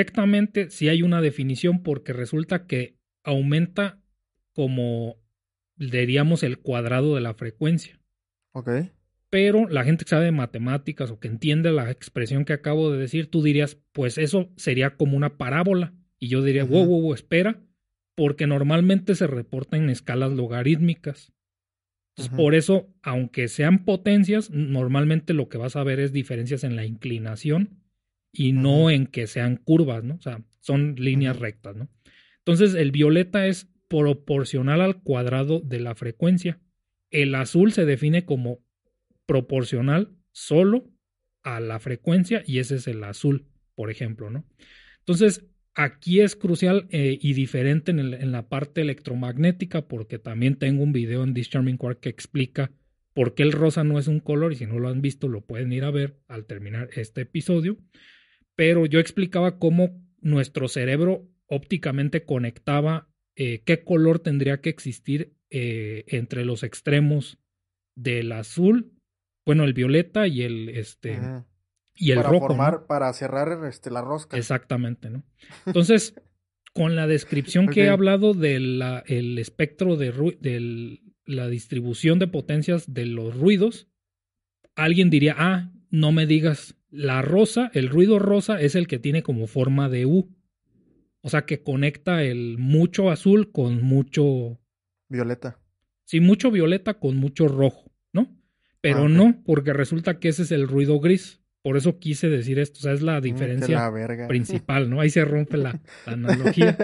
directamente sí hay una definición porque resulta que aumenta como diríamos el cuadrado de la frecuencia. Ok. Pero la gente que sabe de matemáticas o que entiende la expresión que acabo de decir, tú dirías, pues eso sería como una parábola. Y yo diría, Ujú, wow, espera, porque normalmente se reporta en escalas logarítmicas. Entonces, ujú, por eso, aunque sean potencias, normalmente lo que vas a ver es diferencias en la inclinación y ujú, no en que sean curvas, ¿no? O sea, son líneas ujú, rectas, ¿no? Entonces, el violeta es proporcional al cuadrado de la frecuencia. El azul se define como proporcional solo a la frecuencia y ese es el azul, por ejemplo, ¿no? Entonces, aquí es crucial y diferente en la parte electromagnética porque también tengo un video en This Charming Quark que explica por qué el rosa no es un color y si no lo han visto lo pueden ir a ver al terminar este episodio. Pero yo explicaba cómo nuestro cerebro ópticamente conectaba qué color tendría que existir entre los extremos del azul, bueno, el violeta ujú. y el Para rojo, ¿no? formar, para cerrar la rosca. Exactamente, ¿no? Entonces, con la descripción que he Ok. hablado del el espectro de la distribución de potencias de los ruidos, alguien diría, ah, no me digas, la rosa, el ruido rosa es el que tiene como forma de U, o sea, que conecta el mucho azul con mucho, Violeta. sí, mucho violeta con mucho rojo, ¿no? Ah, Pero ok. no, porque resulta que ese es el ruido gris. Por eso quise decir esto, o sea, es la Que diferencia la verga. principal, ¿no? Ahí se rompe la analogía.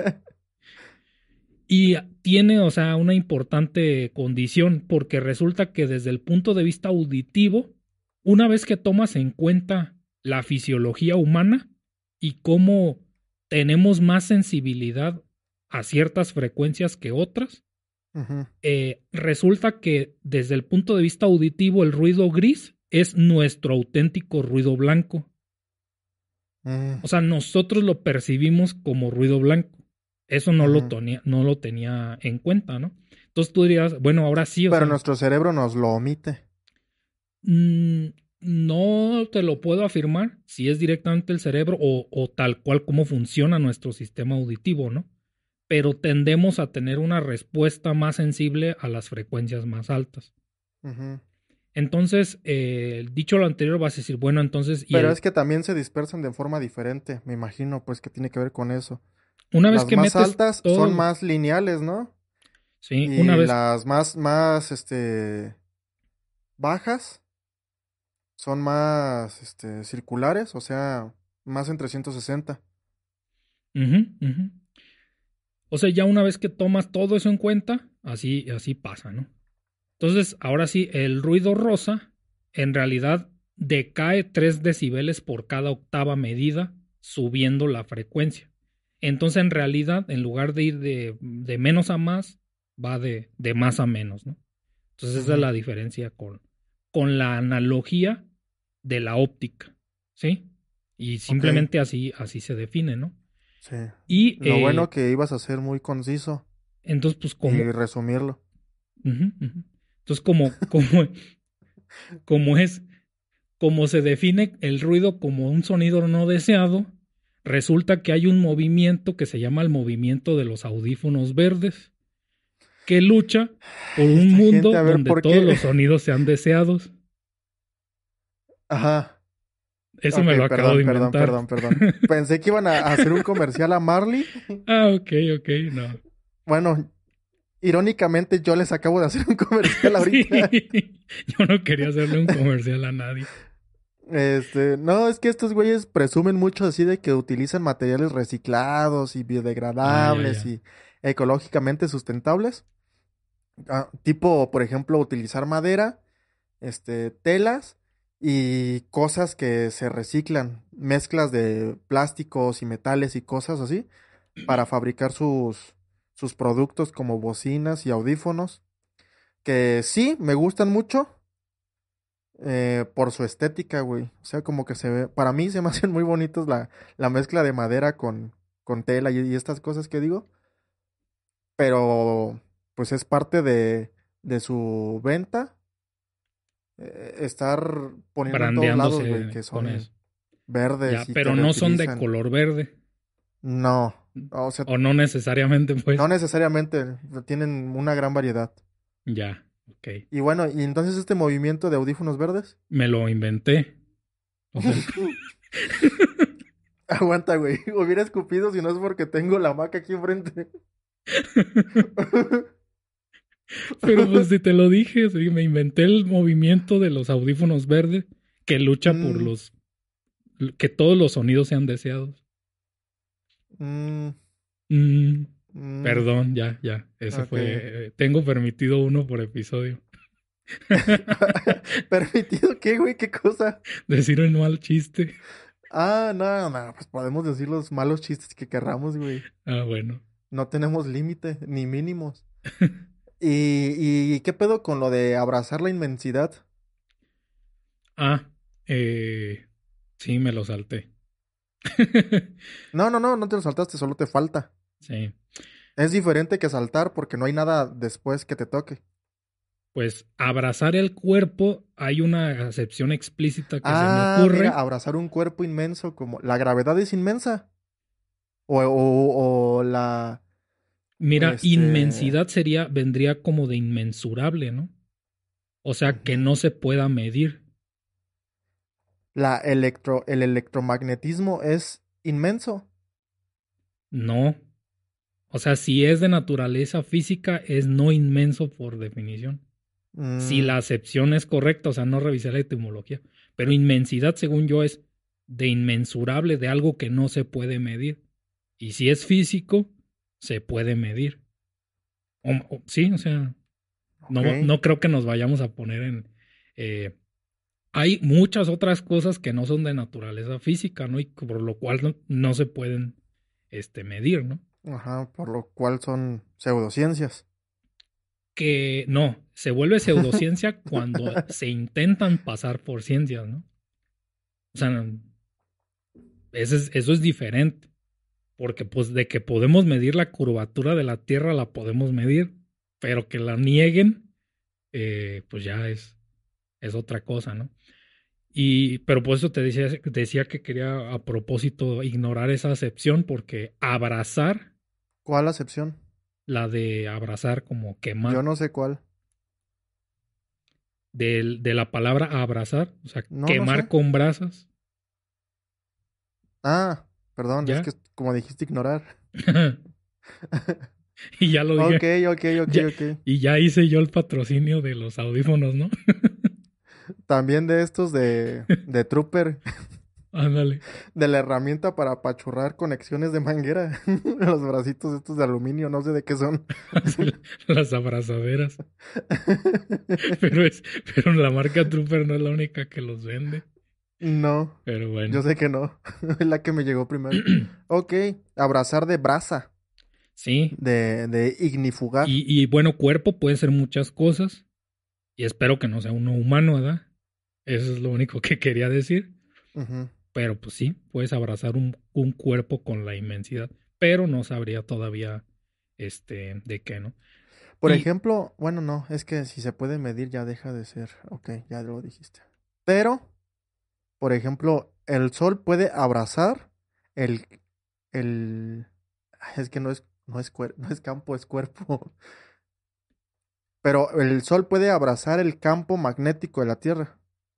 Y tiene, o sea, una importante condición, porque resulta que desde el punto de vista auditivo, una vez que tomas en cuenta la fisiología humana y cómo tenemos más sensibilidad a ciertas frecuencias que otras, Ujú, resulta que desde el punto de vista auditivo el ruido gris es nuestro auténtico ruido blanco. mm, O sea, nosotros lo percibimos como ruido blanco. Eso ujú. no lo tenía en cuenta, ¿no? Entonces tú dirías, bueno, ahora sí, o Pero sea, nuestro cerebro nos lo omite. mm, no te lo puedo afirmar si es directamente el cerebro o tal cual cómo funciona nuestro sistema auditivo, ¿no? Pero tendemos a tener una respuesta más sensible a las frecuencias más altas. Ujú. Entonces, dicho lo anterior, vas a decir, bueno, entonces, Pero es que también se dispersan de forma diferente. Me imagino, pues, que tiene que ver con eso. una vez Las que más metes altas son todo, más lineales, ¿no? sí, una Y vez, las más, bajas son más, circulares, o sea, más en 360. ujú, ujú. O sea, ya una vez que tomas todo eso en cuenta, así pasa, ¿no? Entonces, ahora sí, el ruido rosa en realidad decae 3 decibeles por cada octava medida, subiendo la frecuencia. Entonces, en realidad, en lugar de ir de menos a más, va de más a menos, ¿no? Entonces, esa es Ujú, la diferencia con la analogía de la óptica, ¿sí? Y ok, simplemente así se define, ¿no? sí. Y Lo bueno que ibas a ser muy conciso entonces, pues, y resumirlo. ujú, ujú. Entonces, como es, como se define el ruido como un sonido no deseado, resulta que hay un movimiento que se llama el movimiento de los audífonos verdes, que lucha por Ay, un esta gente, mundo a ver, donde ¿por todos qué? los sonidos sean deseados. Ajá. Eso Ok, me lo acabo de inventar. perdón. Pensé que iban a hacer un comercial a Marley. Ah, ok, ok, no. Bueno, irónicamente yo les acabo de hacer un comercial Sí, ahorita. yo no quería hacerle un comercial a nadie. No, es que estos güeyes presumen mucho así de que utilizan materiales reciclados y Ah, ya, biodegradables ya. y ecológicamente sustentables. Tipo, por ejemplo, utilizar madera, telas y cosas que se reciclan, mezclas de plásticos y metales y cosas así para fabricar sus productos como bocinas y audífonos, que sí, me gustan mucho por su estética, güey. O sea, como que se ve, para mí se me hacen muy bonitos la mezcla de madera con tela y estas cosas que digo, pero pues es parte de su venta, estar poniendo en todos lados, güey, Brandeándose que con son eso. Ya, verdes y que pero no son de reutilizan. color verde. No, o sea, O no necesariamente, no pues. necesariamente, tienen una gran variedad. Ya, ok. Y bueno, y entonces este movimiento de audífonos verdes. Me lo inventé. O sea, Aguanta, güey. Hubiera escupido si no es porque tengo la Mac aquí enfrente. pero pues si te lo dije, sí, me inventé el movimiento de los audífonos verdes que lucha por Mm, que todos los sonidos sean deseados. mm, Mm, mm, perdón, ya, ese ok. fue, tengo permitido uno por episodio. ¿Permitido qué, güey? ¿Qué cosa? Decir un mal chiste. Ah, no, no, pues podemos decir los malos chistes que querramos, güey. Ah, bueno. No tenemos límite, ni mínimos. ¿Y qué pedo con lo de abrazar la inmensidad? Ah, eh, sí, me lo salté. No, no, no, no te lo saltaste, solo te falta. Sí, Es diferente que saltar porque no hay nada después que te toque. pues abrazar el cuerpo, hay una acepción explícita que se me Ah, mira, ocurre. abrazar un cuerpo inmenso como... La gravedad es inmensa. O la... Mira, Este... inmensidad vendría como de inmensurable, ¿no? O sea, que Ujú. no se pueda medir. El electromagnetismo es inmenso. No. O sea, si es de naturaleza física, es no inmenso por definición. Si Mm, la acepción es correcta, o sea, no revisé la etimología. Pero inmensidad, según yo, es de inmensurable, de algo que no se puede medir. Y si es físico, se puede medir. Sí, o sea, no, ok. no creo que nos vayamos a poner en... eh, hay muchas otras cosas que no son de naturaleza física, ¿no? Y por lo cual no se pueden medir, ¿no? Ajá, por lo cual son pseudociencias. Que no, se vuelve pseudociencia cuando se intentan pasar por ciencias, ¿no? O sea, eso es diferente, porque pues de que podemos medir la curvatura de la Tierra la podemos medir, pero que la nieguen, pues ya es otra cosa, ¿no? Pero por eso decía que quería a propósito ignorar esa acepción, porque abrazar, ¿Cuál acepción? la de abrazar como Yo quemar, no sé cuál. de la palabra abrazar, o sea, No, no quemar sé. con brasas, Ah, perdón, es ¿ya? que como dijiste ignorar. Y ya lo Ok, dije, ok, ok, ya, ok. y ya hice yo el patrocinio de los audífonos, ¿no? También de estos de Trooper, Ándale, de la herramienta para apachurrar conexiones de manguera. Los bracitos estos de aluminio, no sé de qué son. así las abrazaderas. Pero pero la marca Trooper no es la única que los vende. No, Pero yo bueno. sé que no. Es la que me llegó primero. Ok, abrazar de brasa, Sí. de ignifugar. Y bueno, cuerpo puede ser muchas cosas. Y espero que no sea uno humano, ¿verdad? Eso es lo único que quería decir. Ujú. Pero pues sí, puedes abrazar un cuerpo con la inmensidad. Pero no sabría todavía de qué, ¿no? Por Y ejemplo, bueno, no, es que si se puede medir ya deja de ser. Ok, ya lo dijiste. Pero, por ejemplo, el sol puede abrazar el, el, es que no es campo, es cuerpo. Pero el sol puede abrazar el campo magnético de la Tierra.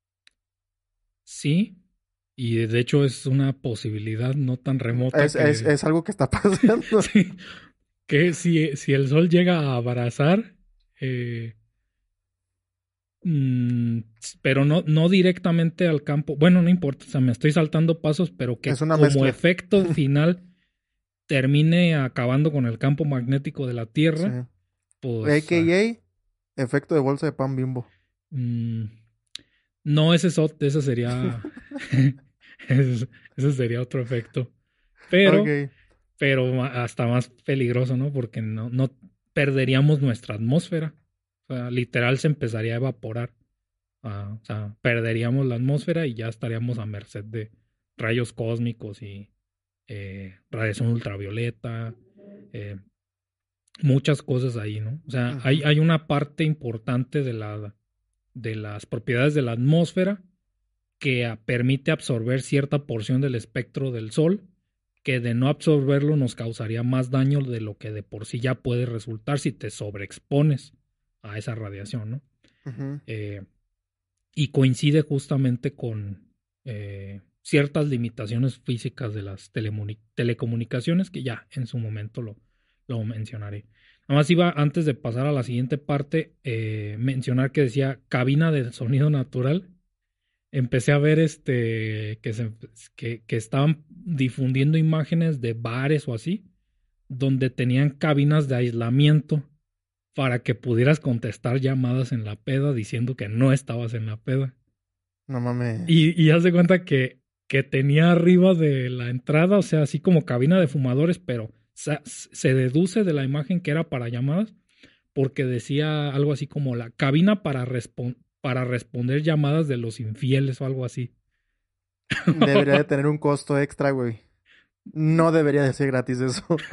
sí, y de hecho es una posibilidad no tan remota que... Es algo que está pasando. Sí, que si el sol llega a abrazar, eh, mm, pero no directamente al campo. Bueno, no importa, o sea, me estoy saltando pasos, pero Es que una como mezcla. efecto final termine acabando con el campo magnético de la Sí. Tierra, pues AKA efecto de bolsa de pan Bimbo. mm, no, ese sería ese sería otro efecto. Pero, Ok. pero hasta más peligroso, ¿no? Porque no perderíamos nuestra atmósfera. O sea, literal se empezaría a evaporar. O sea, perderíamos la atmósfera y ya estaríamos a merced de rayos cósmicos y radiación ultravioleta, eh, muchas cosas ahí, ¿no? O sea, Ujú. hay una parte importante de las propiedades de la atmósfera que permite absorber cierta porción del espectro del Sol, que de no absorberlo nos causaría más daño de lo que de por sí ya puede resultar si te sobreexpones a esa radiación, ¿no? Ujú. Y coincide justamente con ciertas limitaciones físicas de las telecomunicaciones, que ya en su momento lo mencionaré. Nada más iba, antes de pasar a la siguiente parte, mencionar que decía cabina de sonido natural. Empecé a ver que estaban difundiendo imágenes de bares o así, donde tenían cabinas de aislamiento para que pudieras contestar llamadas en la peda diciendo que no estabas en la peda. No mames. Y haz de cuenta que tenía arriba de la entrada, o sea, así como cabina de fumadores, pero se deduce de la imagen que era para llamadas, porque decía algo así como la cabina para responder llamadas de los infieles o algo así. Debería de tener un costo extra, güey. No debería de ser gratis eso.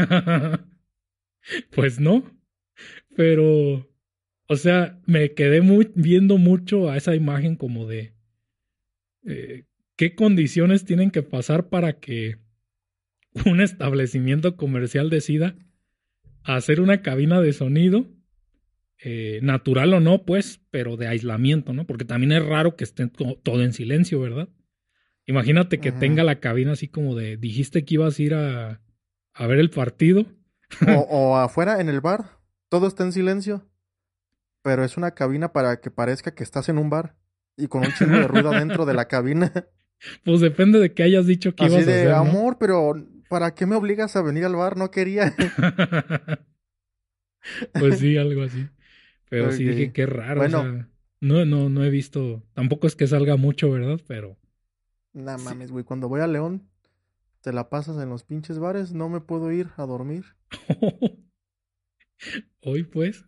Pues no, pero, o sea, me quedé viendo mucho a esa imagen como de qué condiciones tienen que pasar para que un establecimiento comercial decida hacer una cabina de sonido, natural o no, pues, pero de aislamiento, ¿no? Porque también es raro que esté todo en silencio, ¿verdad? Imagínate que Ujú. tenga la cabina así como de, dijiste que ibas a ir a ver el partido. O afuera en el bar, todo está en silencio, pero es una cabina para que parezca que estás en un bar y con un chingo de ruido adentro de la cabina. Pues depende de qué hayas dicho que Así ibas a de, hacer, ¿no? amor, pero ¿para qué me obligas a venir al bar? No quería. Pues sí, algo así. Pero sí dije Ok. qué raro, o Bueno, sea, no he visto, tampoco es que salga mucho, ¿verdad? Pero nada sí. mames, güey. Cuando voy a León, te la pasas en los pinches bares, no me puedo ir a dormir. Hoy pues,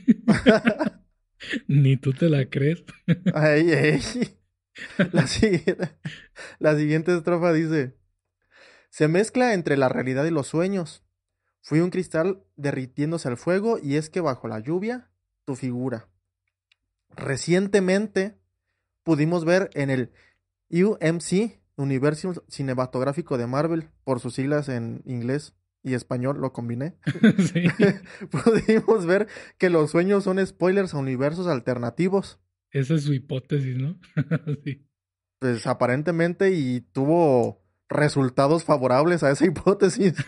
ni tú te la crees. Ay, ay. La siguiente, la siguiente estrofa dice: se mezcla entre la realidad y los sueños. Fui un cristal derritiéndose al fuego y es que bajo la lluvia, tu figura. Recientemente pudimos ver en el UMC, Universo Cinematográfico de Marvel, por sus siglas en inglés y español, lo combiné. Sí, Pudimos ver que los sueños son spoilers a universos alternativos. esa es su hipótesis, ¿no? Sí. Pues aparentemente y tuvo resultados favorables a esa hipótesis.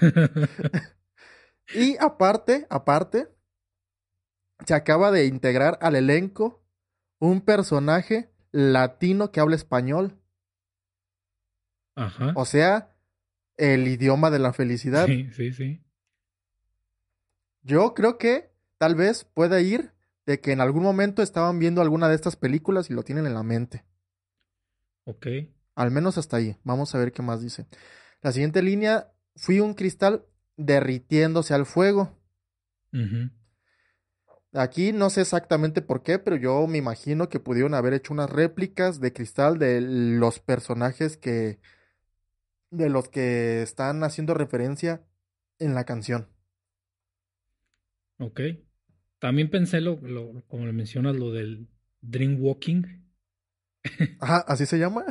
Y aparte, se acaba de integrar al elenco un personaje latino que habla español, Ajá, o sea, el idioma de la felicidad. sí, sí, sí. Yo creo que tal vez pueda ir de que en algún momento estaban viendo alguna de estas películas y lo tienen en la mente. Ok. Al menos hasta ahí. Vamos a ver qué más dice. La siguiente línea, fui un cristal derritiéndose al fuego. Ujú. Aquí no sé exactamente por qué, pero yo me imagino que pudieron haber hecho unas réplicas de cristal de los personajes de los que están haciendo referencia en la canción. Ok. También pensé como le mencionas, lo del dream walking. Ajá, ¿así se llama?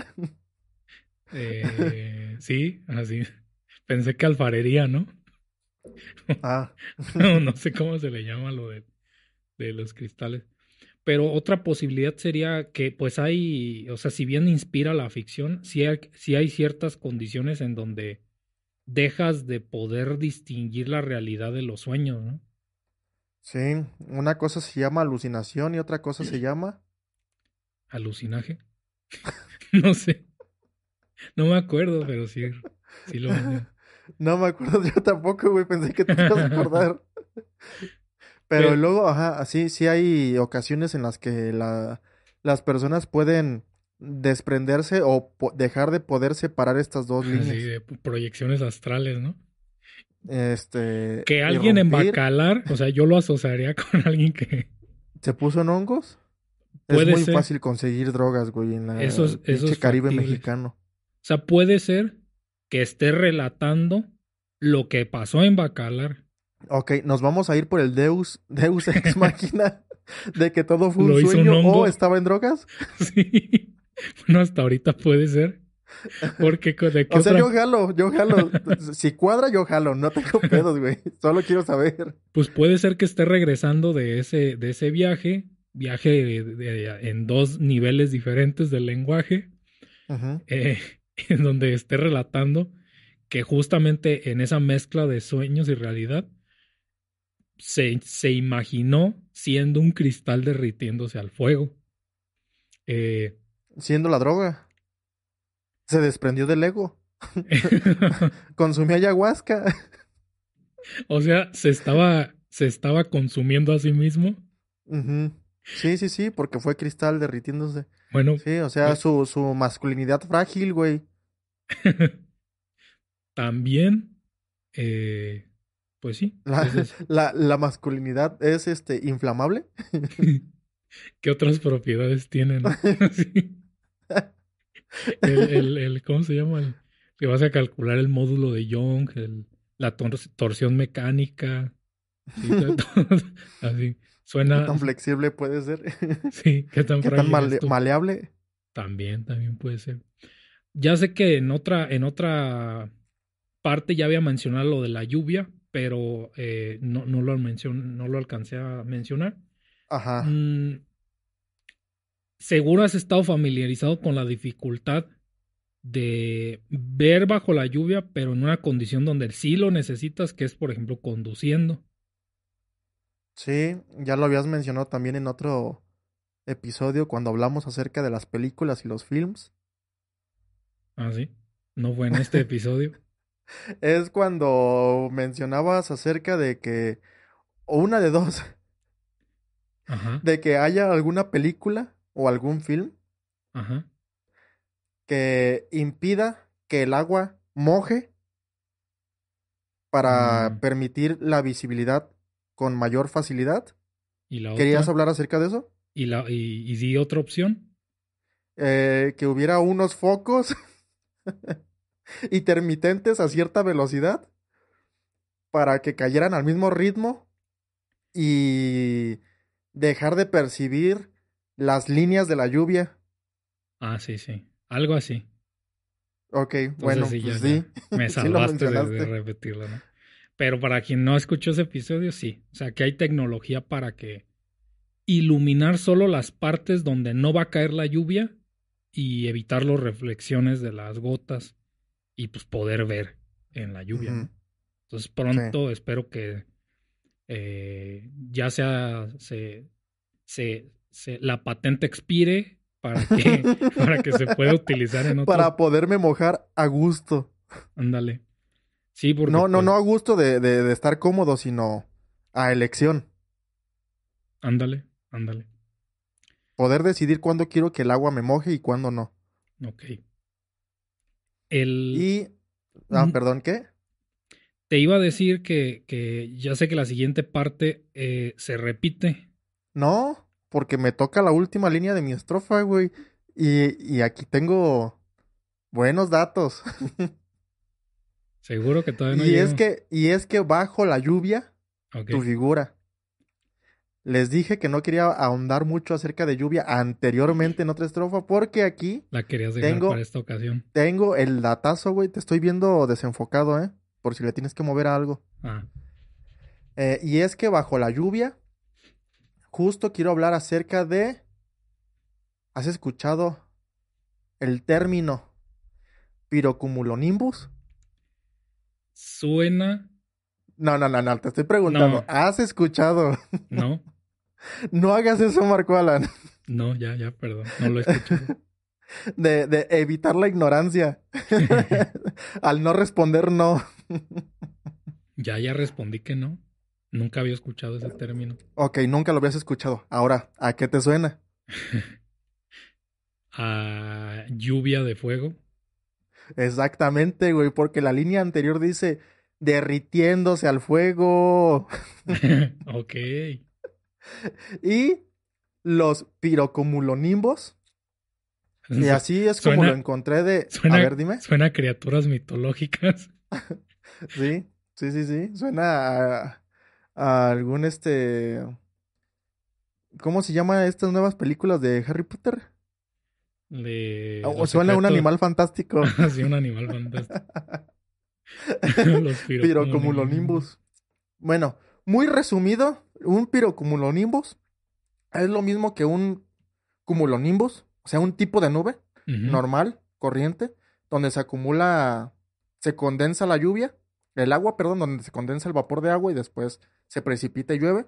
Sí, así. Pensé que alfarería, ¿no? Ah, No sé cómo se le llama lo de los cristales. Pero otra posibilidad sería que, pues hay, o sea, si bien inspira la ficción, sí hay ciertas condiciones en donde dejas de poder distinguir la realidad de los sueños, ¿no? sí, una cosa se llama alucinación y otra cosa se llama... Alucinaje. No sé, no me acuerdo, pero sí, sí lo menciona. No me acuerdo yo tampoco, güey, pensé que tú te ibas a acordar. Pero Pero, luego, ajá, así sí hay ocasiones en las que las personas pueden desprenderse o dejar de poder separar estas dos así líneas. de proyecciones astrales, ¿no? Que alguien en Irrumpir, Bacalar, o sea, yo lo asociaría con alguien que se puso en hongos. Es puede muy ser, fácil conseguir drogas, güey, en el eso pinche es Caribe factible. mexicano. O sea, puede ser que esté relatando lo que pasó en Bacalar. Ok, nos vamos a ir por el Deus Ex Machina de que todo fue un Lo hizo un sueño o hongo. estaba en drogas. Sí. Bueno, hasta ahorita puede ser. Porque ¿de qué O sea, otra? yo jalo. Si cuadra, yo jalo. No tengo pedos, güey. Solo quiero saber. Pues puede ser que esté regresando de ese viaje en dos niveles diferentes del lenguaje, Ujú. eh, en donde esté relatando que justamente en esa mezcla de sueños y realidad se imaginó siendo un cristal derritiéndose al fuego. Eh, Siendo la droga. Se desprendió del ego. Consumió ayahuasca. o sea, se estaba consumiendo a sí mismo. Ujú. Sí, sí, sí, porque fue cristal derritiéndose. Bueno, Sí, o sea, pues su masculinidad frágil, güey. también, eh, pues sí, La, es eso. la masculinidad es inflamable. ¿Qué otras propiedades tiene, no? Sí. ¿Cómo se llama? Que vas a calcular el módulo de Young, la torsión mecánica, sí, así. ¿Qué Suena, tan flexible puede ser? sí, qué tan ¿Qué tan frágil es tú. maleable? También puede ser. Ya sé que en otra parte ya había mencionado lo de la lluvia, pero no lo alcancé a mencionar. Ajá. Mm, Seguro has estado familiarizado con la dificultad de ver bajo la lluvia, pero en una condición donde sí lo necesitas, que es, por ejemplo, conduciendo. Sí, ya lo habías mencionado también en otro episodio cuando hablamos acerca de las películas y los films. Ah, sí. No fue en este episodio. Es cuando mencionabas acerca de que, o una de dos, Ajá, de que haya alguna película o algún film ajá. que impida que el agua moje para Mm, permitir la visibilidad con mayor facilidad. y la ¿Querías otra, hablar acerca de eso? y di otra opción. Que hubiera unos focos intermitentes a cierta velocidad para que cayeran al mismo ritmo y dejar de percibir las líneas de la lluvia. Ah, sí, sí. Algo así. Ok, Entonces bueno, sí, pues sí, ya. Me sí lo salvaste de mencionaste. repetirlo, ¿no? Pero para quien no escuchó ese episodio, sí. O sea, que hay tecnología para que iluminar solo las partes donde no va a caer la lluvia y evitar las reflexiones de las gotas y pues poder ver en la lluvia, Ujú, ¿no? Entonces sí. pronto espero que ya sea la patente expire para que para que se pueda utilizar en otros. Para poderme mojar a gusto. Ándale. Sí, porque No, no, pues no a gusto de estar cómodo, sino a elección. ándale. Poder decidir cuándo quiero que el agua me moje y cuándo no. Ok. El Y, mm, perdón, ¿qué? Te iba a decir que ya sé que la siguiente parte se repite. No, porque me toca la última línea de mi estrofa, güey. Y aquí tengo buenos datos. Seguro que todavía no llego. Y es que bajo la lluvia, Ok. tu figura. Les dije que no quería ahondar mucho acerca de lluvia anteriormente en otra estrofa, porque aquí La querías dejar para tengo, esta ocasión. tengo el datazo, güey. Te estoy viendo desenfocado, ¿eh? Por si le tienes que mover a algo. Ah, Y es que bajo la lluvia, justo quiero hablar acerca de... ¿Has escuchado el término pirocumulonimbus? suena. No, no, no, no, te estoy No, preguntando. ¿Has escuchado? no, No hagas eso, Marco Alan. no, ya, perdón. No lo he escuchado. De evitar la ignorancia. Al no responder no. Ya respondí que no. Nunca había escuchado ese término. Ok, nunca lo habías escuchado. Ahora, ¿a qué te suena? A lluvia de fuego. Exactamente, güey, porque la línea anterior dice derritiéndose al fuego. Ok. Y los pirocumulonimbos. Y así es como lo Suena, encontré de... A ver, dime. suena a criaturas mitológicas. Sí, sí, sí, sí. Suena a algún ¿Cómo se llaman estas nuevas películas de Harry Potter? de O los suena un secretos. animal fantástico. Así un animal fantástico. Los pirocumulonimbus. Pirocumulonimbus. Bueno, muy resumido, un pirocumulonimbus es lo mismo que un cumulonimbus, o sea, un tipo de nube Ujú. normal, corriente, donde se acumula, se condensa la lluvia, el agua, perdón, donde se condensa el vapor de agua y después se precipita y llueve,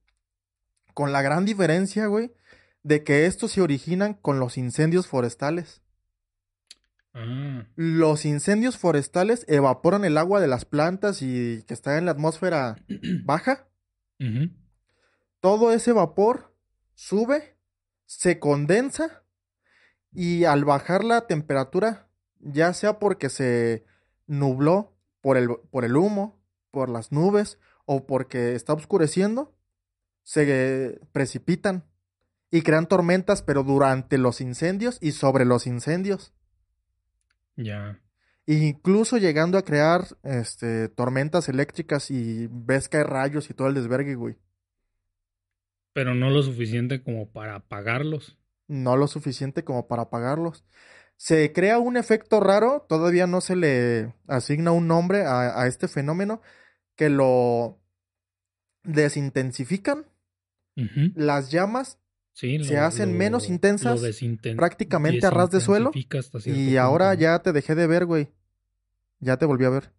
con la gran diferencia, güey, de que estos se originan con los incendios forestales. Ah. Los incendios forestales evaporan el agua de las plantas y que está en la atmósfera baja. Ujú. Todo ese vapor sube, se condensa y al bajar la temperatura, ya sea porque se nubló por el humo, por las nubes o porque está oscureciendo, se precipitan y crean tormentas, pero durante los incendios y sobre los incendios. Ya. Incluso llegando a crear tormentas eléctricas y ves que hay rayos y todo el desvergue, güey. Pero no lo suficiente como para apagarlos. No lo suficiente como para apagarlos. Se crea un efecto raro, todavía no se le asigna un nombre a este fenómeno, que lo desintensifican, Ujú. las llamas Sí, se hacen menos lo intensas, prácticamente a ras de suelo, desintensifica hasta cierto y punto, ahora ¿no? ya te dejé de ver, güey. Ya te volví a ver.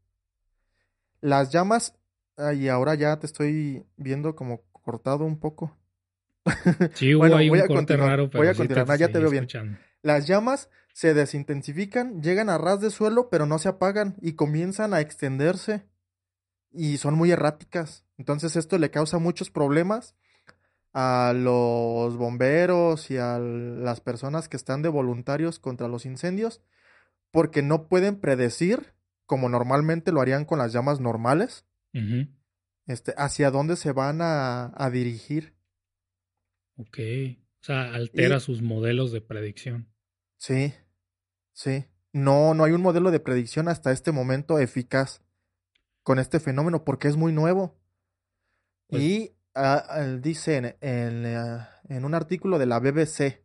Las llamas, y ahora ya te estoy viendo como cortado un poco. Sí, hubo Bueno, ahí un corte raro, voy pero a sí te continuar. No, ya te seguí veo bien. escuchando. Las llamas se desintensifican, llegan a ras de suelo, pero no se apagan y comienzan a extenderse y son muy erráticas. Entonces esto le causa muchos problemas a los bomberos y a las personas que están de voluntarios contra los incendios, porque no pueden predecir, como normalmente lo harían con las llamas normales, Ujú. hacia dónde se van a dirigir. Ok. O sea, altera Y sus modelos de predicción. sí, sí. No, no hay un modelo de predicción hasta este momento eficaz con este fenómeno porque es muy nuevo. Pues, Y dice en un artículo de la BBC,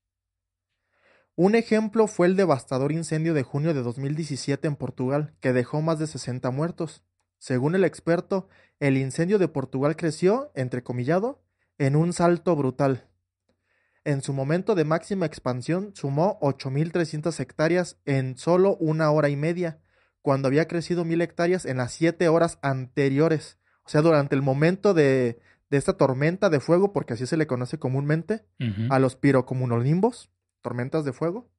un ejemplo fue el devastador incendio de junio de 2017 en Portugal, que dejó más de 60 muertos. Según el experto, el incendio de Portugal creció, entrecomillado, en un salto brutal. En su momento de máxima expansión sumó 8.300 hectáreas en solo una hora y media, cuando había crecido 1.000 hectáreas en las 7 horas anteriores. O sea, durante el momento de esta tormenta de fuego, porque así se le conoce comúnmente, ujú. a los pirocumulonimbus, tormentas de fuego,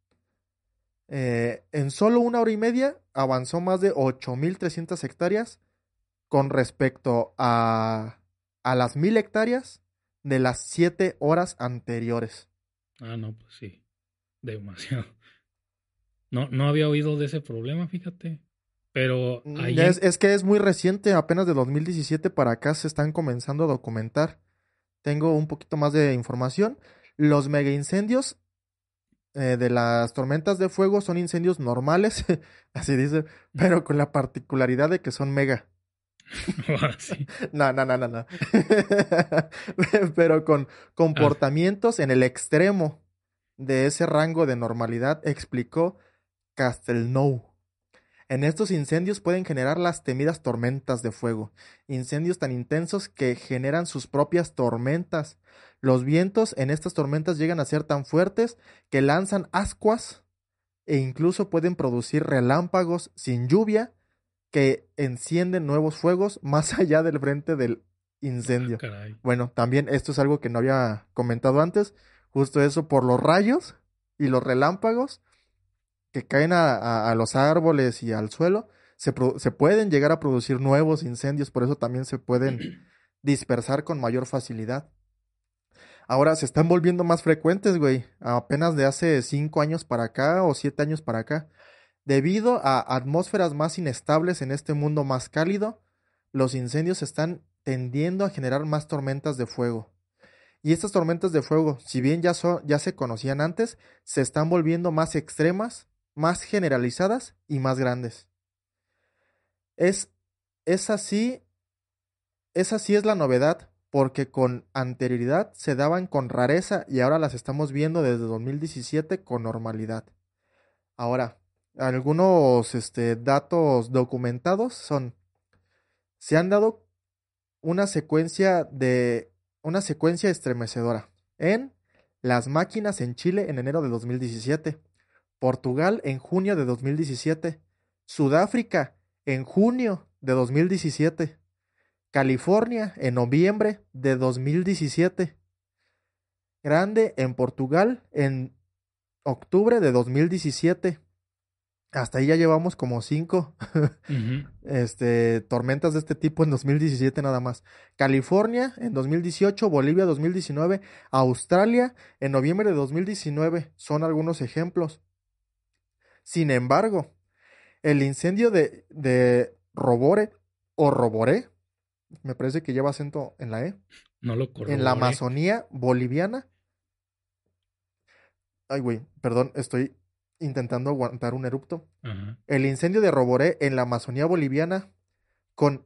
en solo una hora y media avanzó más de 8.300 hectáreas con respecto a las 1.000 hectáreas de las 7 horas anteriores. Ah, no, pues sí. Demasiado. No, no había oído de ese problema, fíjate. Pero ahí en... Es que es muy reciente, apenas de 2017 para acá se están comenzando a documentar. Tengo un poquito más de información. Los mega incendios de las tormentas de fuego son incendios normales, así dice, pero con la particularidad de que son mega. Sí. No, no, no, no, no. Pero con Ah, comportamientos en el extremo de ese rango de normalidad, explicó Castelnau. En estos incendios pueden generar las temidas tormentas de fuego, incendios tan intensos que generan sus propias tormentas. Los vientos en estas tormentas llegan a ser tan fuertes que lanzan ascuas e incluso pueden producir relámpagos sin lluvia que encienden nuevos fuegos más allá del frente del ah, incendio. caray. Bueno, también esto es algo que no había comentado antes, justo eso por los rayos y los relámpagos que caen a los árboles y al suelo, se pueden llegar a producir nuevos incendios, por eso también se pueden dispersar con mayor facilidad. Ahora se están volviendo más frecuentes, güey, apenas de hace 5 años para acá o 7 años para acá. Debido a atmósferas más inestables en este mundo más cálido, los incendios están tendiendo a generar más tormentas de fuego. Y estas tormentas de fuego, si bien ya se conocían antes, se están volviendo más extremas, más generalizadas y más grandes. Es, es así, esa sí es la novedad porque con anterioridad se daban con rareza y ahora las estamos viendo desde 2017 con normalidad. Ahora, algunos datos documentados son, se han dado una secuencia de una secuencia estremecedora en las máquinas en Chile en enero de 2017, Portugal en junio de 2017, Sudáfrica en junio de 2017, California en noviembre de 2017, Grande en Portugal en octubre de 2017. Hasta ahí ya llevamos como 5 Ujú. tormentas de este tipo en 2017 nada más. California en 2018, Bolivia 2019, Australia en noviembre de 2019 son algunos ejemplos. Sin embargo, el incendio de Robore o Roboré, me parece que lleva acento en la E, No lo en la corroboré. Amazonía boliviana. Ay, güey, perdón, estoy intentando aguantar un erupto. Ajá. El incendio de Roboré en la Amazonía boliviana con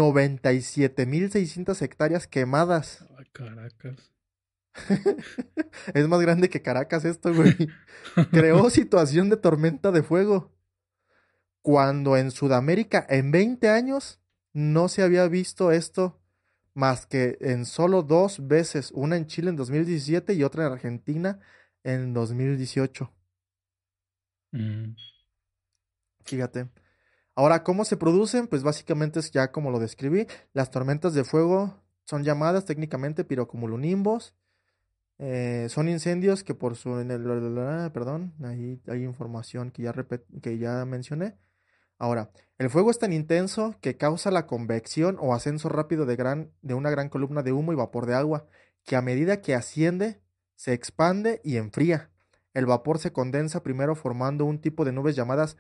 97.600 hectáreas quemadas. Ay, Caracas. Es más grande que Caracas esto, güey. Creó situación de tormenta de fuego. Cuando en Sudamérica en 20 años no se había visto esto más que en solo 2 veces, una en Chile en 2017 y otra en Argentina en 2018. Mm, Fíjate. Ahora, ¿cómo se producen? Pues básicamente es ya como lo describí. Las tormentas de fuego son llamadas técnicamente pirocumulonimbos. Son incendios que por su... perdón, ahí hay información que que ya mencioné. Ahora, el fuego es tan intenso que causa la convección o ascenso rápido de una gran columna de humo y vapor de agua, que a medida que asciende, se expande y enfría. El vapor se condensa primero formando un tipo de nubes llamadas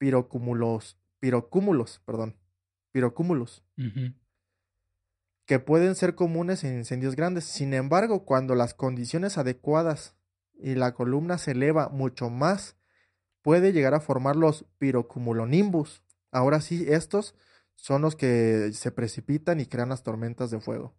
pirocúmulos, ujú. que pueden ser comunes en incendios grandes. Sin embargo, cuando las condiciones adecuadas y la columna se eleva mucho más, puede llegar a formar los pirocumulonimbus. Ahora sí, estos son los que se precipitan y crean las tormentas de fuego.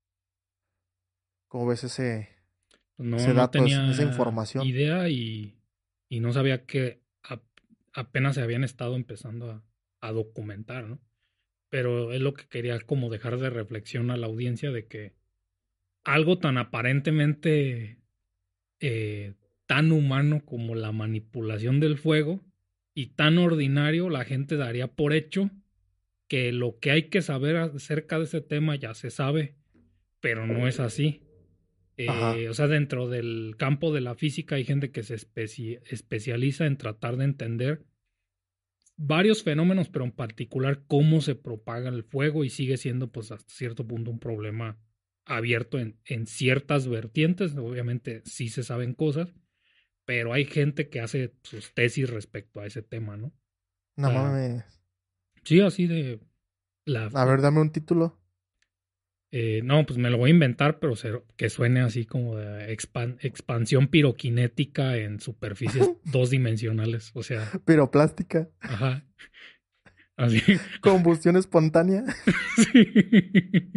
¿Cómo ves No, ese no dato, esa tenía información? idea y no sabía que apenas se habían estado empezando a documentar, ¿no? Pero es lo que quería como dejar de reflexión a la audiencia de que algo tan aparentemente tan humano como la manipulación del fuego y tan ordinario, la gente daría por hecho que lo que hay que saber acerca de ese tema ya se sabe, pero no es así. Ajá, O sea, dentro del campo de la física hay gente que se especializa en tratar de entender varios fenómenos, pero en particular cómo se propaga el fuego y sigue siendo pues hasta cierto punto un problema abierto en ciertas vertientes. Obviamente sí se saben cosas, pero hay gente que hace sus tesis respecto a ese tema, ¿no? O no sea, mames. sí, así de la... A ver, dame un título. no, pues me lo voy a inventar, pero que suene así como de expansión piroquinética en superficies dos dimensionales. O sea, Piroplástica. ajá, así. Combustión espontánea. Sí.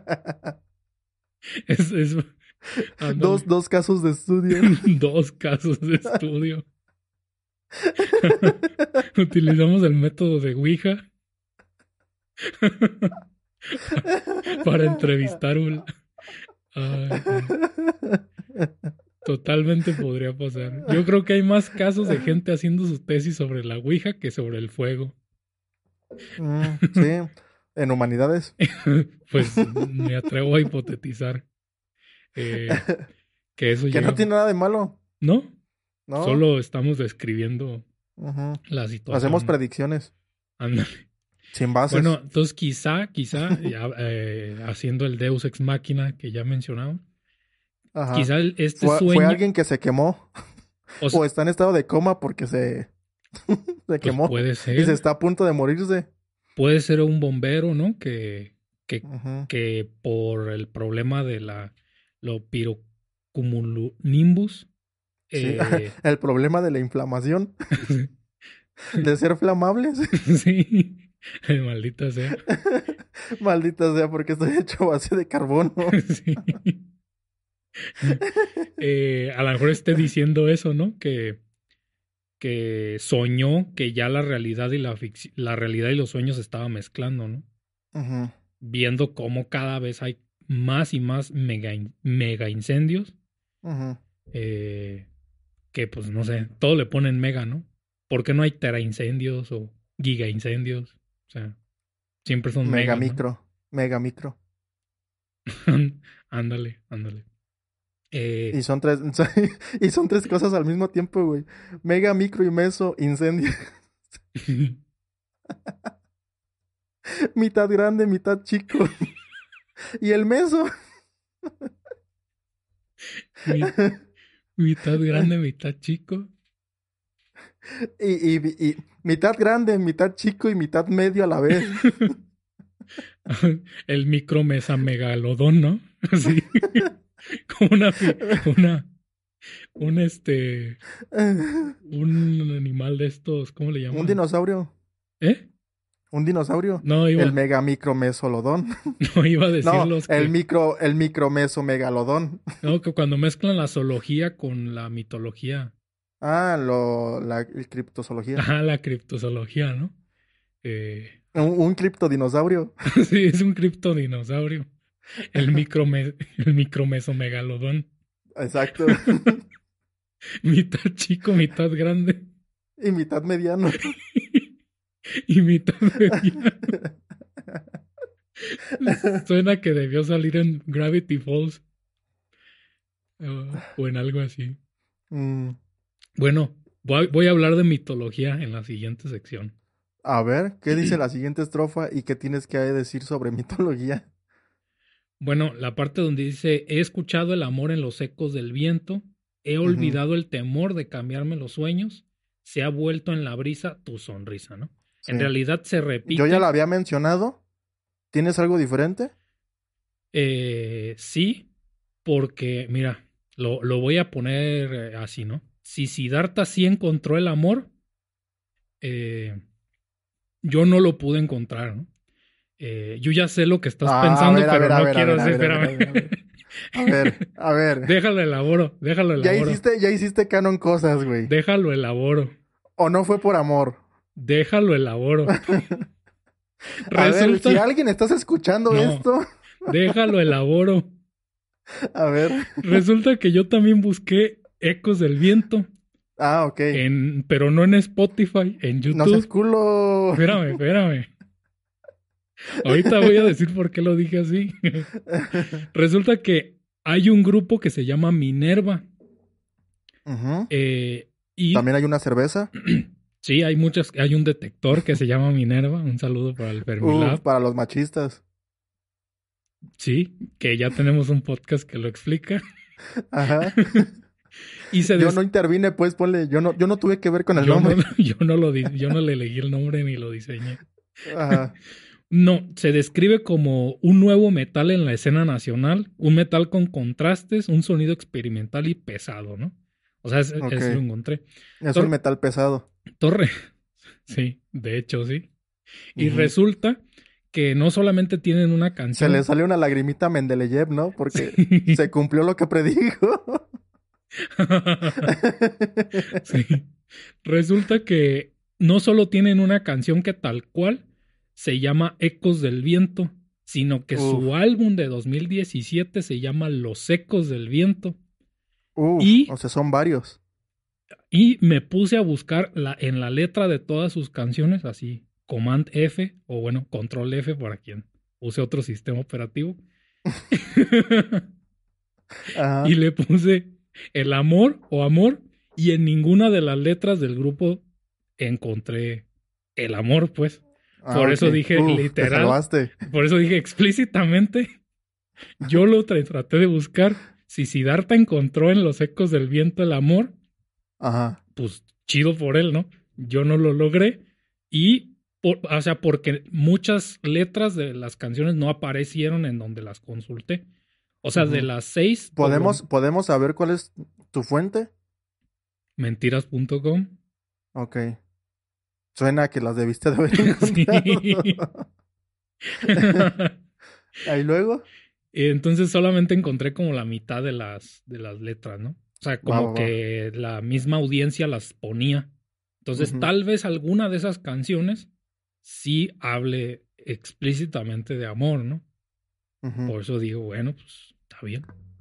Es ándale. Dos casos de estudio. Dos casos de estudio. Utilizamos el método de Ouija para entrevistar un... Ay, no. Totalmente podría pasar. Yo creo que hay más casos de gente haciendo su tesis sobre la Ouija que sobre el fuego. Sí, en humanidades. Pues me atrevo a hipotetizar eh, que eso Que no llega. tiene nada de malo, ¿No? ¿no? Solo estamos describiendo Ujú. la Hacemos situación. predicciones Ándale. sin Bueno, bases. entonces quizá, ya, haciendo el Deus Ex Machina que ya mencionaba, Ajá. quizá este Fue sueño, alguien que se quemó o o está en estado de coma porque se pues quemó y se está a punto de morirse. puede ser un bombero, ¿no? Que, Ujú. que por el problema de lo pirocumulonimbus, Sí, eh, el problema de la inflamación, de ser flamables. sí, Maldita sea. Maldita sea, porque estoy hecho a base de carbono. Sí. A lo mejor esté diciendo eso, ¿no? Que soñó que ya la realidad y la realidad y los sueños se estaban mezclando, ¿no? Ujú, Viendo cómo cada vez hay más y más mega incendios, ujú. eh, que pues no sé, todo le ponen mega, ¿no? ¿Por qué no hay tera incendios o giga incendios? O sea, siempre son Mega mega, ¿no? micro. Mega micro. Ándale, ándale. Y Eh, son tres, y son tres cosas al mismo tiempo, güey. Mega, micro y meso, incendio. Mitad grande, mitad chico. Y el meso. mi- mitad grande, mitad chico. Y mitad grande, mitad chico y mitad medio a la vez. El micromesa megalodón, ¿no? Así, como una, un animal de estos, ¿cómo le Un llaman? dinosaurio. ¿Eh? Un dinosaurio. No El iba, mega micro mesolodón. no iba a decir No, los que, el micro meso megalodón. no, que cuando mezclan la zoología con la mitología, Ah, el criptozoología. ajá, la criptozoología, ¿no? Eh, Un criptodinosaurio. sí, es un criptodinosaurio, el micromesomegalodón, Exacto. mitad chico, mitad grande Y mitad mediano. y mitad mediano. Suena que debió salir en Gravity Falls o en algo así. Mm, Bueno, voy a hablar de mitología en la siguiente sección. a ver, ¿qué dice la siguiente estrofa y qué tienes que decir sobre mitología? Bueno, la parte donde dice, he escuchado el amor en los ecos del viento, he Ujú, olvidado el temor de cambiarme los sueños, se ha vuelto en la brisa tu sonrisa, ¿no? sí. En realidad se Yo ya la repite, había mencionado. ¿Tienes algo diferente? sí, porque, mira, lo voy a poner así, ¿no? Si Siddhartha sí encontró el amor, eh, yo no lo pude encontrar, ¿no? Yo ya sé lo que estás Ah, a pensando, ver, a pero ver, a no ver, a quiero ver, a decir, ver, a ver, espérame. a ver, a ver. A ver, a ver. Déjalo elaboro, déjalo elaboro, Ya hiciste canon cosas, güey. déjalo elaboro, ¿O no fue por amor? déjalo elaboro. A ver, si Resulta, alguien estás escuchando no, esto, déjalo elaboro. a ver. Resulta que yo también busqué Ecos del Viento, Ah, ok. pero no en Spotify, en No seas YouTube. culo. Espérame, espérame. Ahorita voy a decir por qué lo dije así. Resulta que hay un grupo que se llama Minerva. Ujú. Y También hay una cerveza. sí, hay un detector que se llama Minerva. Un saludo para el Uf, Fermilab. para los machistas. Sí, que ya tenemos un podcast que lo explica. Ajá. Y se Yo no intervine, pues ponle, yo no tuve que ver con el yo no, nombre. yo no le elegí el nombre ni lo diseñé. Ajá. No, se describe como un nuevo metal en la escena nacional, un metal con contrastes, un sonido experimental y pesado, ¿no? O sea, Ok. es lo encontré. Es un Tor- metal pesado. Torre, sí, de hecho sí. Y Ujú. resulta que no solamente tienen una Se le canción, salió una lagrimita a Mendeleev, ¿no? Porque se sí, cumplió lo que predijo. sí. Resulta que no solo tienen una canción que tal cual se llama Ecos del Viento, sino que Uf, su álbum de 2017 se llama Los Ecos del Viento. uf, o Y, sea, son varios. y me puse a buscar en la letra de todas sus canciones, así, Command F, o bueno, Control F para quien use otro sistema operativo. Y Ajá. le puse el amor o amor, y en ninguna de las letras del grupo encontré el amor, pues. Ah, Por ok. eso dije Uf, te literal, salvaste. por eso dije explícitamente, yo lo traté de buscar. Si Siddhartha encontró en los ecos del viento el amor, Ajá. pues chido por él, ¿no? Yo no lo logré y, o sea, porque muchas letras de las canciones no aparecieron en donde las consulté. O sea, de Ujú. las 6, por lo ¿Podemos saber cuál es tu fuente? mentiras.com. Ok. Suena que las debiste de haber Sí. encontrado. Ahí luego. Entonces solamente encontré como la mitad de las letras, ¿no? O sea, Va, como va, va. que la misma audiencia las ponía. Entonces, Ujú, tal vez alguna de esas canciones sí hable explícitamente de amor, ¿no? ujú. Por eso digo, bueno, pues está bien.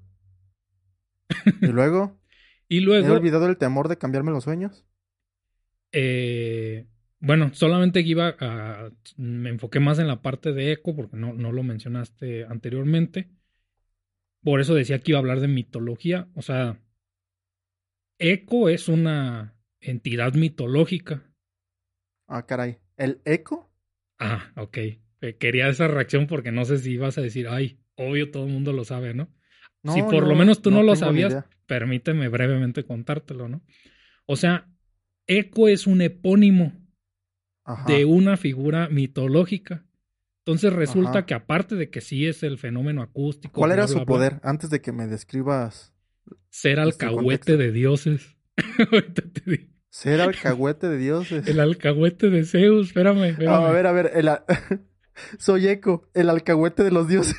Y luego, Y he luego, olvidado el temor de cambiarme los sueños. eh, bueno, solamente que me enfoqué más en la parte de eco porque no lo mencionaste anteriormente. Por eso decía que iba a hablar de mitología. O sea, Eco es una entidad mitológica. Ah, caray. ¿El eco? Ah, ok. Quería esa reacción porque no sé si ibas a decir, ay, obvio todo el mundo lo sabe, ¿no? Si No, por lo yo menos tú no no lo tengo ni sabías, idea. permíteme brevemente contártelo, ¿no? O sea, Eco es un epónimo de Ajá, una figura mitológica. Entonces resulta ajá. que aparte de que sí es el fenómeno acústico, ¿Cuál bla, era bla, su bla, poder antes de que me describas ser el alcahuete contexto? de dioses. Ahorita te digo. Ser alcahuete de dioses. El alcahuete de Zeus, espérame, espérame. A ver, soy Eco, el alcahuete de los dioses.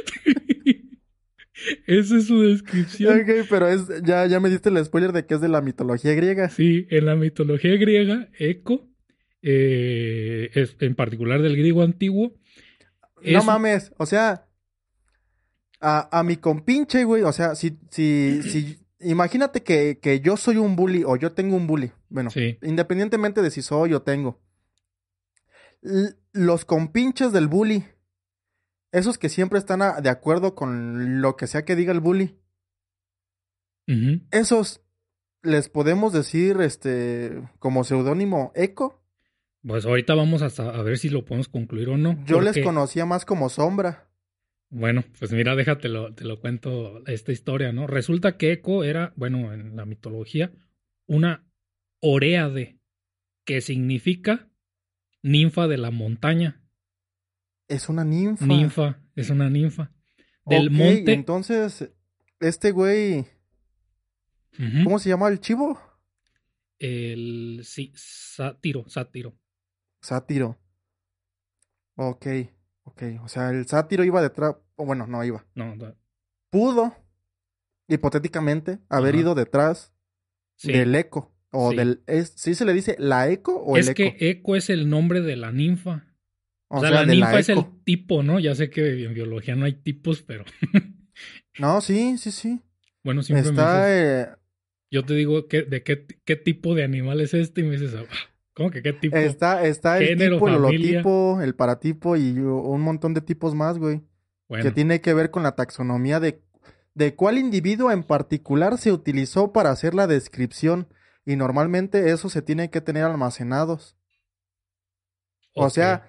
Esa es su descripción. Ok, pero ya me diste el spoiler de que es de la mitología griega. Sí, en la mitología griega, Eco, en particular del griego antiguo, No es... mames, o sea, a mi compinche, güey, o sea, si, imagínate que yo soy un bully o yo tengo un bully, bueno, Sí. independientemente de si soy o tengo, los compinches del bully, esos que siempre están de acuerdo con lo que sea que diga el bully, Ujú. esos les podemos decir, como seudónimo Eco. Pues ahorita vamos a ver si lo podemos concluir o no, Yo les porque, conocía más como Sombra. bueno, pues mira, te lo cuento esta historia, ¿no? Resulta que Eco era, bueno, en la mitología, una oréade, que significa ninfa de la montaña. Es una ninfa. Ninfa, es una ninfa. Del Ok, monte, entonces, este güey, ujú, ¿cómo se llama el chivo? sí, sátiro. Sátiro. Ok, ok. O sea, el sátiro iba detrás, o bueno, no iba. No, Pudo, hipotéticamente, haber ajá, ido detrás sí, del eco. O sí. ¿sí se le dice la eco o el Es que eco? Eco es el nombre de la ninfa. O O sea, sea, la de la ninfa es el eco. tipo, ¿no? Ya sé que en biología no hay tipos, pero No, sí, sí, sí. bueno, siempre me Está, dices, yo te digo, ¿qué tipo de animal es este? Y me dices, "Ah, ¿cómo que qué tipo? está el Género, tipo, el familia. holotipo, el paratipo y un montón de tipos más, güey. Que Bueno, tiene que ver con la taxonomía de cuál individuo en particular se utilizó para hacer la descripción. Y normalmente eso se tiene que tener almacenados. O ok. sea,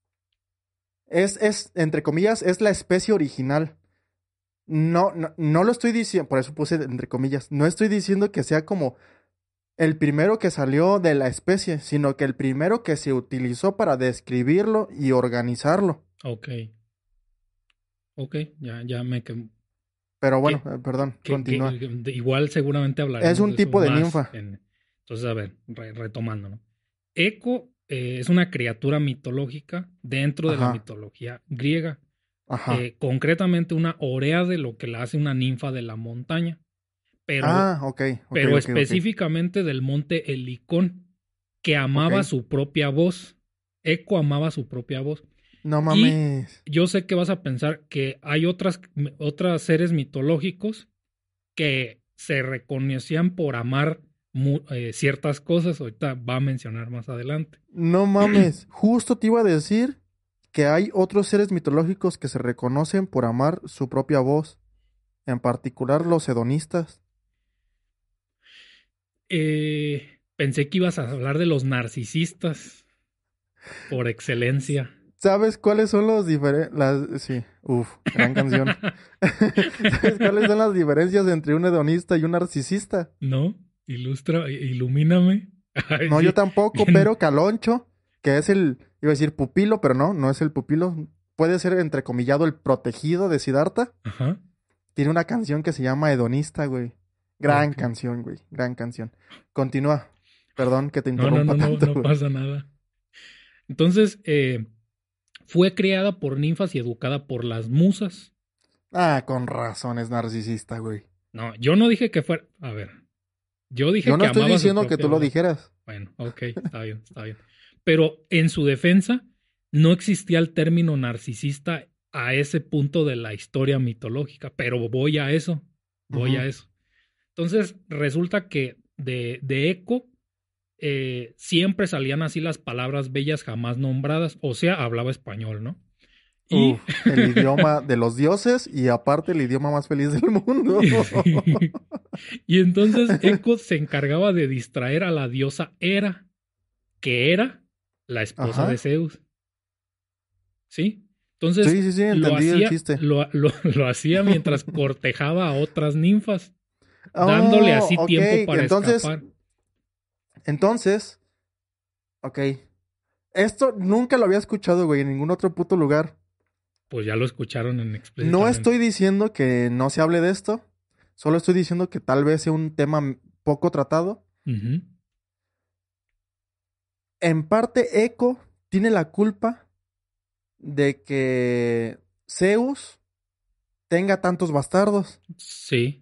entre comillas, es la especie original. No lo estoy diciendo, por eso puse entre comillas, no estoy diciendo que sea como el primero que salió de la especie, sino que el primero que se utilizó para describirlo y organizarlo. Ok, ok, ya me Pero bueno, que, perdón, que continúa. igual seguramente Es hablaremos un de eso tipo de más ninfa. entonces, a ver, retomando, ¿no? Eco es una criatura mitológica dentro de la Ajá, mitología griega. ajá. Concretamente una orea de lo que la hace una ninfa de la montaña, pero, Ah, ok, ok, pero ok, ok. específicamente del monte Helicón, que Ok. amaba su propia voz. Eco amaba su propia voz. No Y mames. yo sé que vas a pensar que hay otras seres mitológicos que se reconocían por amar ciertas cosas. Ahorita va a mencionar más adelante. No mames. Justo te iba a decir que hay otros seres mitológicos que se reconocen por amar su propia voz, en particular los hedonistas. Pensé que ibas a hablar de los narcisistas por excelencia. ¿Sabes cuáles son los diferentes? Sí, gran canción. ¿Sabes cuáles son las diferencias entre un hedonista y un narcisista? ¿No? Ilumíname. Ay, No, yo sí, tampoco, bien. pero Caloncho, que es iba a decir pupilo, pero no es el pupilo. Puede ser entrecomillado el protegido de Siddhartha. Ajá. Tiene una canción que se llama Hedonista, güey. Gran Ok. canción, güey. Gran canción. Continúa. Perdón que te No, no, interrumpa no, no, tanto, no güey. pasa nada. Entonces, fue creada por ninfas y educada por las musas. Ah, con razón es narcisista, güey. No, yo no dije que fuera... A ver, yo dije Yo no que estoy amaba su diciendo que propia tú lo voz. dijeras. Bueno, ok, está bien, está bien. Pero en su defensa, no existía el término narcisista a ese punto de la historia mitológica, pero voy a eso, voy Ujú. a eso. Entonces, resulta que de Eco siempre salían así las palabras bellas jamás nombradas, o sea, hablaba español, ¿no? Uf, Y, el idioma de los dioses y aparte el idioma más feliz del mundo. y entonces Eco se encargaba de distraer a la diosa Hera, que era la esposa de Ajá. Zeus, ¿sí? Entonces Sí, sí, sí, entendí el chiste. lo hacía mientras cortejaba a otras ninfas, dándole Oh, así ok. tiempo para Entonces, escapar. entonces, ok. Esto nunca lo había escuchado, güey, en ningún otro puto lugar. Pues ya lo escucharon en No explícitamente. estoy diciendo que no se hable de esto, solo estoy diciendo que tal vez sea un tema poco tratado. Ujú. En parte, Eco tiene la culpa de que Zeus tenga tantos bastardos. Sí,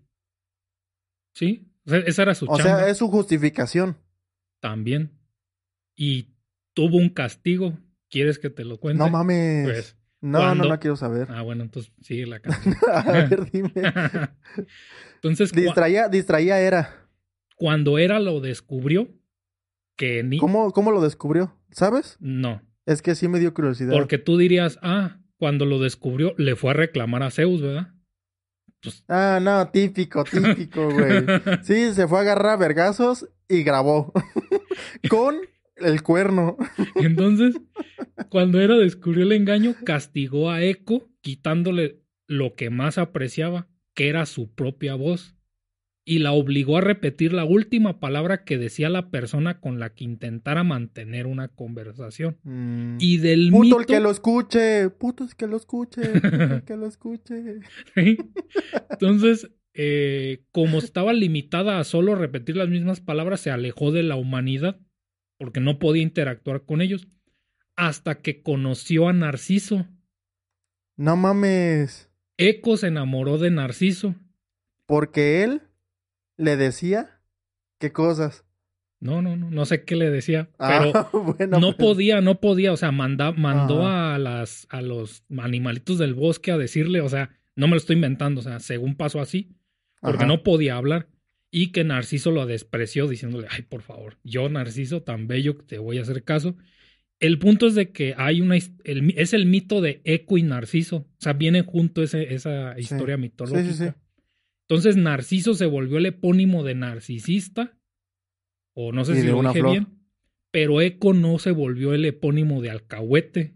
sí. Esa era su O sea, chamba es su justificación. también. Y tuvo un castigo. ¿Quieres que te lo No cuente? mames. Pues No, no, no cuando... quiero saber. Ah, bueno, entonces sigue la canción. A ver, dime. Entonces, Distraía era. cuando Hera lo descubrió, que ni... ¿Cómo lo descubrió? ¿Sabes? No, Es que sí me dio curiosidad. porque tú dirías, ah, cuando lo descubrió, le fue a reclamar a Zeus, ¿verdad? Pues... Ah, no, típico, güey. Sí, se fue a agarrar a vergazos y grabó. Con el cuerno. Entonces, cuando Hera descubrió el engaño, castigó a Eco, quitándole lo que más apreciaba, que era su propia voz, y la obligó a repetir la última palabra que decía la persona con la que intentara mantener una conversación. Mm. Y del Puto el que mito, lo escuche. Puto el que lo escuche. Puto el que lo escuche. ¿sí? Entonces, como estaba limitada a solo repetir las mismas palabras, se alejó de la humanidad porque no podía interactuar con ellos hasta que conoció a Narciso. No mames. Eco se enamoró de Narciso. Porque él le decía qué cosas. No sé qué le decía, pero Ah, bueno, pues. no podía, o sea, mandó Ajá. a los animalitos del bosque a decirle, o sea, no me lo estoy inventando, o sea, según pasó así, porque Ajá. no podía hablar, y que Narciso lo despreció diciéndole, ay, por favor, yo, Narciso, tan bello, que te voy a hacer caso. El punto es de que hay es el mito de Eco y Narciso, o sea, viene junto esa Sí. historia Sí, sí, sí. mitológica. Entonces, Narciso se volvió el epónimo de narcisista, o no sé Y si de lo una dije flor. bien, pero Eco no se volvió el epónimo de alcahuete.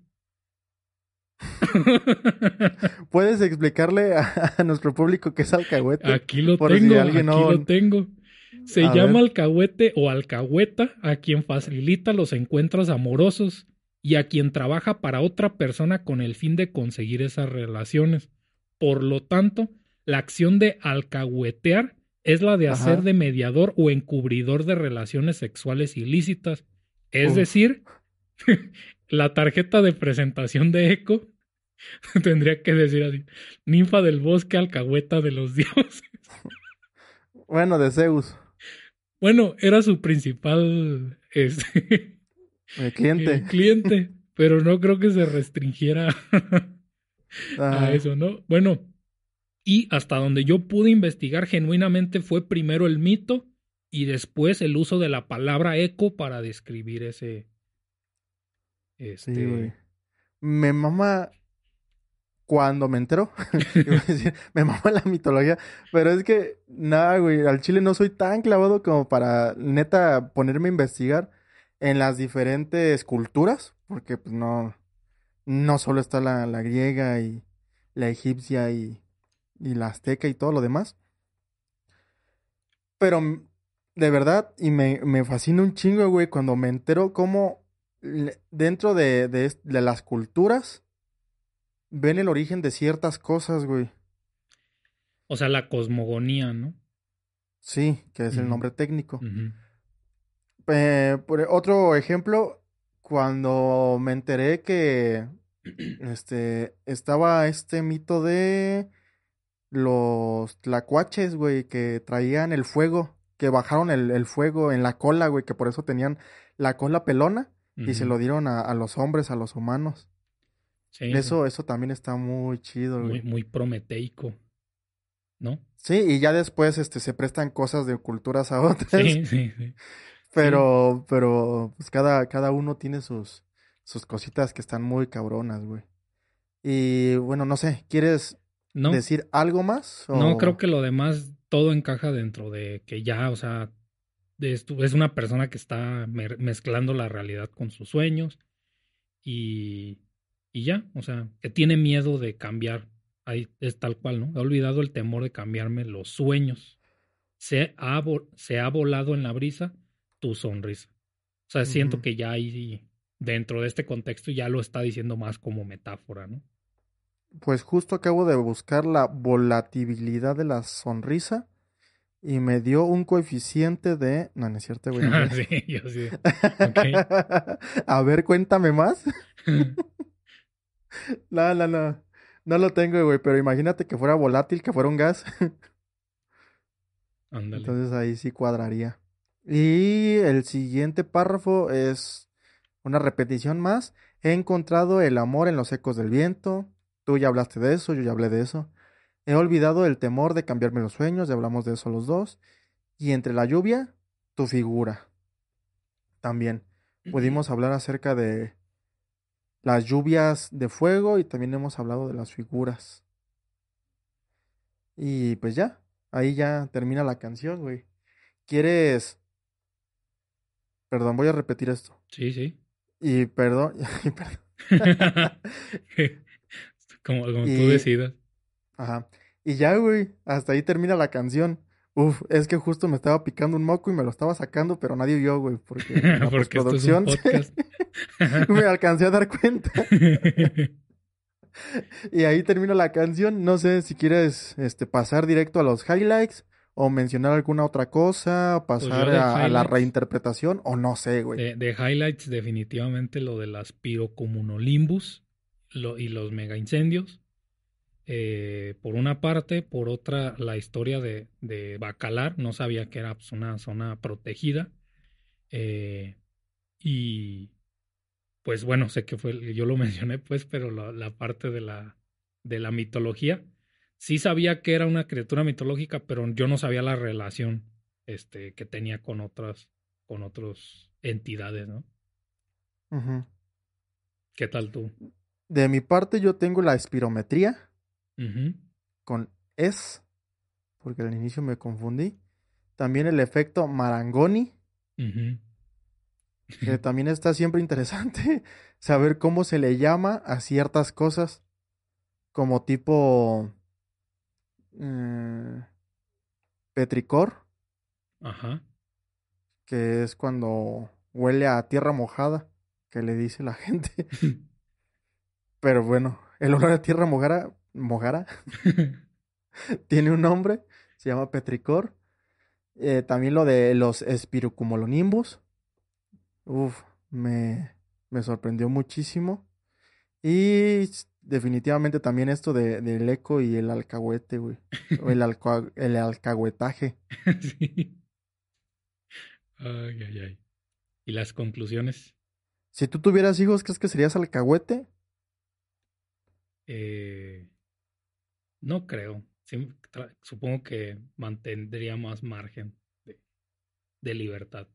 ¿Puedes explicarle a nuestro público qué es alcahuete? Por si alguien Aquí lo no. tengo. Se A llama ver. alcahuete o alcahueta a quien facilita los encuentros amorosos y a quien trabaja para otra persona con el fin de conseguir esas relaciones. Por lo tanto, la acción de alcahuetear es la de hacer Ajá. de mediador o encubridor de relaciones sexuales ilícitas. Es Uf. decir, la tarjeta de presentación de Eco tendría que decir así: ninfa del bosque, alcahueta de los dioses. Bueno, de Zeus. Bueno, era su principal El cliente. cliente, pero no creo que se restringiera a Ah, eso, ¿no? Bueno, y hasta donde yo pude investigar genuinamente fue primero el mito y después el uso de la palabra eco para describir sí, güey. este, Me mama cuando me entero. Iba a decir, me mama la mitología. Pero es que, nada, güey. Al chile no soy tan clavado como para neta ponerme a investigar en las diferentes culturas. Porque, pues, no solo está la griega y la egipcia y la azteca y todo lo demás. Pero de verdad, y me fascina un chingo, güey, cuando me entero cómo dentro de las culturas ven el origen de ciertas cosas, güey. o sea, la cosmogonía, ¿no? Sí, que es el Ujú, nombre técnico. ujú. Otro ejemplo, cuando me enteré que estaba este mito de los tlacuaches, güey, que traían el fuego, que bajaron el fuego en la cola, güey, que por eso tenían la cola pelona y se Ujú. lo dieron a los hombres, a los humanos. Sí, Eso también está muy chido, muy, güey. muy prometeico, ¿no? Sí, y ya después se prestan cosas de culturas a otras, Sí, sí, sí. Sí, pero pues cada uno tiene sus cositas que están muy cabronas, güey. Y bueno, no sé, ¿quieres no, decir algo más? no creo O... que lo demás todo encaja dentro de que ya, o sea, es una persona que está mezclando la realidad con sus sueños y, y ya, o sea, que tiene miedo de cambiar. Ahí es tal cual, ¿no? He olvidado el temor de cambiarme los sueños. Se ha volado en la brisa tu sonrisa. O sea, siento Ujú. que ya ahí, dentro de este contexto, ya lo está diciendo más como metáfora, ¿no? Pues justo acabo de buscar la volatilidad de la sonrisa y me dio un coeficiente de... No, no es cierto, güey, no sé. Sí, yo sí. Ok. A ver, cuéntame más. No, no, no. No lo tengo, güey, pero imagínate que fuera volátil, que fuera un gas. Ándale. Entonces ahí sí cuadraría. Y el siguiente párrafo es una repetición más. He encontrado el amor en los ecos del viento. Tú ya hablaste de eso, yo ya hablé de eso. He olvidado el temor de cambiarme los sueños, ya hablamos de eso los dos. Y entre la lluvia, tu figura. También pudimos hablar acerca de las lluvias de fuego y también hemos hablado de las figuras. Y pues ya, ahí ya termina la canción, güey. ¿Quieres? Perdón, voy a repetir esto. Sí, sí. Y perdón, y perdón. Como tú Y, decidas. ajá. Y ya, güey, hasta ahí termina la canción. Uf, es que justo me estaba picando un moco y me lo estaba sacando, pero nadie vio, güey, porque en la Porque esto es un postproducción podcast. me alcancé a dar cuenta. Y ahí termina la canción. No sé si quieres pasar directo a los highlights o mencionar alguna otra cosa, Pues yo pasar de a la highlights, reinterpretación o no sé, güey. de highlights definitivamente lo de las pirocumulonimbus y los mega incendios. Por una parte, por otra, la historia de Bacalar, no sabía que era pues, una zona protegida. eh, y pues bueno, sé que fue, yo lo mencioné pues, pero la parte de la mitología, sí sabía que era una criatura mitológica, pero yo no sabía la relación que tenía con otras entidades, ¿no? Ujú. ¿Qué tal tú? De mi parte, yo tengo la espirometría Ujú, con es, porque al inicio me confundí. También el efecto Marangoni, ujú. que también está siempre interesante saber cómo se le llama a ciertas cosas, como tipo mm, petricor, Ajá. que es cuando huele a tierra mojada, que le dice la gente. Pero bueno, el olor a tierra mojara tiene un nombre, se llama petricor. También lo de los espirucumulonimbus. Uf, me sorprendió muchísimo. Y definitivamente también esto del eco y el alcahuete, güey. O el alcahuetaje. Sí. Ay, ay, ay. ¿Y las conclusiones? Si tú tuvieras hijos, ¿crees que serías alcahuete? Eh, no creo. Sí, supongo que mantendría más margen de, de libertad.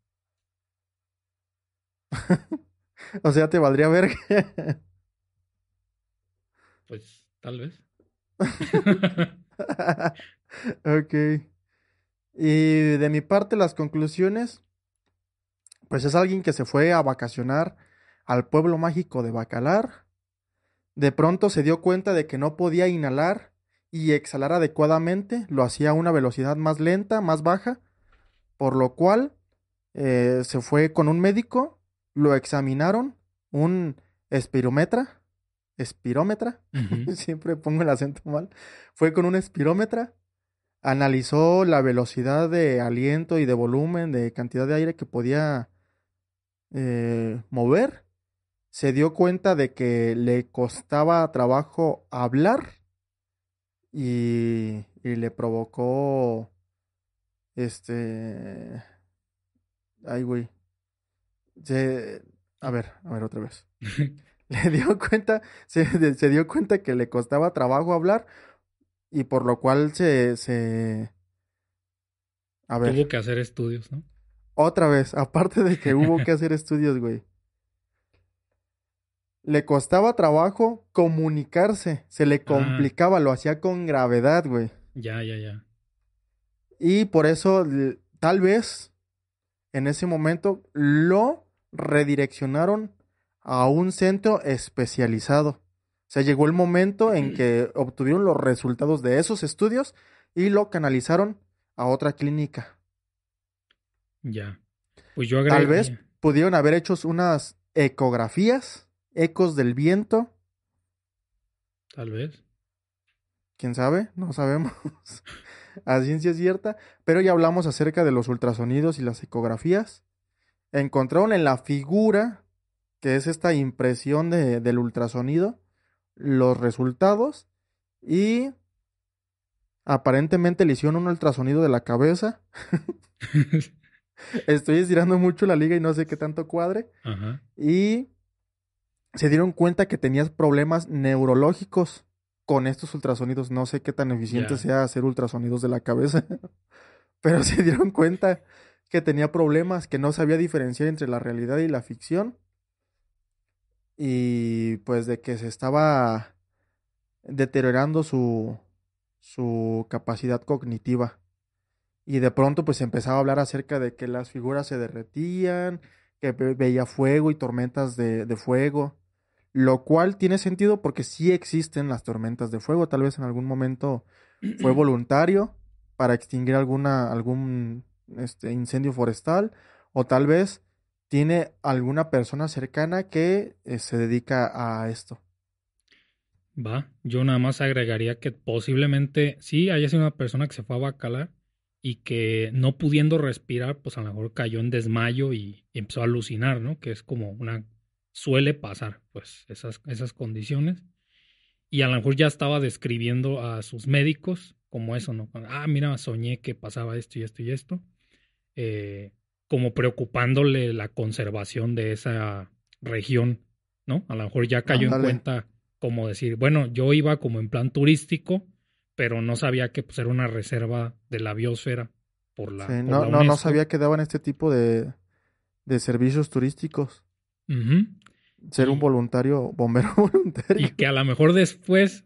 O sea, te valdría ver. Pues tal vez. Ok. Y de mi parte, las conclusiones, pues es alguien que se fue a vacacionar al pueblo mágico de Bacalar. De pronto se dio cuenta de que no podía inhalar y exhalar adecuadamente, lo hacía a una velocidad más lenta, más baja, por lo cual se fue con un médico, lo examinaron, un espirometra, espirómetra, Ujú. siempre pongo el acento mal, fue con un espirómetra, analizó la velocidad de aliento y de volumen, de cantidad de aire que podía mover se dio cuenta de que le costaba trabajo hablar y le provocó, este, ay, güey, se, a ver otra vez. Le dio cuenta, se dio cuenta que le costaba trabajo hablar y por lo cual a Tuvo ver, que hacer estudios, ¿no? otra vez, aparte de que hubo que hacer estudios, güey. Le costaba trabajo comunicarse, se le Ah, complicaba, lo hacía con gravedad, güey. ya, ya, ya. Y por eso, tal vez, en ese momento, lo redireccionaron a un centro especializado. O sea, llegó el momento en que obtuvieron los resultados de esos estudios y lo canalizaron a otra clínica. Ya. Pues yo Tal vez agregaría, pudieron haber hecho unas ecografías, ecos del viento, tal vez. quién sabe, no sabemos a ciencia cierta, pero ya hablamos acerca de los ultrasonidos y las ecografías. Encontraron en la figura, que es esta impresión del ultrasonido, los resultados y aparentemente le hicieron un ultrasonido de la cabeza. Estoy estirando mucho la liga y no sé qué tanto cuadre. Ajá. Y se dieron cuenta que tenías problemas neurológicos con estos ultrasonidos. No sé qué tan eficiente Ya. sea hacer ultrasonidos de la cabeza, pero se dieron cuenta que tenía problemas, que no sabía diferenciar entre la realidad y la ficción y pues de que se estaba deteriorando su capacidad cognitiva. Y de pronto pues empezaba a hablar acerca de que las figuras se derretían, que veía fuego y tormentas de fuego, lo cual tiene sentido porque sí existen las tormentas de fuego, tal vez en algún momento fue voluntario para extinguir algún incendio forestal, o tal vez tiene alguna persona cercana que se dedica a esto. Va. Yo nada más agregaría que posiblemente sí haya sido una persona que se fue a Bacalar y que no pudiendo respirar, pues a lo mejor cayó en desmayo y empezó a alucinar, ¿no? Que es como una... suele pasar, pues, esas condiciones. Y a lo mejor ya estaba describiendo a sus médicos como eso, ¿no? Ah, mira, soñé que pasaba esto y esto y esto. eh, Como preocupándole la conservación de esa región, ¿no? A lo mejor ya cayó en Ándale. cuenta como decir, bueno, yo iba como en plan turístico, pero no sabía que pues, era una reserva de la biosfera Sí, por la no UNESCO. sabía que daban este tipo de servicios turísticos. Ujú. Ser un Y, voluntario, bombero voluntario. y que a lo mejor después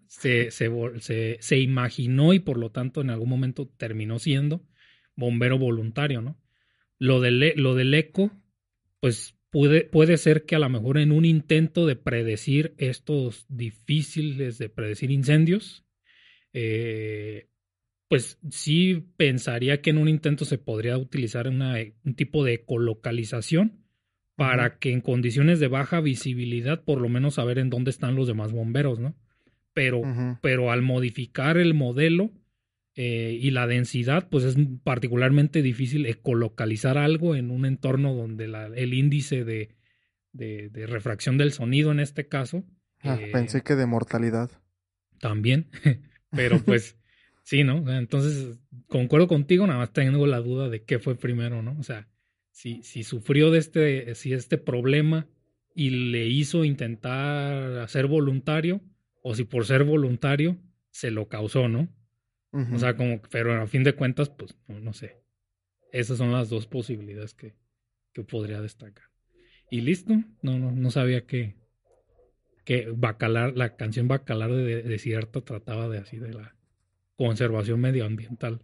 se imaginó y por lo tanto en algún momento terminó siendo bombero voluntario, ¿no? Lo del eco, pues puede ser que a lo mejor en un intento de predecir estos difíciles de predecir incendios, eh, pues sí pensaría que en un intento se podría utilizar un tipo de ecolocalización Ujú, para que en condiciones de baja visibilidad por lo menos saber en dónde están los demás bomberos, ¿no? ujú. Pero al modificar el modelo y la densidad, pues es particularmente difícil ecolocalizar algo en un entorno donde el índice de refracción del sonido en este caso Pensé que de mortalidad. también, pero pues sí, ¿no? O sea, entonces, concuerdo contigo, nada más tengo la duda de qué fue primero, ¿no? O sea, si sufrió si este problema y le hizo intentar ser voluntario, o si por ser voluntario se lo causó, ¿no? O Ujú. sea, como, pero a fin de cuentas, pues, no sé. Esas son las dos posibilidades que podría destacar. Y listo, no sabía que Bacalar, la canción Bacalar de Desierto trataba de así, de la conservación medioambiental.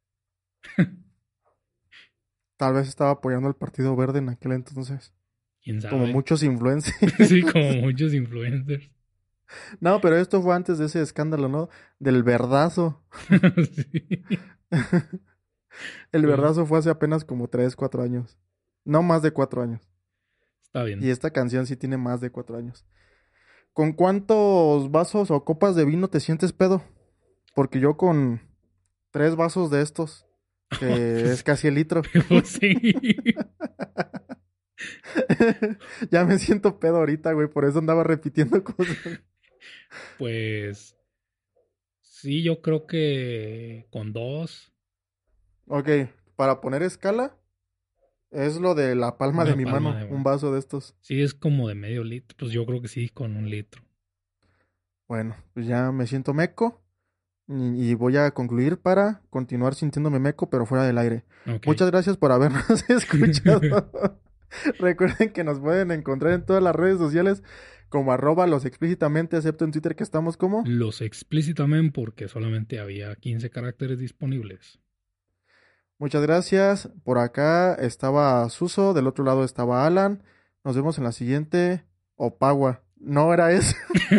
Tal vez estaba apoyando al Partido Verde en aquel entonces. ¿Quién Como sabe? muchos influencers. Sí, como muchos influencers. No, pero esto fue antes de ese escándalo, ¿no? Del verdazo. Sí, El pues verdazo fue hace apenas como 3, 4 años. No más de 4 años. está Y bien. esta canción sí tiene más de 4 años. ¿Con cuántos vasos o copas de vino te sientes pedo? Porque yo con 3 vasos de estos, que es Pues, casi el litro. pues sí, Ya me siento pedo ahorita, güey, por eso andaba repitiendo cosas. Pues sí, yo creo que con dos, Ok, para poner escala, es lo de la palma de una mi palma mano, de un mano. vaso de estos. Sí, es como de medio litro. Pues yo creo que sí, con un litro. Bueno, pues ya me siento meco y voy a concluir para continuar sintiéndome meco, pero fuera del aire. Ok. Muchas gracias por habernos escuchado. Recuerden que nos pueden encontrar en todas las redes sociales como arroba los explícitamente, excepto en Twitter que estamos como. Los explícitamente porque solamente había 15 caracteres disponibles. Muchas gracias. Por acá estaba Suso, del otro lado estaba Alan. Nos vemos en la siguiente. Opagua. No era eso.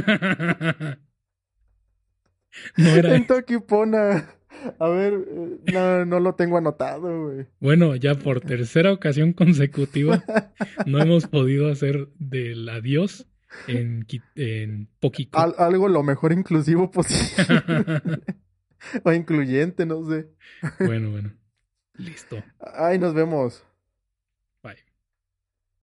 No era En eso. Toquipona. A ver, no, no lo tengo anotado, güey. Bueno, ya por tercera ocasión consecutiva no hemos podido hacer del adiós en Poquico. Algo lo mejor inclusivo posible. O incluyente, no sé. Bueno, bueno. Listo. Ay, nos vemos.